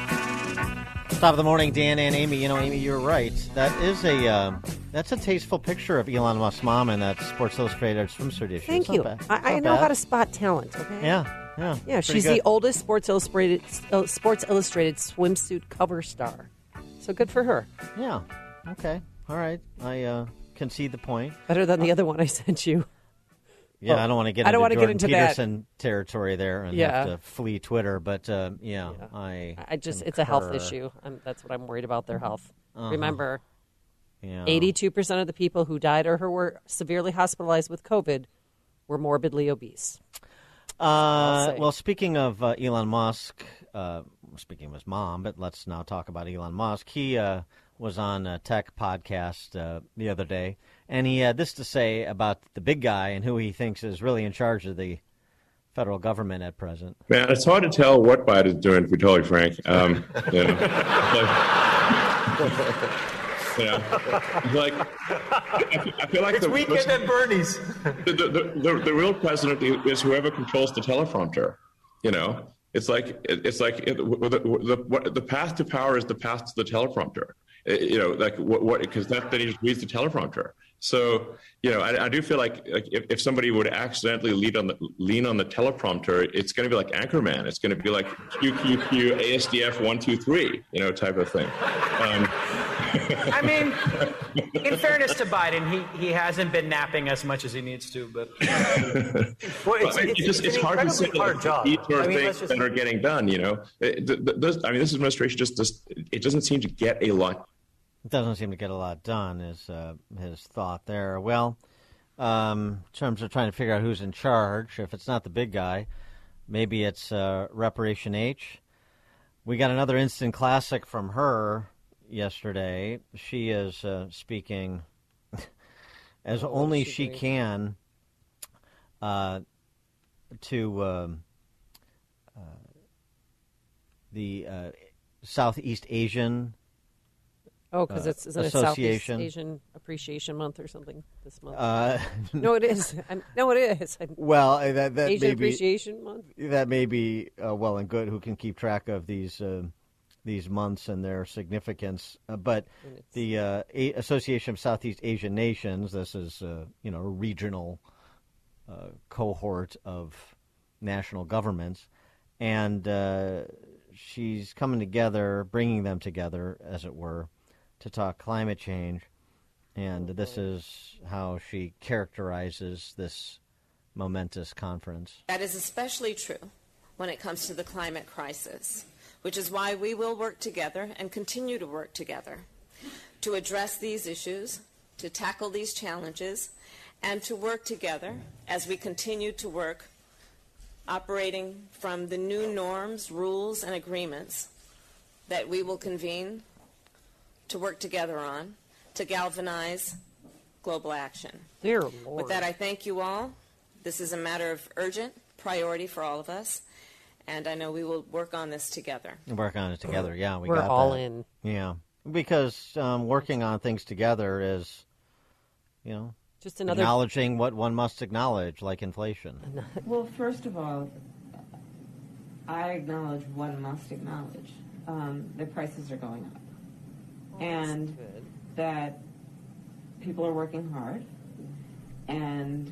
Speaker 1: Top of the morning, Dan and Amy. You know, Amy, you're right. That is a uh, that's a tasteful picture of Elon Musk's mom in that Sports Illustrated swimsuit issue.
Speaker 3: Thank
Speaker 1: It's
Speaker 3: you.
Speaker 1: not bad.
Speaker 3: I, I
Speaker 1: Not
Speaker 3: know
Speaker 1: bad.
Speaker 3: how to spot talent. Okay.
Speaker 1: Yeah, yeah.
Speaker 3: Yeah,
Speaker 1: Pretty
Speaker 3: she's
Speaker 1: good.
Speaker 3: the oldest Sports Illustrated uh, Sports Illustrated swimsuit cover star. So good for her.
Speaker 1: Yeah. Okay. All right. I uh, concede the point.
Speaker 3: Better than the other one I sent you.
Speaker 1: Yeah,
Speaker 3: Well,
Speaker 1: I don't want to get
Speaker 3: I don't
Speaker 1: into
Speaker 3: wanna get
Speaker 1: Jordan
Speaker 3: into that.
Speaker 1: Peterson territory there and
Speaker 3: Yeah.
Speaker 1: have to flee Twitter, but uh, yeah,
Speaker 3: Yeah.
Speaker 1: I
Speaker 3: I just it's a health
Speaker 1: concur.
Speaker 3: issue. I'm, that's what I'm worried about. Their health.
Speaker 1: Uh-huh.
Speaker 3: Remember,
Speaker 1: Yeah.
Speaker 3: eighty-two percent of the people who died or who were severely hospitalized with COVID were morbidly obese.
Speaker 1: Uh,
Speaker 3: say.
Speaker 1: well, speaking of uh, Elon Musk, uh, speaking of his mom, but let's now talk about Elon Musk. He uh, was on a tech podcast uh, the other day, and he had this to say about the big guy and who he thinks is really in charge of the federal government at present.
Speaker 5: Man, it's hard to tell what Biden's doing, to be totally frank. Um, you know, like, you know, it's like I feel, I feel like
Speaker 6: It's
Speaker 5: the
Speaker 6: weekend
Speaker 5: person-
Speaker 6: at Bernie's.
Speaker 5: the, the, the, the real president is whoever controls the teleprompter. You know, it's like it's like it, the, the, what, the path to power is the path to the teleprompter. It- you know, like what what because that then he just reads the teleprompter. So you know, I, I do feel like, like if, if somebody would accidentally lean on the lean on the teleprompter, it's going to be like Anchorman. It's going to be like Q Q Q A S D F one two three, you know, type of thing. Um,
Speaker 6: I mean, in fairness to Biden, he, he hasn't been napping as much as he needs to, but well, it's,
Speaker 5: But
Speaker 6: it's,
Speaker 5: just,
Speaker 6: it's,
Speaker 5: it's
Speaker 6: an
Speaker 5: hard to say
Speaker 6: incredibly hard
Speaker 5: that
Speaker 6: job.
Speaker 5: these sort of
Speaker 6: I mean,
Speaker 5: things
Speaker 6: let's just,
Speaker 5: that are getting done. You know, It- th- th- this, I mean, this administration just, just it doesn't seem to get a lot.
Speaker 1: It doesn't seem to get a lot done, is uh, his thought there. Well, um, in terms of trying to figure out who's in charge, if it's not the big guy, maybe it's uh, Reparation H. We got another instant classic from her yesterday. She is uh, speaking as
Speaker 3: Oh,
Speaker 1: only
Speaker 3: she
Speaker 1: she
Speaker 3: doing?
Speaker 1: can uh, to um, uh, the uh, Southeast Asian
Speaker 3: Oh, because
Speaker 1: uh,
Speaker 3: it's isn't it Southeast
Speaker 1: Association.
Speaker 3: Asian Appreciation Month or something this month?
Speaker 1: Uh,
Speaker 3: no, it is. I'm, no, it is. I'm,
Speaker 1: Well, uh, that that
Speaker 3: Asian
Speaker 1: may be,
Speaker 3: Appreciation Month.
Speaker 1: that may be uh, well and good. Who can keep track of these uh, these months and their significance? Uh, but the uh, a- Association of Southeast Asian Nations. This is uh, you know a regional uh, cohort of national governments, and uh, she's coming together, bringing them together, as it were, to talk climate change. And this is how she characterizes this momentous conference.
Speaker 23: That is especially true when it comes to the climate crisis, which is why we will work together and continue to work together to address these issues, to tackle these challenges, and to work together as we continue to work operating from the new norms, rules, and agreements that we will convene to work together on to galvanize global action.
Speaker 3: Dear Lord.
Speaker 23: With that, I thank you all. This is a matter of urgent priority for all of us, and I know we will work on this together.
Speaker 1: Work on it together, yeah. We
Speaker 3: We're
Speaker 1: got
Speaker 3: all
Speaker 1: that.
Speaker 3: in.
Speaker 1: Yeah, because um, working on things together is, you know,
Speaker 3: just another
Speaker 1: acknowledging what one must acknowledge, like inflation.
Speaker 7: Well, first of all, I acknowledge one must acknowledge um, that prices are going up,
Speaker 3: well,
Speaker 7: and that people are working hard, and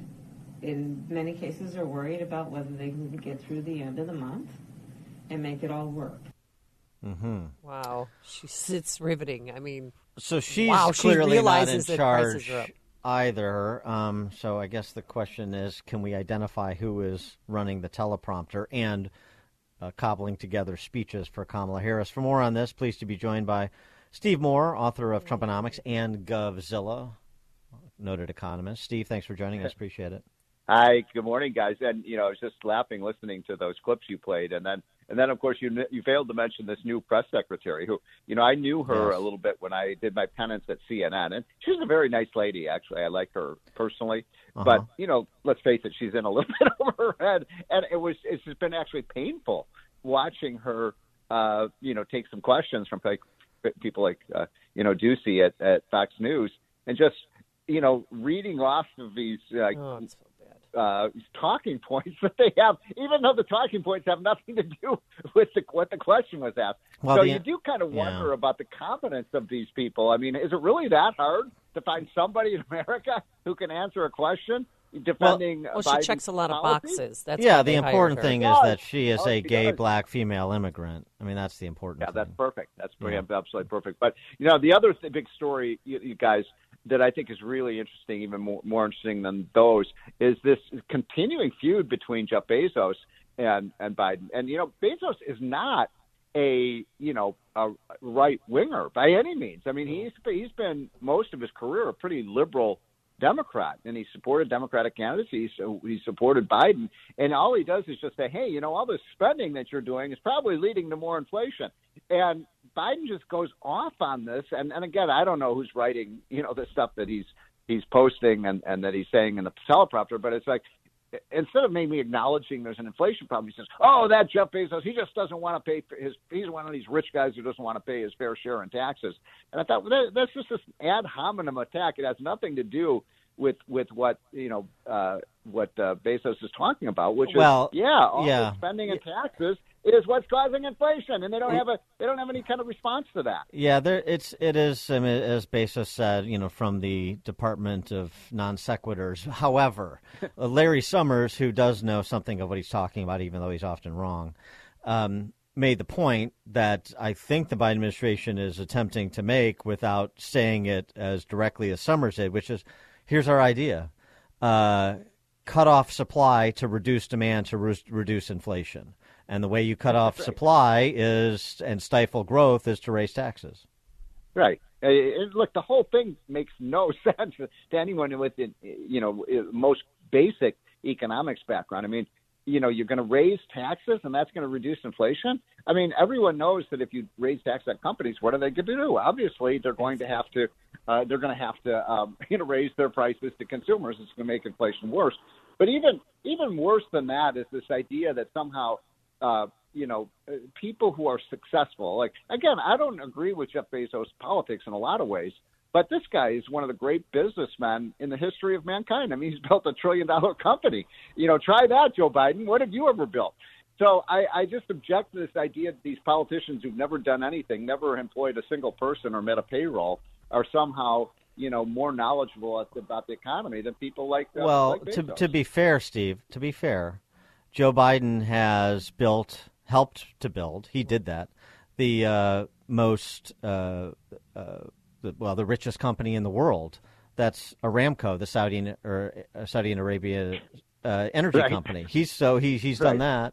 Speaker 7: in many cases are worried about whether they can get through the end of the month and make it all work.
Speaker 1: Mm-hmm.
Speaker 3: Wow, she's it's riveting. I mean,
Speaker 1: so she's
Speaker 3: wow,
Speaker 1: clearly
Speaker 3: she realizes
Speaker 1: not in
Speaker 3: that prices
Speaker 1: charge
Speaker 3: are up.
Speaker 1: either. Um, so I guess the question is, can we identify who is running the teleprompter and uh, cobbling together speeches for Kamala Harris? For more on this, pleased to be joined by Steve Moore, author of Trumponomics and GovZilla, noted economist. Steve, thanks for joining us. Appreciate it.
Speaker 8: Hi, good morning, guys. And you know, I was just laughing listening to those clips you played, and then and then of course you you failed to mention this new press secretary who, you know, I knew her
Speaker 1: Yes.
Speaker 8: a little bit when I did my penance at C N N, and she's a very nice lady. Actually, I like her personally,
Speaker 1: Uh-huh.
Speaker 8: but you know, let's face it, she's in a little bit over her head, and it was it's just been actually painful watching her, uh, you know, take some questions from like people like uh, you know Ducey at, at Fox News, and just you know reading off of these like.
Speaker 3: Oh, it's so bad.
Speaker 8: Uh, talking points that they have, even though the talking points have nothing to do with the, what the question was asked.
Speaker 1: Well,
Speaker 8: so
Speaker 1: the-
Speaker 8: you do kind of
Speaker 1: yeah.
Speaker 8: wonder about the competence of these people. I mean, is it really that hard to find somebody in America who can answer a question defending
Speaker 3: Well, she
Speaker 8: Biden's
Speaker 3: checks a lot of
Speaker 8: policies?
Speaker 3: boxes. That's
Speaker 1: yeah,
Speaker 3: why
Speaker 1: the
Speaker 3: they hired
Speaker 1: important
Speaker 3: her.
Speaker 1: thing
Speaker 8: She
Speaker 1: is
Speaker 8: does.
Speaker 1: that she is
Speaker 8: Oh,
Speaker 1: a
Speaker 8: she
Speaker 1: gay
Speaker 8: does.
Speaker 1: black female immigrant. I mean, that's the important
Speaker 8: Yeah,
Speaker 1: thing.
Speaker 8: that's perfect. That's
Speaker 1: Yeah.
Speaker 8: absolutely perfect. But, you know, the other th- big story, you, you guys, that I think is really interesting, even more, more interesting than those, is this continuing feud between Jeff Bezos and, and Biden. And, you know, Bezos is not a, you know, a right winger by any means. I mean, he's he's been most of his career a pretty liberal Democrat, and he supported Democratic candidates. He, he supported Biden, and all he does is just say, hey, you know, all this spending that you're doing is probably leading to more inflation. And Biden just goes off on this. And, and again, I don't know who's writing, you know, the stuff that he's he's posting and, and that he's saying in the teleprompter, but it's like, instead of maybe acknowledging there's an inflation problem, he says, oh, that Jeff Bezos, he just doesn't want to pay for his, he's one of these rich guys who doesn't want to pay his fair share in taxes. And I thought, well, that, that's just this ad hominem attack. It has nothing to do with, with what, you know, uh, what uh, Bezos is talking about, which
Speaker 1: Well,
Speaker 8: is, yeah, all
Speaker 1: yeah.
Speaker 8: the spending and taxes is what's causing inflation. And they don't have a, they don't have any kind of response to that.
Speaker 1: Yeah, there it's it is I mean, as Bezos said, you know, from the Department of Non Sequiturs. However, uh, Larry Summers, who does know something of what he's talking about, even though he's often wrong, um, made the point that I think the Biden administration is attempting to make without saying it as directly as Summers did, which is, here's our idea: uh, cut off supply to reduce demand to re- reduce inflation. And the way you cut off
Speaker 8: right.
Speaker 1: supply is and stifle growth is to raise taxes.
Speaker 8: Right. Uh, it- look, the whole thing makes no sense to anyone with, the, you know, most basic economics background. I mean, you know, you're going to raise taxes and that's going to reduce inflation. I mean, everyone knows that if you raise taxes on companies, what are they going to do? Obviously, they're going to have to, uh, they're going to have to, um, you know, raise their prices to consumers. It's going to make inflation worse. But even even worse than that is this idea that somehow. Uh, you know, uh, people who are successful, like, again, I don't agree with Jeff Bezos' politics in a lot of ways, but this guy is one of the great businessmen in the history of mankind. I mean, he's built a trillion dollar company. You know, try that, Joe Biden. What have you ever built? So I, I just object to this idea that these politicians who've never done anything, never employed a single person or met a payroll, are somehow, you know, more knowledgeable about the economy than people like uh,
Speaker 1: Well,
Speaker 8: like
Speaker 1: to
Speaker 8: Bezos.
Speaker 1: to be fair, Steve, to be fair, Joe Biden has built, helped to build, he did that, the uh, most, uh, uh, the, well, the richest company in the world. That's Aramco, the Saudi or uh, Saudi Arabia uh, energy
Speaker 8: Right.
Speaker 1: company. He's so he he's done that.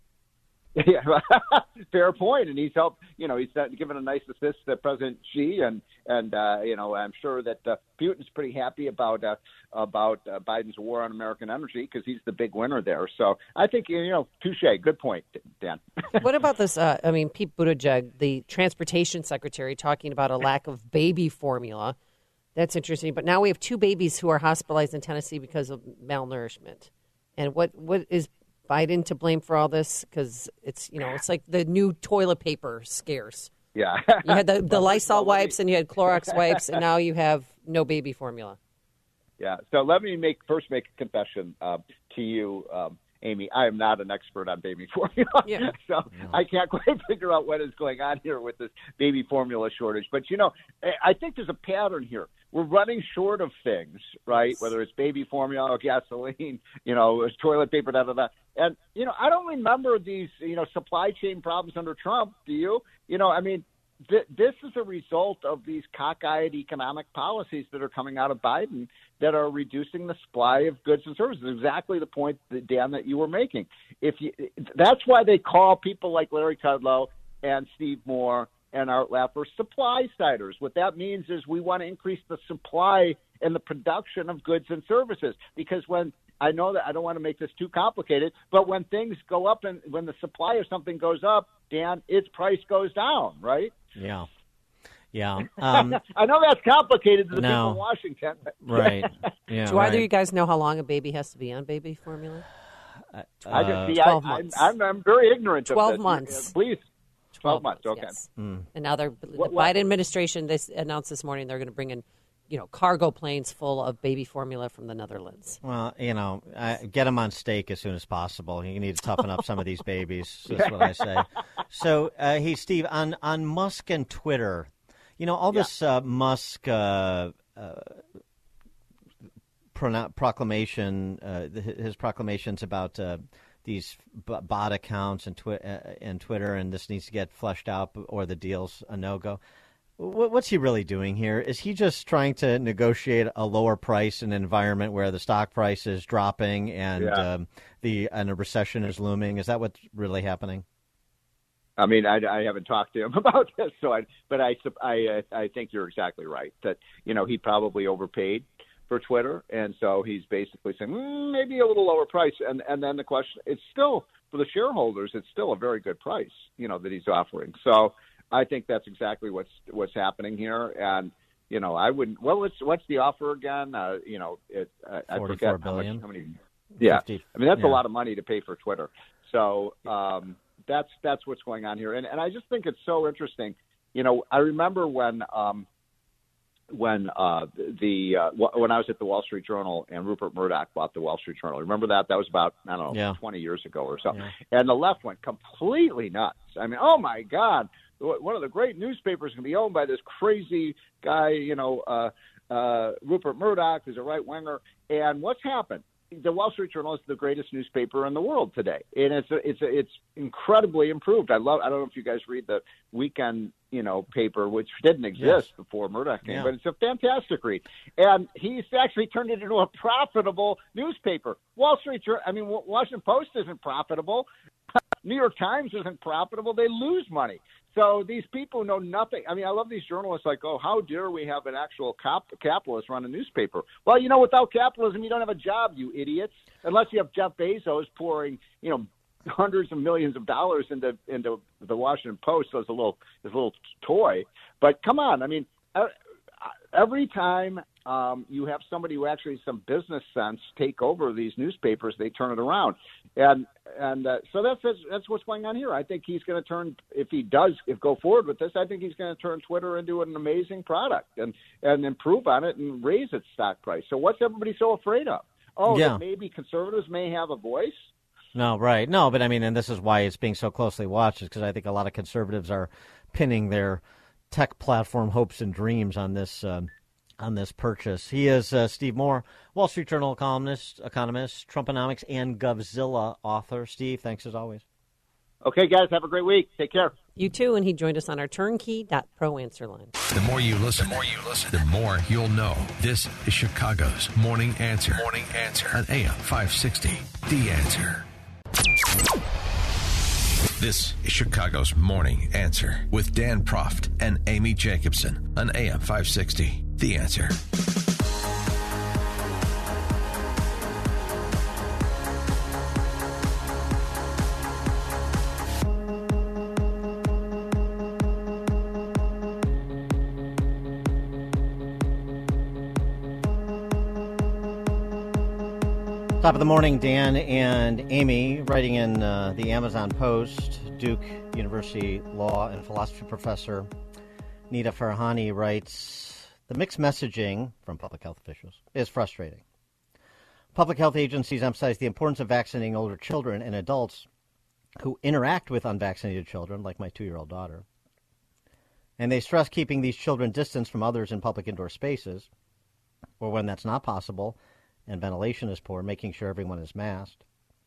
Speaker 8: Yeah, fair point. And he's helped, you know, he's given a nice assist to President Xi, and and uh, you know, I'm sure that uh, Putin's pretty happy about uh, about uh, Biden's war on American energy because he's the big winner there. So I think, you know, touche. Good point, Dan.
Speaker 3: What about this? Uh, I mean, Pete Buttigieg, the transportation secretary, talking about a lack of baby formula. That's interesting. But now we have two babies who are hospitalized in Tennessee because of malnourishment. And what what is Biden to blame for all this? Because it's, you know, it's like the new toilet paper scarce.
Speaker 8: Yeah.
Speaker 3: You had the, the Lysol wipes and you had Clorox wipes, and now you have no baby formula.
Speaker 8: Yeah. So let me make first make a confession uh, to you, um, Amy. I am not an expert on baby formula,
Speaker 3: yeah.
Speaker 8: so yeah. I can't quite figure out what is going on here with this baby formula shortage. But, you know, I think there's a pattern here. We're running short of things, right? Yes. Whether it's baby formula or gasoline, you know, toilet paper, da, da, da. And, you know, I don't remember these, you know, supply chain problems under Trump. Do you? You know, I mean, th- this is a result of these cockeyed economic policies that are coming out of Biden that are reducing the supply of goods and services. Exactly the point, that, Dan, that you were making. If you, that's why they call people like Larry Kudlow and Steve Moore and Art Laffer supply siders. What that means is we want to increase the supply and the production of goods and services, because when I know that I don't want to make this too complicated, but when things go up and when the supply of something goes up, Dan, its price goes down, right?
Speaker 1: Yeah. Yeah. Um,
Speaker 8: I know that's complicated to the
Speaker 1: no.
Speaker 8: people in Washington.
Speaker 1: Right. Yeah,
Speaker 3: Do either
Speaker 1: right.
Speaker 3: of you guys know how long a baby has to be on baby formula?
Speaker 1: Uh,
Speaker 8: I just see,
Speaker 3: twelve
Speaker 8: I,
Speaker 3: months.
Speaker 8: I'm, I'm very ignorant
Speaker 3: twelve
Speaker 8: of this.
Speaker 3: months.
Speaker 8: Uh, Please. twelve months, okay.
Speaker 3: Yes.
Speaker 1: Mm.
Speaker 3: And now they're, the
Speaker 8: What- what-
Speaker 3: Biden administration, they announced this morning they're going to bring in, you know, cargo planes full of baby formula from the Netherlands.
Speaker 1: Well, you know, uh, get them on stake as soon as possible. You need to toughen up some of these babies. That's what I say. So, uh, hey, Steve, on, on Musk and Twitter, you know, all
Speaker 8: Yeah.
Speaker 1: this uh, Musk uh, uh, pro- proclamation, uh, his proclamations about uh, these b- bot accounts and, twi- uh, and Twitter, and this needs to get fleshed out, or the deal's a no-go. What's he really doing here? Is he just trying to negotiate a lower price in an environment where the stock price is dropping and
Speaker 8: Yeah.
Speaker 1: um, the and a recession is looming? Is that what's really happening?
Speaker 8: I mean, I, I haven't talked to him about this, so I, but I, I, I think you're exactly right that, you know, he probably overpaid for Twitter, and so he's basically saying mm, maybe a little lower price, and and then the question, it's still for the shareholders, it's still a very good price, you know, that he's offering. So I think that's exactly what's what's happening here, and you know, I wouldn't. Well, what's what's the offer again? Uh, you know, it, uh, I forget how much. How many? Yeah,
Speaker 1: fifty
Speaker 8: I mean that's
Speaker 1: yeah.
Speaker 8: a lot of money to pay for Twitter. So um, that's that's what's going on here, and and I just think it's so interesting. You know, I remember when um, when uh, the uh, w- when I was at the Wall Street Journal and Rupert Murdoch bought the Wall Street Journal. Remember that? That was about I don't know
Speaker 1: Yeah.
Speaker 8: twenty years ago or so,
Speaker 1: Yeah.
Speaker 8: and the left went completely nuts. I mean, oh my God. One of the great newspapers can be owned by this crazy guy, you know, uh, uh, Rupert Murdoch, who's a right-winger. And what's happened? The Wall Street Journal is the greatest newspaper in the world today, and it's a, it's a, it's incredibly improved. I love. I don't know if you guys read the Weekend, you know, paper, which didn't exist
Speaker 1: Yes.
Speaker 8: before Murdoch came,
Speaker 1: Yeah.
Speaker 8: but it's a fantastic read. And he's actually turned it into a profitable newspaper. Wall Street Journal. I mean, Washington Post isn't profitable. New York Times isn't profitable. They lose money. So these people know nothing. I mean, I love these journalists like, oh, how dare we have an actual cap- capitalist run a newspaper? Well, you know, without capitalism, you don't have a job, you idiots, unless you have Jeff Bezos pouring, you know, hundreds of millions of dollars into into the Washington Post as a little as a little toy. But come on, I mean, every time um, you have somebody who actually has some business sense take over these newspapers, they turn it around. And and uh, so that's, that's that's what's going on here. I think he's going to turn, if he does, if go forward with this, I think he's going to turn Twitter into an amazing product and, and improve on it and raise its stock price. So what's everybody so afraid of? Oh,
Speaker 1: Yeah.
Speaker 8: that maybe conservatives may have a voice?
Speaker 1: No, right. No, but I mean, and this is why it's being so closely watched, is because I think a lot of conservatives are pinning their tech platform hopes and dreams on this um, on this purchase. He is uh, Steve Moore, Wall Street Journal columnist, economist, Trumponomics, and Govzilla author. Steve, thanks as always.
Speaker 8: Okay, guys, have a great week. Take care.
Speaker 3: You too, and he joined us on our turnkey dot pro answer line.
Speaker 2: The more you listen, the more you listen, the more you'll know. This is Chicago's Morning Answer. Morning Answer on A M five sixty. The Answer. This is Chicago's Morning Answer with Dan Proft and Amy Jacobson on A M five sixty. The Answer.
Speaker 1: Top of the morning, Dan and Amy, writing in uh, the Amazon Post. Duke University law and philosophy professor Nita Farahani writes, the mixed messaging from public health officials is frustrating. Public health agencies emphasize the importance of vaccinating older children and adults who interact with unvaccinated children, like my two-year-old daughter. And they stress keeping these children distanced from others in public indoor spaces, or when that's not possible and ventilation is poor, making sure everyone is masked.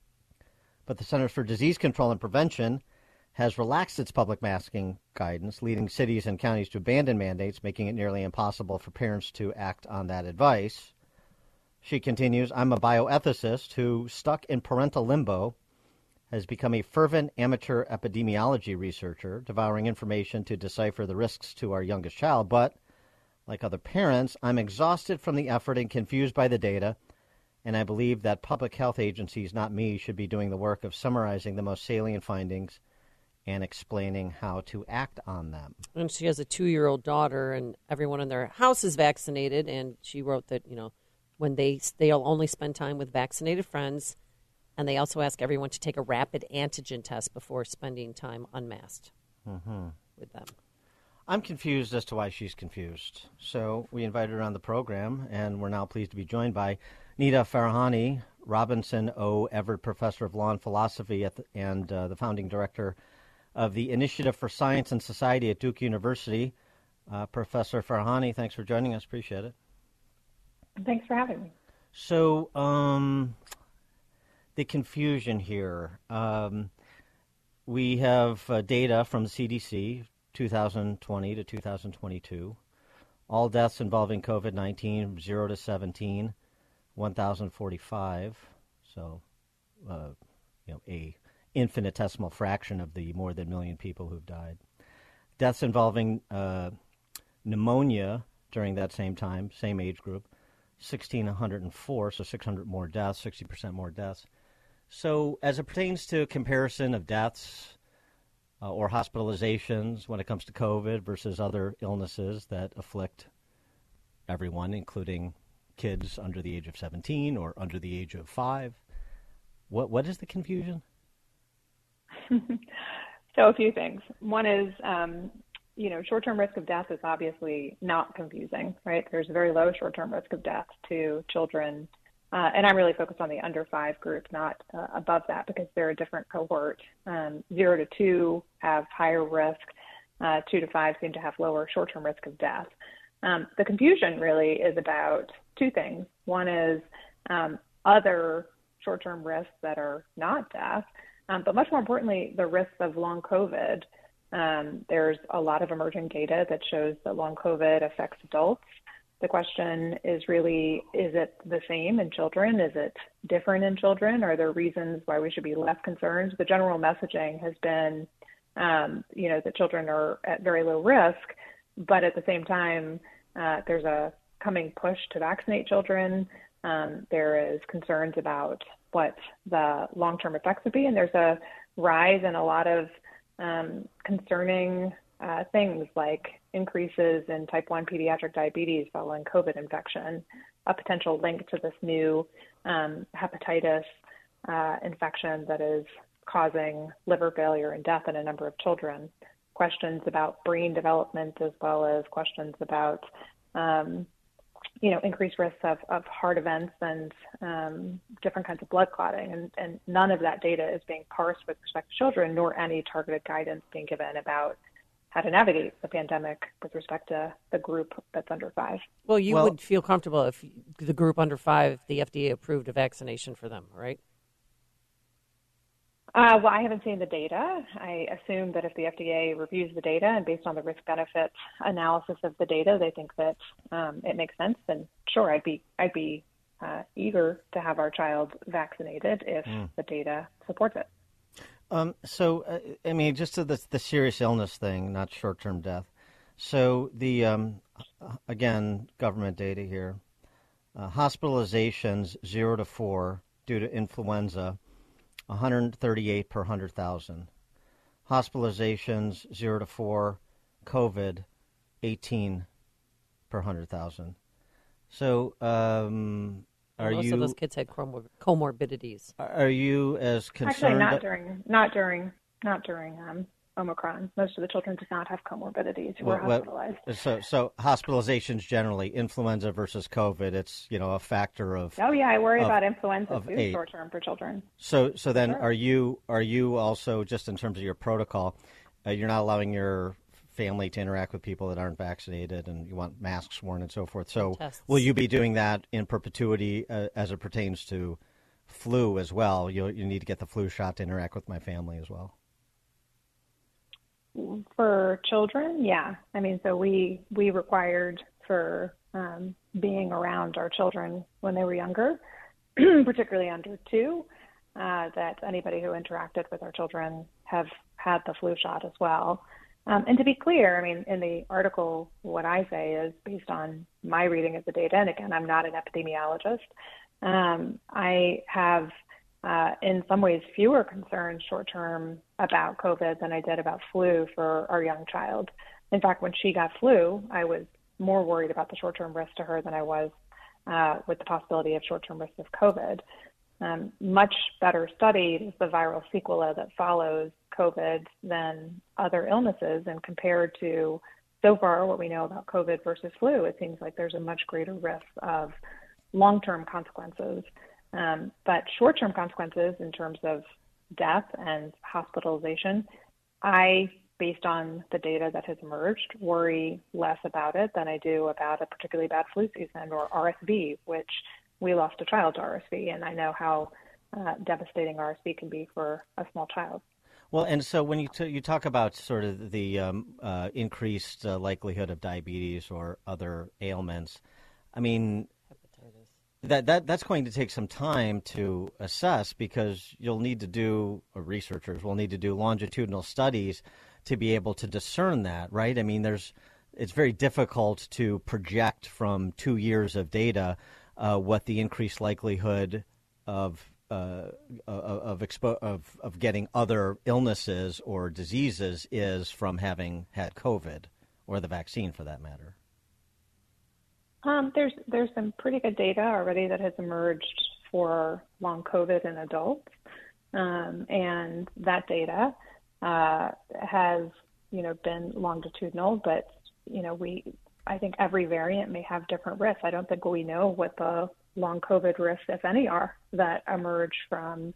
Speaker 1: But the Centers for Disease Control and Prevention has relaxed its public masking guidance, leading cities and counties to abandon mandates, making it nearly impossible for parents to act on that advice. She continues, I'm a bioethicist who, stuck in parental limbo, has become a fervent amateur epidemiology researcher, devouring information to decipher the risks to our youngest child. But, like other parents, I'm exhausted from the effort and confused by the data, and I believe that public health agencies, not me, should be doing the work of summarizing the most salient findings and explaining how to act on them.
Speaker 3: And she has a two-year-old daughter, and everyone in their house is vaccinated, and she wrote that, you know, when they, they'll only spend time with vaccinated friends, and they also ask everyone to take a rapid antigen test before spending time unmasked
Speaker 1: mm-hmm.
Speaker 3: with them.
Speaker 1: I'm confused as to why she's confused. So we invited her on the program, and we're now pleased to be joined by Nita Farahani, Robinson O. Everett Professor of Law and Philosophy at the, and uh, the founding director of the Initiative for Science and Society at Duke University. Uh, Professor Farahani, thanks for joining us. Appreciate it.
Speaker 9: Thanks for having me.
Speaker 1: So um, the confusion here. Um, we have uh, data from the C D C, two thousand twenty to two thousand twenty-two. All deaths involving COVID nineteen, zero to seventeen, one thousand forty-five. So, uh, you know, a infinitesimal fraction of the more than a million people who've died. Deaths involving uh, pneumonia during that same time, same age group, one thousand six hundred four, so six hundred more deaths, sixty percent more deaths. So as it pertains to comparison of deaths uh, or hospitalizations when it comes to COVID versus other illnesses that afflict everyone, including kids under the age of seventeen or under the age of five, what what is the confusion?
Speaker 9: So a few things. One is, um, you know, short-term risk of death is obviously not confusing, right? There's a very low short-term risk of death to children. Uh, and I'm really focused on the under five group, not uh, above that, because they're a different cohort. Um, zero to two have higher risk. Uh, two to five seem to have lower short-term risk of death. Um, the confusion really is about two things. One is um, other short-term risks that are not death. Um, but much more importantly, the risks of long COVID. Um, there's a lot of emerging data that shows that long COVID affects adults. The question is really, is it the same in children? Is it different in children? Are there reasons why we should be less concerned? The general messaging has been, um, you know, that children are at very low risk, but at the same time, uh, there's a coming push to vaccinate children. Um, there is concerns about what the long-term effects would be, and there's a rise in a lot of um, concerning uh, things like increases in type one pediatric diabetes following COVID infection, a potential link to this new um, hepatitis uh, infection that is causing liver failure and death in a number of children, questions about brain development, as well as questions about um, you know, increased risks of, of heart events and um, different kinds of blood clotting. And, and none of that data is being parsed with respect to children, nor any targeted guidance being given about how to navigate the pandemic with respect to the group that's under five.
Speaker 3: Well, you
Speaker 1: well,
Speaker 3: would feel comfortable if the group under five, the F D A approved a vaccination for them, right?
Speaker 9: Uh, well, I haven't seen the data. I assume that if the F D A reviews the data and based on the risk-benefit analysis of the data, they think that um, it makes sense, then sure, I'd be I'd be uh, eager to have our child vaccinated if mm. the data supports it.
Speaker 1: Um, so, uh, I mean, just to the, the serious illness thing, not short-term death. So the um, again, government data here: uh, hospitalizations zero to four due to influenza. one hundred thirty-eight per one hundred thousand. Hospitalizations, zero to four. COVID, eighteen per one hundred thousand. So, um, Are
Speaker 3: Most
Speaker 1: you,
Speaker 3: of those kids had comor- comorbidities.
Speaker 1: Are you as concerned?
Speaker 9: Actually, not during, not during, not during um, Omicron. Most of the children did not have comorbidities who
Speaker 1: What-
Speaker 9: were
Speaker 1: what-
Speaker 9: hospitalized.
Speaker 1: so, so hospitalizations generally, influenza versus COVID, it's, you know, a factor of.
Speaker 9: Oh yeah, I worry
Speaker 1: of-
Speaker 9: about influenza
Speaker 1: of
Speaker 9: too,
Speaker 1: eight.
Speaker 9: short term for children.
Speaker 1: So, so then,
Speaker 9: Sure.
Speaker 1: are you are you also, just in terms of your protocol, uh, you're not allowing your family to interact with people that aren't vaccinated, and you want masks worn and so forth. So,
Speaker 3: Tests.
Speaker 1: will you be doing that in perpetuity uh, as it pertains to flu as well? You you need to get the flu shot to interact with my family as well.
Speaker 9: For children, yeah. I mean, so we we required for um, being around our children when they were younger, particularly under two, uh, that anybody who interacted with our children have had the flu shot as well. Um, and to be clear, I mean, in the article, what I say is based on my reading of the data, and again, I'm not an epidemiologist. Um, I have, uh, in some ways, fewer concerns short-term about COVID than I did about flu for our young child. In fact, when she got flu, I was more worried about the short-term risk to her than I was uh, with the possibility of short-term risk of COVID. Um, much better studied is the viral sequela that follows COVID than other illnesses, and compared to so far what we know about COVID versus flu, it seems like there's a much greater risk of long-term consequences. Um, but short-term consequences in terms of death and hospitalization, I, based on the data that has emerged, worry less about it than I do about a particularly bad flu season or R S V, which we lost a child to R S V, and I know how uh, devastating R S V can be for a small child.
Speaker 1: Well, and so when you t- you talk about sort of the um, uh, increased uh, likelihood of diabetes or other ailments, I mean, that that that's going to take some time to assess, because you'll need to do, or researchers will need to do longitudinal studies to be able to discern that, right? I mean, there's it's very difficult to project from two years of data uh, what the increased likelihood of uh, of, expo- of of getting other illnesses or diseases is from having had COVID, or the vaccine for that matter.
Speaker 9: Um, there's there's some pretty good data already that has emerged for long COVID in adults, um, and that data uh, has you know been longitudinal. But you know we I think every variant may have different risks. I don't think we know what the long COVID risks, if any, are that emerge from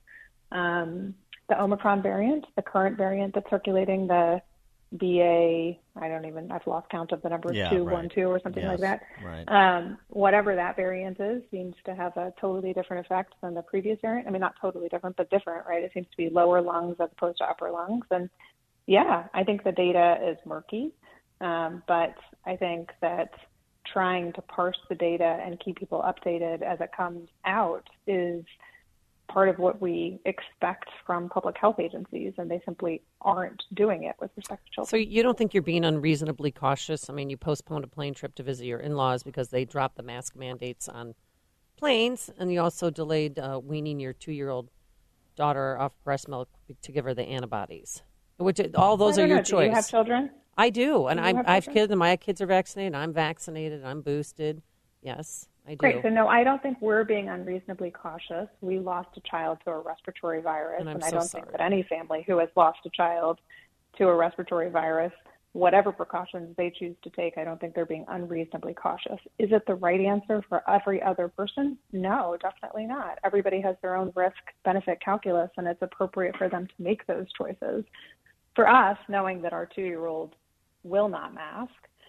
Speaker 9: um, the Omicron variant, the current variant that's circulating, the B A, I don't even, I've lost count of the numbers,
Speaker 1: yeah,
Speaker 9: two
Speaker 1: right.
Speaker 9: one two or something
Speaker 1: yes,
Speaker 9: like that.
Speaker 1: Right.
Speaker 9: Um, whatever that variant is seems to have a totally different effect than the previous variant. I mean, not totally different, but different, right? It seems to be lower lungs as opposed to upper lungs. And yeah, I think the data is murky, um, but I think that trying to parse the data and keep people updated as it comes out is part of what we expect from public health agencies, and they simply aren't doing it with respect to children.
Speaker 3: So you don't think you're being unreasonably cautious? I mean, you postponed a plane trip to visit your in-laws because they dropped the mask mandates on planes, and you also delayed uh, weaning your two-year-old daughter off breast milk to give her the antibodies. Which all those
Speaker 9: I
Speaker 3: are
Speaker 9: don't
Speaker 3: your
Speaker 9: know.
Speaker 3: choice.
Speaker 9: Do you have children?
Speaker 3: I do, and
Speaker 9: Do
Speaker 3: I,
Speaker 9: you have
Speaker 3: I have
Speaker 9: children?
Speaker 3: kids, and my kids are vaccinated. I'm vaccinated. I'm boosted. Yes, I do.
Speaker 9: Great. So no, I don't think we're being unreasonably cautious. We lost a child to a respiratory virus,
Speaker 3: And I'm
Speaker 9: I
Speaker 3: so
Speaker 9: don't
Speaker 3: sorry.
Speaker 9: think that any family who has lost a child to a respiratory virus, whatever precautions they choose to take, I don't think they're being unreasonably cautious. Is it the right answer for every other person? No, definitely not. Everybody has their own risk-benefit calculus, and it's appropriate for them to make those choices. For us, knowing that our two-year-old will not mask,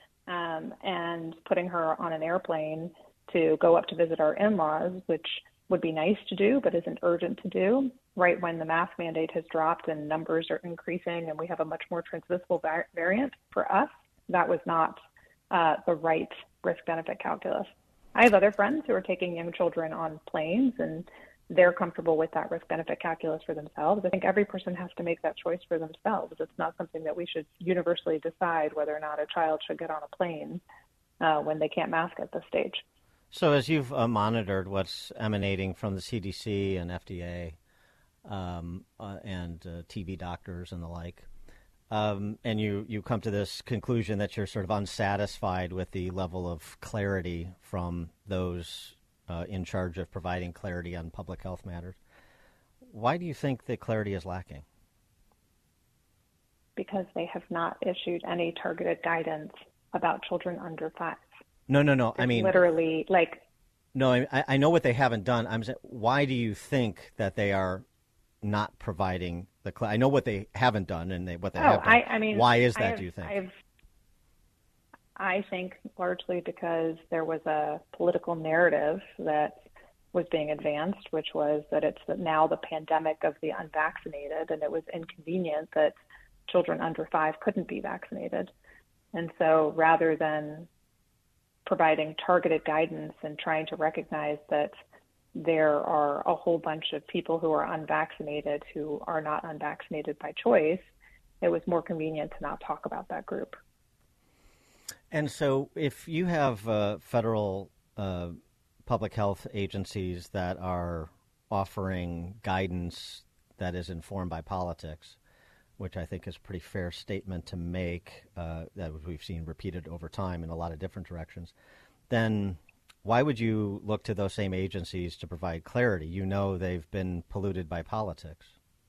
Speaker 9: um, and putting her on an airplane to go up to visit our in-laws, which would be nice to do but isn't urgent to do, right when the mask mandate has dropped and numbers are increasing and we have a much more transmissible var- variant, for us, that was not uh, the right risk-benefit calculus. I have other friends who are taking young children on planes, and they're comfortable with that risk-benefit calculus for themselves. I think every person has to make that choice for themselves. It's not something that we should universally decide whether or not a child should get on a plane uh, when they can't mask at this stage.
Speaker 1: So as you've uh, monitored what's emanating from the C D C and F D A um, uh, and uh, T B doctors and the like, um, and you, you come to this conclusion that you're sort of unsatisfied with the level of clarity from those uh, in charge of providing clarity on public health matters. Why do you think that clarity is lacking?
Speaker 9: Because they have not issued any targeted guidance about children under five.
Speaker 1: No, no, no.
Speaker 9: It's
Speaker 1: I mean,
Speaker 9: literally, like,
Speaker 1: no. I, I know what they haven't done. I'm saying, why do you think that they are not providing the? Cl- I know what they haven't done, and they, what they
Speaker 9: oh,
Speaker 1: have done.
Speaker 9: I, I mean,
Speaker 1: why is
Speaker 9: I
Speaker 1: that?
Speaker 9: have,
Speaker 1: do you think?
Speaker 9: I've, I think largely because there was a political narrative that was being advanced, which was that it's now the pandemic of the unvaccinated, and it was inconvenient that children under five couldn't be vaccinated. And so rather than providing targeted guidance and trying to recognize that there are a whole bunch of people who are unvaccinated who are not unvaccinated by choice, it was more convenient to not talk about that group.
Speaker 1: And so if you have uh, federal uh, public health agencies that are offering guidance that is informed by politics, which I think is a pretty fair statement to make, uh, that we've seen repeated over time in a lot of different directions, then why would you look to those same agencies to provide clarity? You know they've been polluted by politics.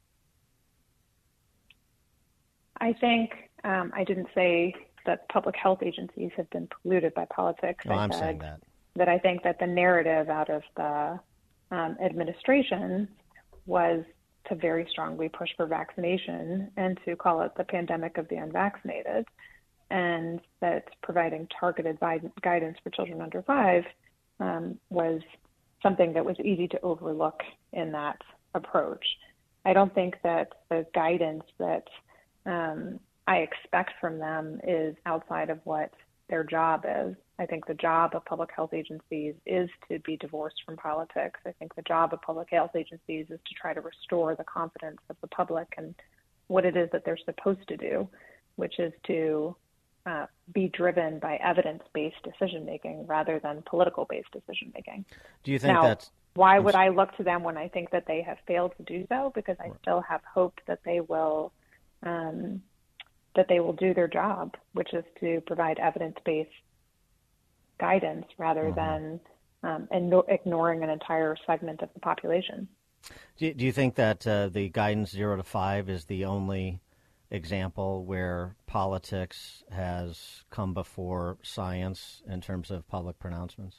Speaker 9: I think um, I didn't say that public health agencies have been polluted by politics.
Speaker 1: No,
Speaker 9: I
Speaker 1: I'm
Speaker 9: said
Speaker 1: saying that.
Speaker 9: that I think that the narrative out of the um, administration was to very strongly push for vaccination and to call it the pandemic of the unvaccinated, and that providing targeted guidance for children under five um, was something that was easy to overlook in that approach. I don't think that the guidance that um, I expect from them is outside of what their job is. I think the job of public health agencies is to be divorced from politics. I think the job of public health agencies is to try to restore the confidence of the public and what it is that they're supposed to do, which is to uh, be driven by evidence-based decision-making rather than political-based decision-making.
Speaker 1: Do you think
Speaker 9: now,
Speaker 1: that's...
Speaker 9: Why would I look to them when I think that they have failed to do so? Because I still have hope that they will um, that they will do their job, which is to provide evidence-based guidance rather mm-hmm. than um, igno- ignoring an entire segment of the population.
Speaker 1: Do you, do you think that uh, the guidance zero to five is the only example where politics has come before science in terms of public pronouncements?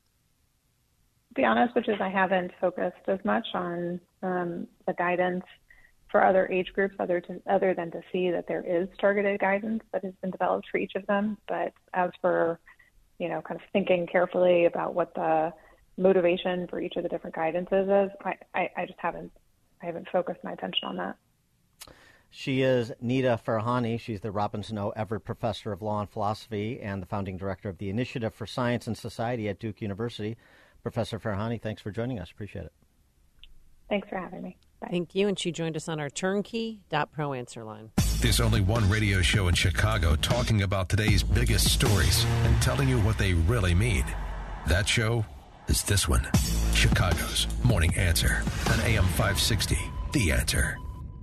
Speaker 9: To be honest, which is I haven't focused as much on um, the guidance for other age groups other, to, other than to see that there is targeted guidance that has been developed for each of them. But as for, you know, kind of thinking carefully about what the motivation for each of the different guidances is, I, I, I just haven't I haven't focused my attention on that.
Speaker 1: She is Nita Farahany. She's the Robinson O. Everett Professor of Law and Philosophy and the founding director of the Initiative for Science and Society at Duke University. Professor Farahany, thanks for joining us. Appreciate it.
Speaker 9: Thanks for having me. Bye.
Speaker 3: Thank you. And she joined us on our turnkey dot pro answer line.
Speaker 2: There's only one radio show in Chicago talking about today's biggest stories and telling you what they really mean. That show is this one, Chicago's Morning Answer on A M five sixty, The Answer.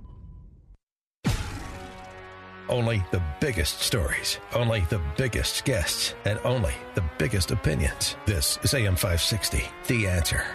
Speaker 2: Only the biggest stories, only the biggest guests, and only the biggest opinions. This is A M five sixty, The Answer.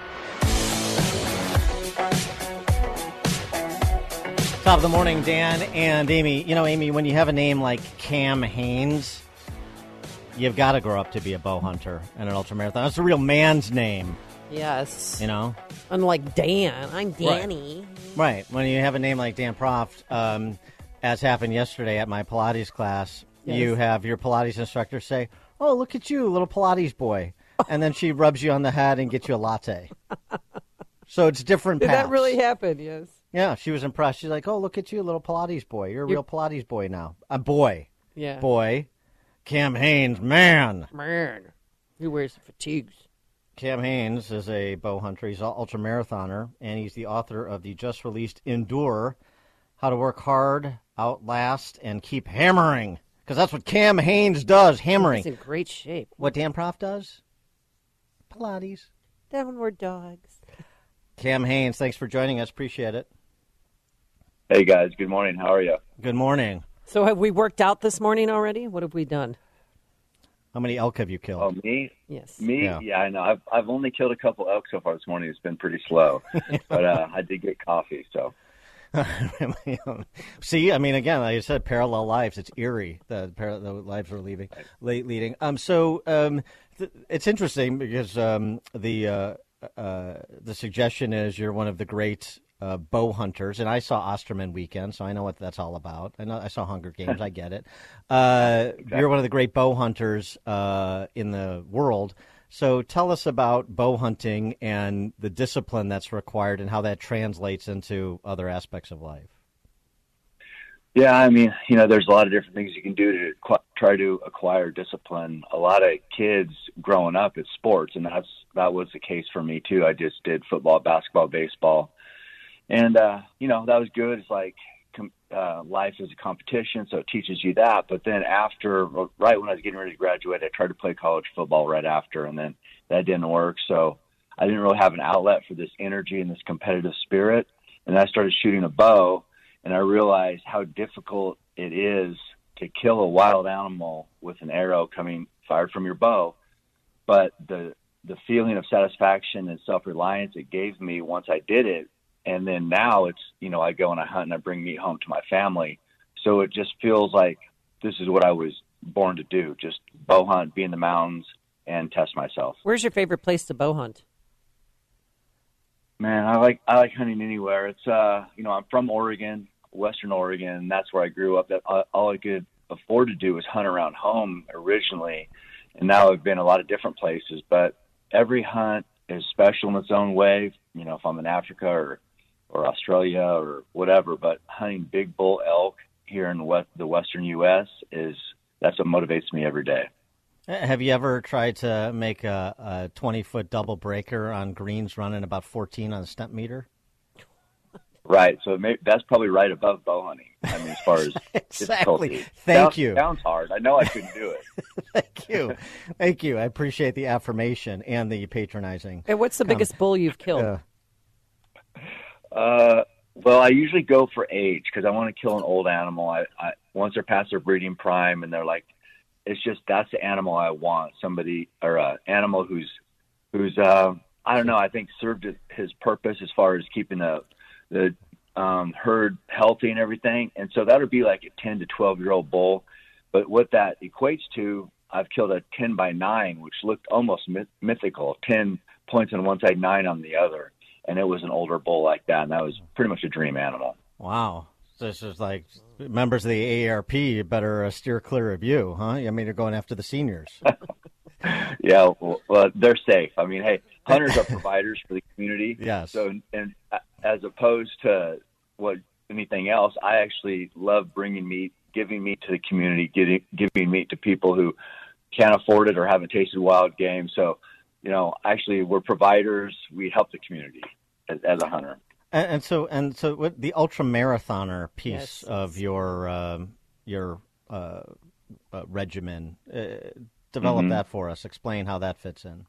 Speaker 1: Top of the morning, Dan and Amy. You know, Amy, when you have a name like Cam Hanes, you've got to grow up to be a bow hunter and an ultramarathon. That's a real man's name.
Speaker 3: Yes.
Speaker 1: You know?
Speaker 3: Unlike Dan. I'm Danny.
Speaker 1: Right. right. When you have a name like Dan Proft, um, as happened yesterday at my Pilates class, yes. you have your Pilates instructor say, "Oh, look at you, little Pilates boy." And then she rubs you on the head and gets you a latte. So it's different
Speaker 3: Did
Speaker 1: paths.
Speaker 3: that really happen? Yes.
Speaker 1: Yeah, she was impressed. She's like, "Oh, look at you, little Pilates boy. You're a You're... real Pilates boy now. A boy.
Speaker 3: Yeah.
Speaker 1: Boy. Cam Hanes, man.
Speaker 3: Man. He wears the fatigues.
Speaker 1: Cam Hanes is a bow hunter. He's an ultramarathoner, and he's the author of the just-released Endure, How to Work Hard, Outlast, and Keep Hammering. Because that's what Cam Hanes does, hammering.
Speaker 3: He's in great shape.
Speaker 1: What Dan Proft does? Pilates.
Speaker 3: Downward dogs.
Speaker 1: Cam Hanes, thanks for joining us. Appreciate it.
Speaker 10: Hey, guys. Good morning. How are you?
Speaker 1: Good morning.
Speaker 3: So have we worked out this morning already? What have we done?
Speaker 1: How many elk have you killed?
Speaker 10: Oh, me?
Speaker 3: Yes.
Speaker 10: Me?
Speaker 1: Yeah.
Speaker 10: Yeah, I know. I've I've only killed a couple elk so far this morning. It's been pretty slow, but uh, I did get coffee, so.
Speaker 1: See, I mean, again, like I said, parallel lives. It's eerie. The, the lives we're leaving, late leading. Um, so um, th- it's interesting because um, the uh, uh, the suggestion is you're one of the great uh, bow hunters, and I saw Osterman Weekend, so I know what that's all about. I know I saw Hunger Games. I get it. Uh, exactly. You're one of the great bow hunters uh, in the world. So tell us about bow hunting and the discipline that's required and how that translates into other aspects of life.
Speaker 10: Yeah, I mean, you know, there's a lot of different things you can do to qu- try to acquire discipline. A lot of kids growing up at sports, and that's that was the case for me too. I just did football, basketball, baseball, and uh, you know, that was good. It's like com- uh, life is a competition, so it teaches you that. But then after, right when I was getting ready to graduate, I tried to play college football right after, and then that didn't work. So I didn't really have an outlet for this energy and this competitive spirit. And I started shooting a bow, and I realized how difficult it is to kill a wild animal with an arrow coming fired from your bow. But the the feeling of satisfaction and self-reliance it gave me once I did it, and then now it's, you know, I go and I hunt and I bring meat home to my family. So it just feels like this is what I was born to do, just bow hunt, be in the mountains, and test myself.
Speaker 3: Where's your favorite place to bow hunt?
Speaker 10: Man, I like I like hunting anywhere. It's, uh, you know, I'm from Oregon, Western Oregon, and that's where I grew up. That all I could afford to do was hunt around home originally, and now I've been a lot of different places. But every hunt is special in its own way, you know, if I'm in Africa or or Australia or whatever, but hunting big bull elk here in the, west, the Western U S is, that's what motivates me every day.
Speaker 1: Have you ever tried to make a, a twenty-foot double breaker on greens running about fourteen on a stent meter?
Speaker 10: Right. So maybe, that's probably right above bow hunting. I mean, as far as
Speaker 1: exactly.
Speaker 10: difficulty.
Speaker 1: Thank
Speaker 10: sounds,
Speaker 1: you.
Speaker 10: Sounds hard. I know I couldn't do it.
Speaker 1: Thank you. Thank you. I appreciate the affirmation and the patronizing.
Speaker 3: And what's the
Speaker 1: comment.
Speaker 3: biggest bull you've killed?
Speaker 10: Uh, Uh, well, I usually go for age because I want to kill an old animal. I, I once they're past their breeding prime and they're like, it's just that's the animal I want. Somebody or an animal who's who's uh, I don't know. I think served his purpose as far as keeping the the um, herd healthy and everything. And so that would be like a ten to twelve year old bull. But what that equates to, I've killed a ten by nine, which looked almost myth- mythical. Ten points on one side, nine on the other. And it was an older bull like that, and that was pretty much a dream animal.
Speaker 1: Wow. So this is like members of the A A R P, you better uh, steer clear of you, huh? I mean, you're going after the seniors.
Speaker 10: Yeah, well, well, they're safe. I mean, hey, hunters are providers for the community.
Speaker 1: Yes.
Speaker 10: So, and as opposed to what anything else, I actually love bringing meat, giving meat to the community, getting, giving meat to people who can't afford it or haven't tasted wild game. So, you know, actually, we're providers. We help the community as, as a hunter.
Speaker 1: And, and so, and so, what the ultra marathoner piece
Speaker 3: Yes.
Speaker 1: of your um, your uh, uh, regimen, uh, develop
Speaker 10: Mhm.
Speaker 1: that for us. Explain how that fits in.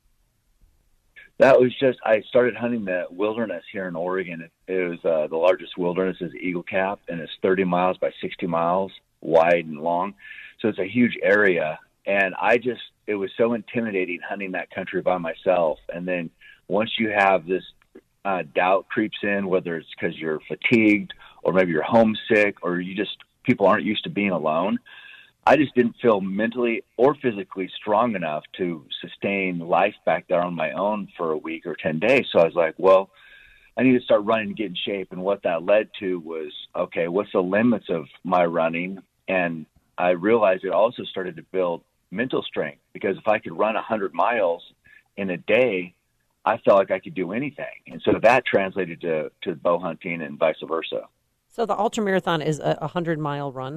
Speaker 10: That was just, I started hunting the wilderness here in Oregon. It, it was uh, the largest wilderness is Eagle Cap, and it's thirty miles by sixty miles wide and long. So it's a huge area. And I just, it was so intimidating hunting that country by myself. And then once you have this uh, doubt creeps in, whether it's because you're fatigued or maybe you're homesick or you just, people aren't used to being alone. I just didn't feel mentally or physically strong enough to sustain life back there on my own for a week or ten days. So I was like, well, I need to start running and get in shape. And what that led to was, okay, what's the limits of my running? And I realized it also started to build mental strength, because if I could run one hundred miles in a day, I felt like I could do anything. And so that translated to, to bow hunting and vice versa.
Speaker 3: So the ultramarathon is a hundred-mile run?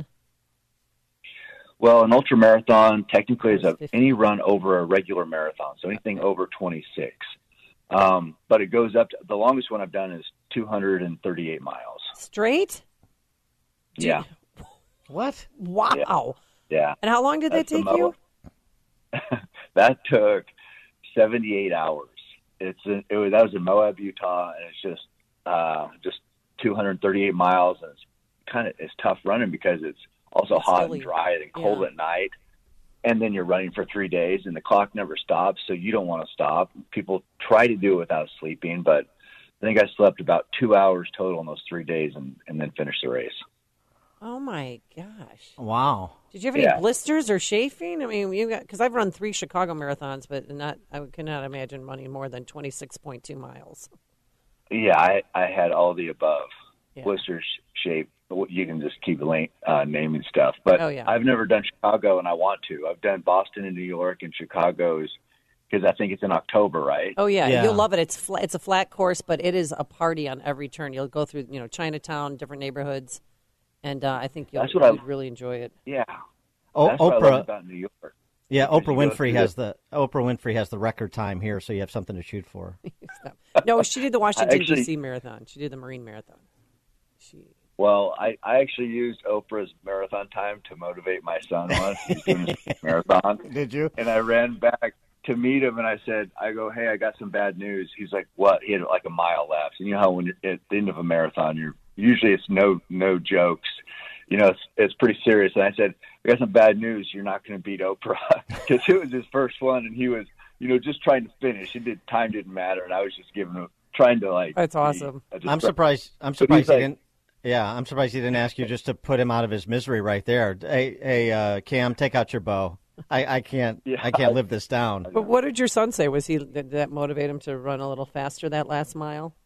Speaker 10: Well, an ultra marathon technically is a, any run over a regular marathon, so anything over twenty-six. Um, but it goes up to, the longest one I've done is two hundred thirty-eight miles.
Speaker 3: Straight?
Speaker 10: Yeah.
Speaker 1: What?
Speaker 3: Wow.
Speaker 10: Yeah. yeah.
Speaker 3: And how long did
Speaker 10: That's
Speaker 3: that take
Speaker 10: the
Speaker 3: you?
Speaker 10: That took seventy-eight hours. It's a, it was, that was in Moab, Utah, and it's just uh, just two hundred thirty-eight miles, and it's kind of it's tough running because it's also
Speaker 3: It's
Speaker 10: hot
Speaker 3: really,
Speaker 10: and dry and cold
Speaker 3: yeah.
Speaker 10: at night. and then you're running for three days, and the clock never stops, so you don't want to stop. People try to do it without sleeping, but I think I slept about two hours total in those three days and, and then finished the race.
Speaker 3: Oh, my gosh.
Speaker 1: Wow.
Speaker 3: Did you have any
Speaker 10: Yeah.
Speaker 3: blisters or chafing? I mean, you got because I've run three Chicago marathons, but not I cannot imagine running more than twenty-six point two miles.
Speaker 10: Yeah, I, I had all the above.
Speaker 3: Yeah.
Speaker 10: Blisters, shape. You can just keep la- uh, naming stuff. But
Speaker 3: Oh, yeah.
Speaker 10: I've never done Chicago, and I want to. I've done Boston and New York, and Chicago's because I think it's in October, right?
Speaker 3: Oh yeah, you'll love it. It's fl- it's a flat course, but it is a party on every turn. You'll go through, you know, Chinatown, different neighborhoods, and uh, I think you'll,
Speaker 10: That's what I-
Speaker 3: you'd really enjoy it.
Speaker 10: Yeah.
Speaker 1: Oh,
Speaker 10: That's what I
Speaker 1: Oprah-
Speaker 10: love about New York.
Speaker 1: Yeah,
Speaker 10: Because
Speaker 1: Oprah
Speaker 10: you go
Speaker 1: Winfrey
Speaker 10: through
Speaker 1: has
Speaker 10: the-
Speaker 1: the Oprah Winfrey has the record time here, so you have something to shoot for.
Speaker 3: No, she did the Washington
Speaker 10: actually-
Speaker 3: D C marathon. She did the Marine marathon. She
Speaker 10: Well, I, I actually used Oprah's marathon time to motivate my son once. He's doing his marathon.
Speaker 1: Did you?
Speaker 10: And I ran back to meet him, and I said, I go, hey, I got some bad news. He's like, what? He had like a mile left. And you know how when you're at the end of a marathon, you're usually it's no no jokes. You know, it's, it's pretty serious. And I said, I got some bad news. You're not going to beat Oprah because it was his first one, and he was, you know, just trying to finish. It did time didn't matter, and I was just giving him trying to like.
Speaker 3: That's awesome.
Speaker 10: be- I just-
Speaker 1: I'm surprised. I'm
Speaker 10: But
Speaker 1: surprised
Speaker 10: he's
Speaker 1: he
Speaker 10: like-
Speaker 1: didn't. Yeah, I'm surprised he didn't ask you just to put him out of his misery right there. Hey, hey, uh, Cam, take out your bow. I, I can't. I can't live this down.
Speaker 3: But what did your son say? Was he did that motivate him to run a little faster that last mile?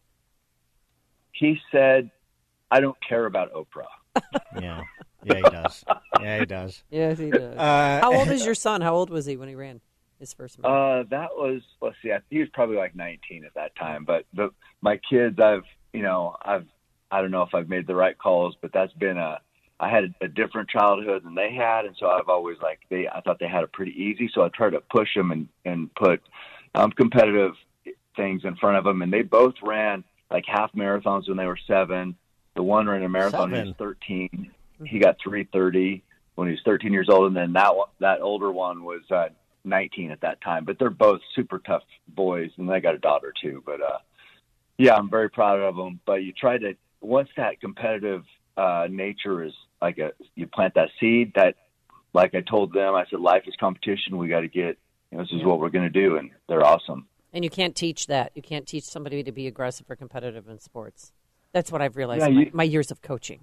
Speaker 10: He said, I don't care about Oprah.
Speaker 1: Yeah, yeah, he does. Yeah, he does.
Speaker 3: Yes, he does.
Speaker 1: Uh,
Speaker 3: How old is your son? How old was he when he ran his first marathon?
Speaker 10: Uh, that was, let's see, I- he was probably like nineteen at that time. But the, my kids, I've, you know, I've, I don't know if I've made the right calls, but that's been a, I had a, a different childhood than they had. And so I've always like, they, I thought they had it pretty easy. So I tried to push them and, and put um, competitive things in front of them. And they both ran like half marathons when they were seven. The one ran a marathon when he
Speaker 1: Seven.
Speaker 10: was thirteen. He got three thirty when he was thirteen years old. And then that one, that older one was uh, nineteen at that time. But they're both super tough boys, and they got a daughter too. But uh, yeah, I'm very proud of them. But you try to, once that competitive uh, nature is like a, you plant that seed that, like I told them, I said, life is competition. We got to get, you know, this is what we're going to do. And they're awesome.
Speaker 3: And you can't teach that. You can't teach somebody to be aggressive or competitive in sports. That's what I've realized
Speaker 10: Yeah,
Speaker 3: in my,
Speaker 10: you-
Speaker 3: my years of coaching.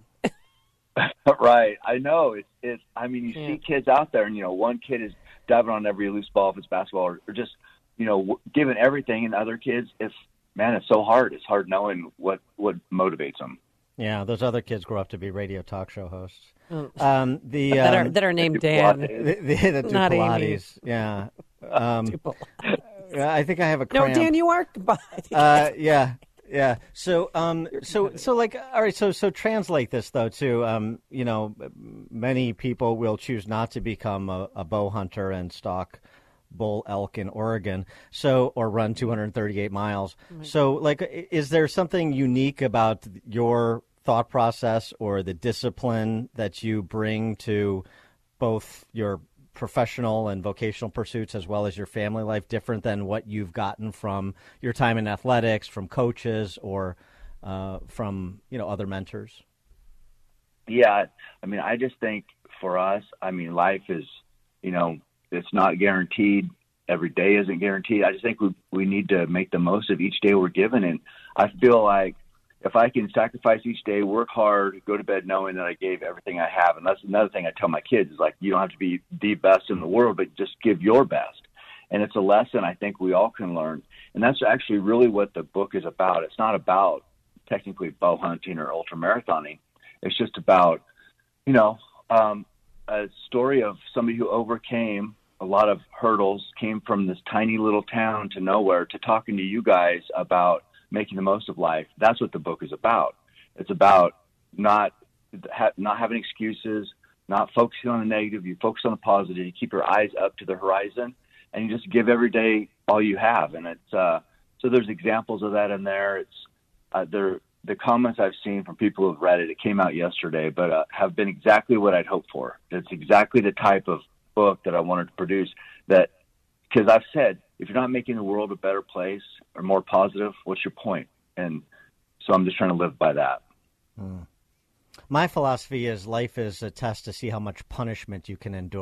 Speaker 10: Right. I know. It's, it's, I mean, you
Speaker 3: Yeah.
Speaker 10: see kids out there and, you know, one kid is diving on every loose ball if it's basketball or, or just, you know, w- giving everything. And other kids, it's, man, it's so hard. It's hard knowing what, what motivates them.
Speaker 1: Yeah, those other kids grow up to be radio talk show hosts.
Speaker 3: Oh.
Speaker 1: Um, the
Speaker 3: that,
Speaker 1: um,
Speaker 3: are, that are named Dan.
Speaker 1: the, the, the do
Speaker 3: Not Amy.
Speaker 1: Pilates. Yeah. Um,
Speaker 3: Do
Speaker 1: yeah, I think I have a
Speaker 3: No,
Speaker 1: cramp.
Speaker 3: Dan, you are.
Speaker 1: uh, yeah, yeah. So, um, so, so, like, all right. So, so translate this though to, um, you know, many people will choose not to become a, a bow hunter and stalk bull elk in Oregon. So, or run two hundred thirty-eight miles.
Speaker 3: Right.
Speaker 1: So, like, i- is there something unique about your thought process or the discipline that you bring to both your professional and vocational pursuits as well as your family life different than what you've gotten from your time in athletics, from coaches, or uh, from, you know, other mentors?
Speaker 10: Yeah. I mean, I just think for us, I mean, life is, you know, it's not guaranteed. Every day isn't guaranteed. I just think we, we need to make the most of each day we're given. And I feel like if I can sacrifice each day, work hard, go to bed knowing that I gave everything I have. And that's another thing I tell my kids is like, you don't have to be the best in the world, but just give your best. And it's a lesson I think we all can learn. And that's actually really what the book is about. It's not about technically bow hunting or ultra marathoning. It's just about, you know, um, a story of somebody who overcame a lot of hurdles, came from this tiny little town to nowhere, to talking to you guys about making the most of life. That's what the book is about. It's about not ha- not having excuses, not focusing on the negative. You focus on the positive. You keep your eyes up to the horizon, and you just give every day all you have. And it's uh, so there's examples of that in there. It's uh, there. The comments I've seen from people who've read it, it came out yesterday, but uh, have been exactly what I'd hoped for. It's exactly the type of book that I wanted to produce. That because I've said, if you're not making the world a better place or more positive, what's your point? And so I'm just trying to live by that.
Speaker 1: Hmm. My philosophy is life is a test to see how much punishment you can endure.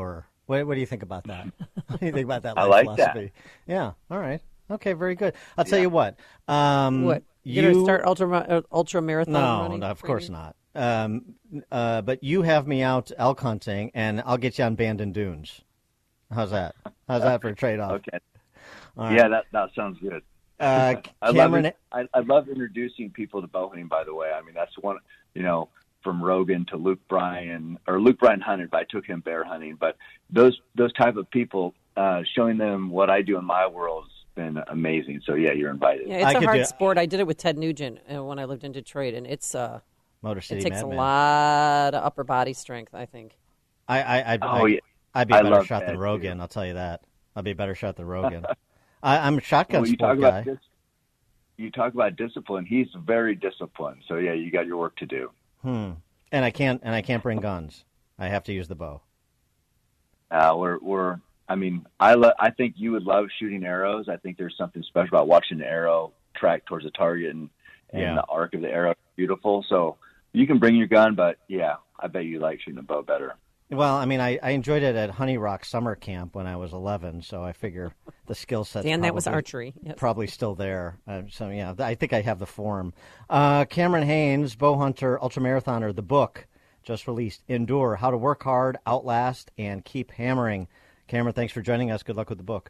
Speaker 1: What, what do you think about that? What do you think about that?
Speaker 10: I
Speaker 1: life
Speaker 10: like
Speaker 1: philosophy? that. Yeah. All right. Okay. Very good. I'll tell you what. Um,
Speaker 3: What?
Speaker 1: You
Speaker 3: You're gonna start ultra uh, ultra marathon
Speaker 1: No,
Speaker 3: running?
Speaker 1: no, of course not. Um, uh, but you have me out elk hunting, and I'll get you on Bandon Dunes. How's that? How's that for a trade-off?
Speaker 10: Okay.
Speaker 1: All right.
Speaker 10: Yeah, that that sounds good.
Speaker 1: Uh,
Speaker 10: I
Speaker 1: Cameron,
Speaker 10: love it. I, I love introducing people to bow hunting. By the way, I mean that's one. You know, from Rogan to Luke Bryan, or Luke Bryan hunted, but I took him bear hunting. But those those type of people, uh, showing them what I do in my world has been amazing. So yeah, you're invited.
Speaker 3: Yeah, it's a hard sport. I did it with Ted Nugent uh, when I lived in Detroit, and it's uh,
Speaker 1: Motor City
Speaker 3: it takes
Speaker 1: Madman.
Speaker 3: a lot of upper body strength, I think.
Speaker 1: I, I, I'd,
Speaker 10: Oh,
Speaker 1: I,
Speaker 10: yeah.
Speaker 1: I'd be a
Speaker 10: I
Speaker 1: better
Speaker 10: love
Speaker 1: shot than
Speaker 10: that,
Speaker 1: Rogan. I'll tell you that. I'd be a better shot than Rogan. I, I'm a shotgun
Speaker 10: Well, you
Speaker 1: sport
Speaker 10: talk
Speaker 1: guy.
Speaker 10: about dis- you talk about discipline. He's very disciplined. So yeah, you got your work to do.
Speaker 1: Hmm. And I can't. And I can't bring guns. I have to use the bow.
Speaker 10: Uh, we're we're. I mean, I lo- I think you would love shooting arrows. I think there's something special about watching an arrow track towards a target, and, and
Speaker 1: Yeah.
Speaker 10: the arc of the arrow is beautiful. So you can bring your gun, but yeah, I bet you like shooting a bow better.
Speaker 1: Well, I mean, I, I enjoyed it at Honey Rock Summer Camp when I was eleven, so I figure the skill set.
Speaker 3: Dan, that was archery. Yes.
Speaker 1: Probably still there. Uh, so yeah, I think I have the form. Uh, Cameron Haynes, bow hunter, ultramarathoner. The book just released. Endure: How to Work Hard, Outlast, and Keep Hammering. Cameron, thanks for joining us. Good luck with the book.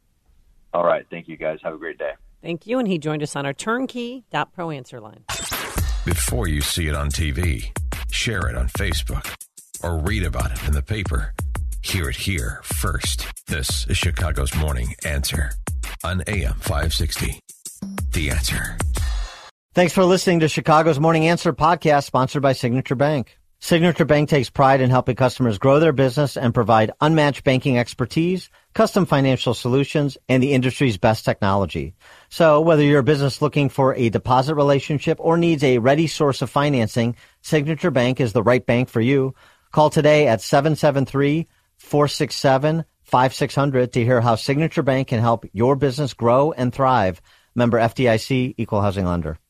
Speaker 10: All right, thank you guys. Have a great day.
Speaker 3: Thank you, and he joined us on our turnkey dot pro answer line.
Speaker 2: Before you see it on T V, share it on Facebook, or read about it in the paper. Hear it here first. This is Chicago's Morning Answer on A M five sixty. The Answer.
Speaker 1: Thanks for listening to Chicago's Morning Answer podcast, sponsored by Signature Bank. Signature Bank takes pride in helping customers grow their business and provide unmatched banking expertise, custom financial solutions, and the industry's best technology. So whether you're a business looking for a deposit relationship or needs a ready source of financing, Signature Bank is the right bank for you. Call today at seven seven three, four six seven, five six zero zero to hear how Signature Bank can help your business grow and thrive. Member F D I C, Equal Housing Lender.